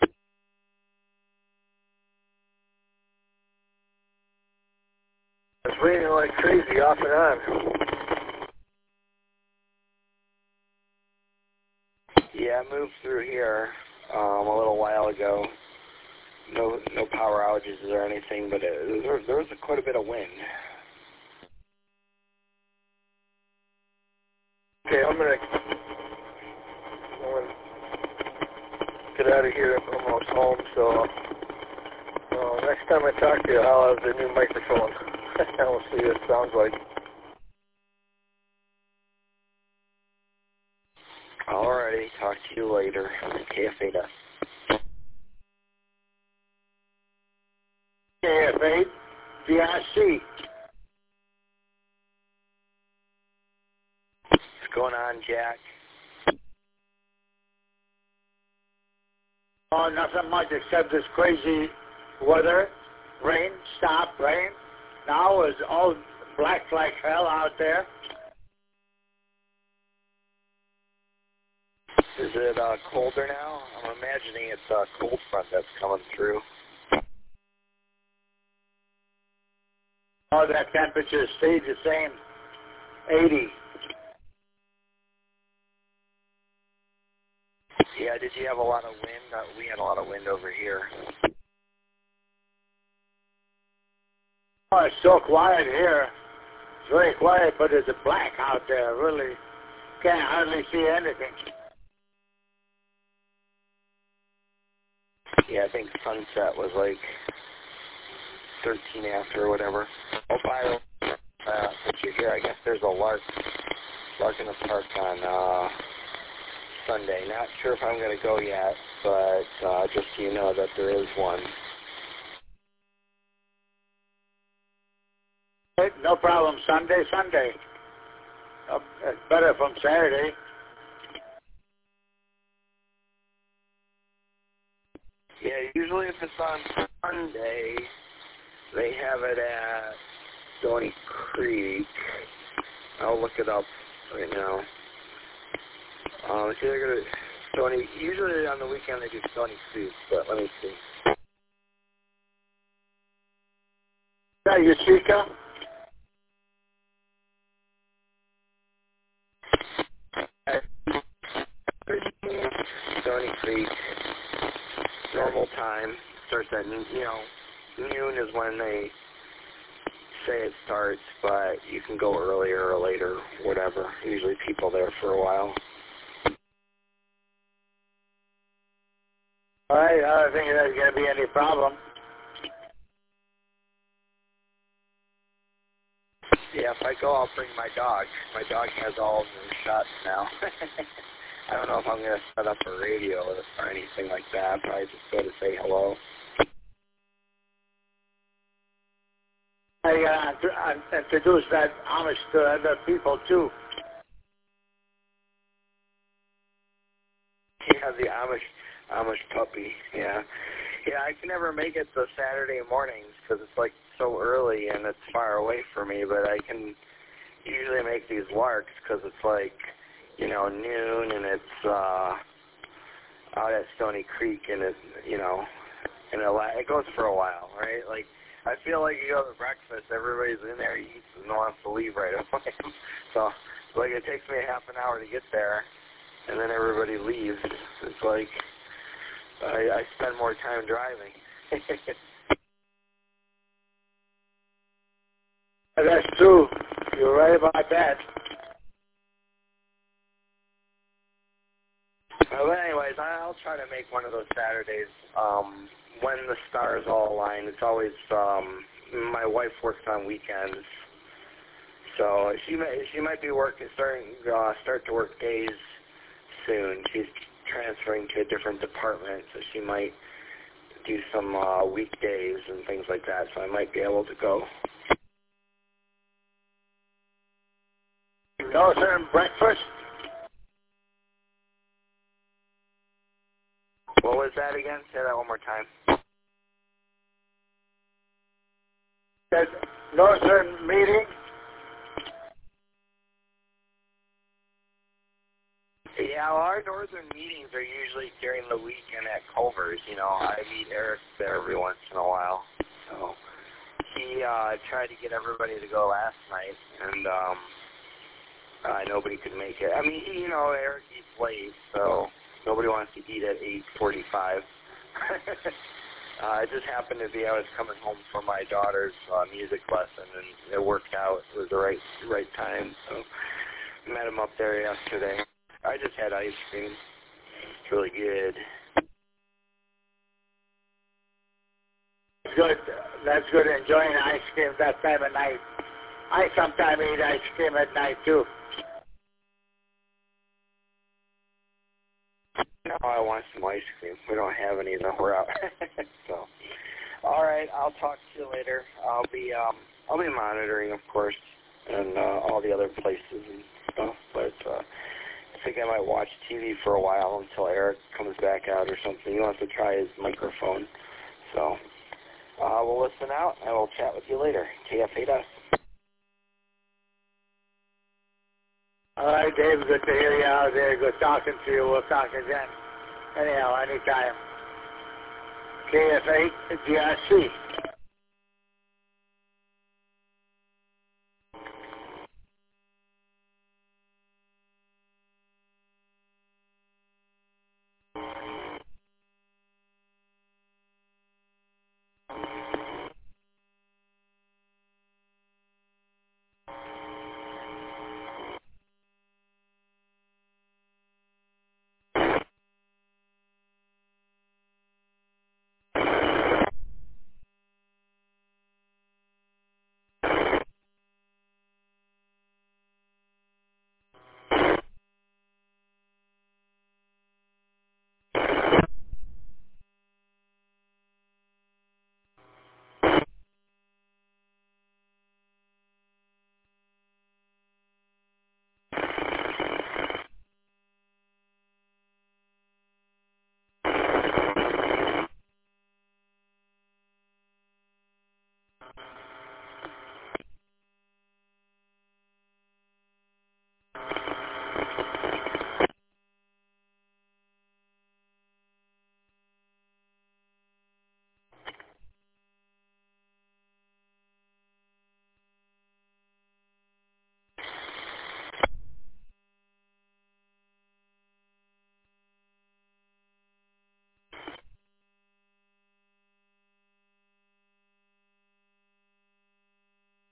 It's raining like crazy off and on. Yeah, I moved through here a little while ago. No power outages or anything, but there was quite a bit of wind. Okay, I'm gonna get out of here. I'm almost home, so next time I talk to you, I'll have the new microphone. We'll see what it sounds like. Alrighty, talk to you later. KF8. KF8, DRC. What's going on, Jack? Oh, nothing much except this crazy weather. Rain, stop, rain. Now it's all black like hell out there. Is it colder now? I'm imagining it's a cold front that's coming through. Oh, that temperature stayed the same, 80. Yeah, did you have a lot of wind? We had a lot of wind over here. Oh, it's so quiet here. It's very quiet, but it's black out there. Really can't hardly see anything. Yeah, I think sunset was like 13 after or whatever. Oh, by since you're here, I guess there's a lark in the park on Sunday. Not sure if I'm going to go yet, but just so you know that there is one. No problem. Sunday. It's better from Saturday. Yeah, usually if it's on Sunday, they have it at Stony Creek. I'll look it up right now. It's either going to Stony. Usually on the weekend they do Stony Creek, but let me see. Is that your Chica? Stony Creek, normal time, starts at, noon is when they say it starts, but you can go earlier or later, whatever. Usually people there for a while. All right, I don't think there's going to be any problem. Yeah, if I go, I'll bring my dog. My dog has all of them shots now. I don't know if I'm going to set up a radio or anything like that. Probably just go to say hello. I introduced that Amish to other people, too. Yeah, the Amish puppy, yeah. Yeah, I can never make it to Saturday mornings because it's like so early and it's far away for me, but I can usually make these larks because it's like, noon and it's out at Stony Creek and it, and it goes for a while, right? Like, I feel like you go to breakfast, everybody's in there, eats, and wants to leave right away. So, like, it takes me a half an hour to get there, and then everybody leaves. It's like I spend more time driving. That's true. You're right about that. Well, anyways, I'll try to make one of those Saturdays when the stars all align. It's always my wife works on weekends, so she might be start to work days soon. She's transferring to a different department, so she might do some weekdays and things like that. So I might be able to go. No, sir. Breakfast. What was that again? Say that one more time. There's no certain meeting. Yeah, well, our northern meetings are usually during the weekend at Culver's. You know, I meet Eric there every once in a while. So he tried to get everybody to go last night, and nobody could make it. I mean, you know, Eric eats late, so nobody wants to eat at 8:45. It just happened to be I was coming home from my daughter's music lesson, and it worked out. It was the right time, so met him up there yesterday. I just had ice cream. It's really good. Good. That's good. Enjoying ice cream that time of night. I sometimes eat ice cream at night too. No, I want some ice cream. We don't have any though. We're out. So, all right. I'll talk to you later. I'll be monitoring, of course, and all the other places and stuff. But I think I might watch TV for a while until Eric comes back out or something. He wants to try his microphone. So we'll listen out, and we'll chat with you later. KF8S. All right, Dave. Good to hear you out there. Good talking to you. We'll talk again. Anyhow, anytime. KF8 GRC.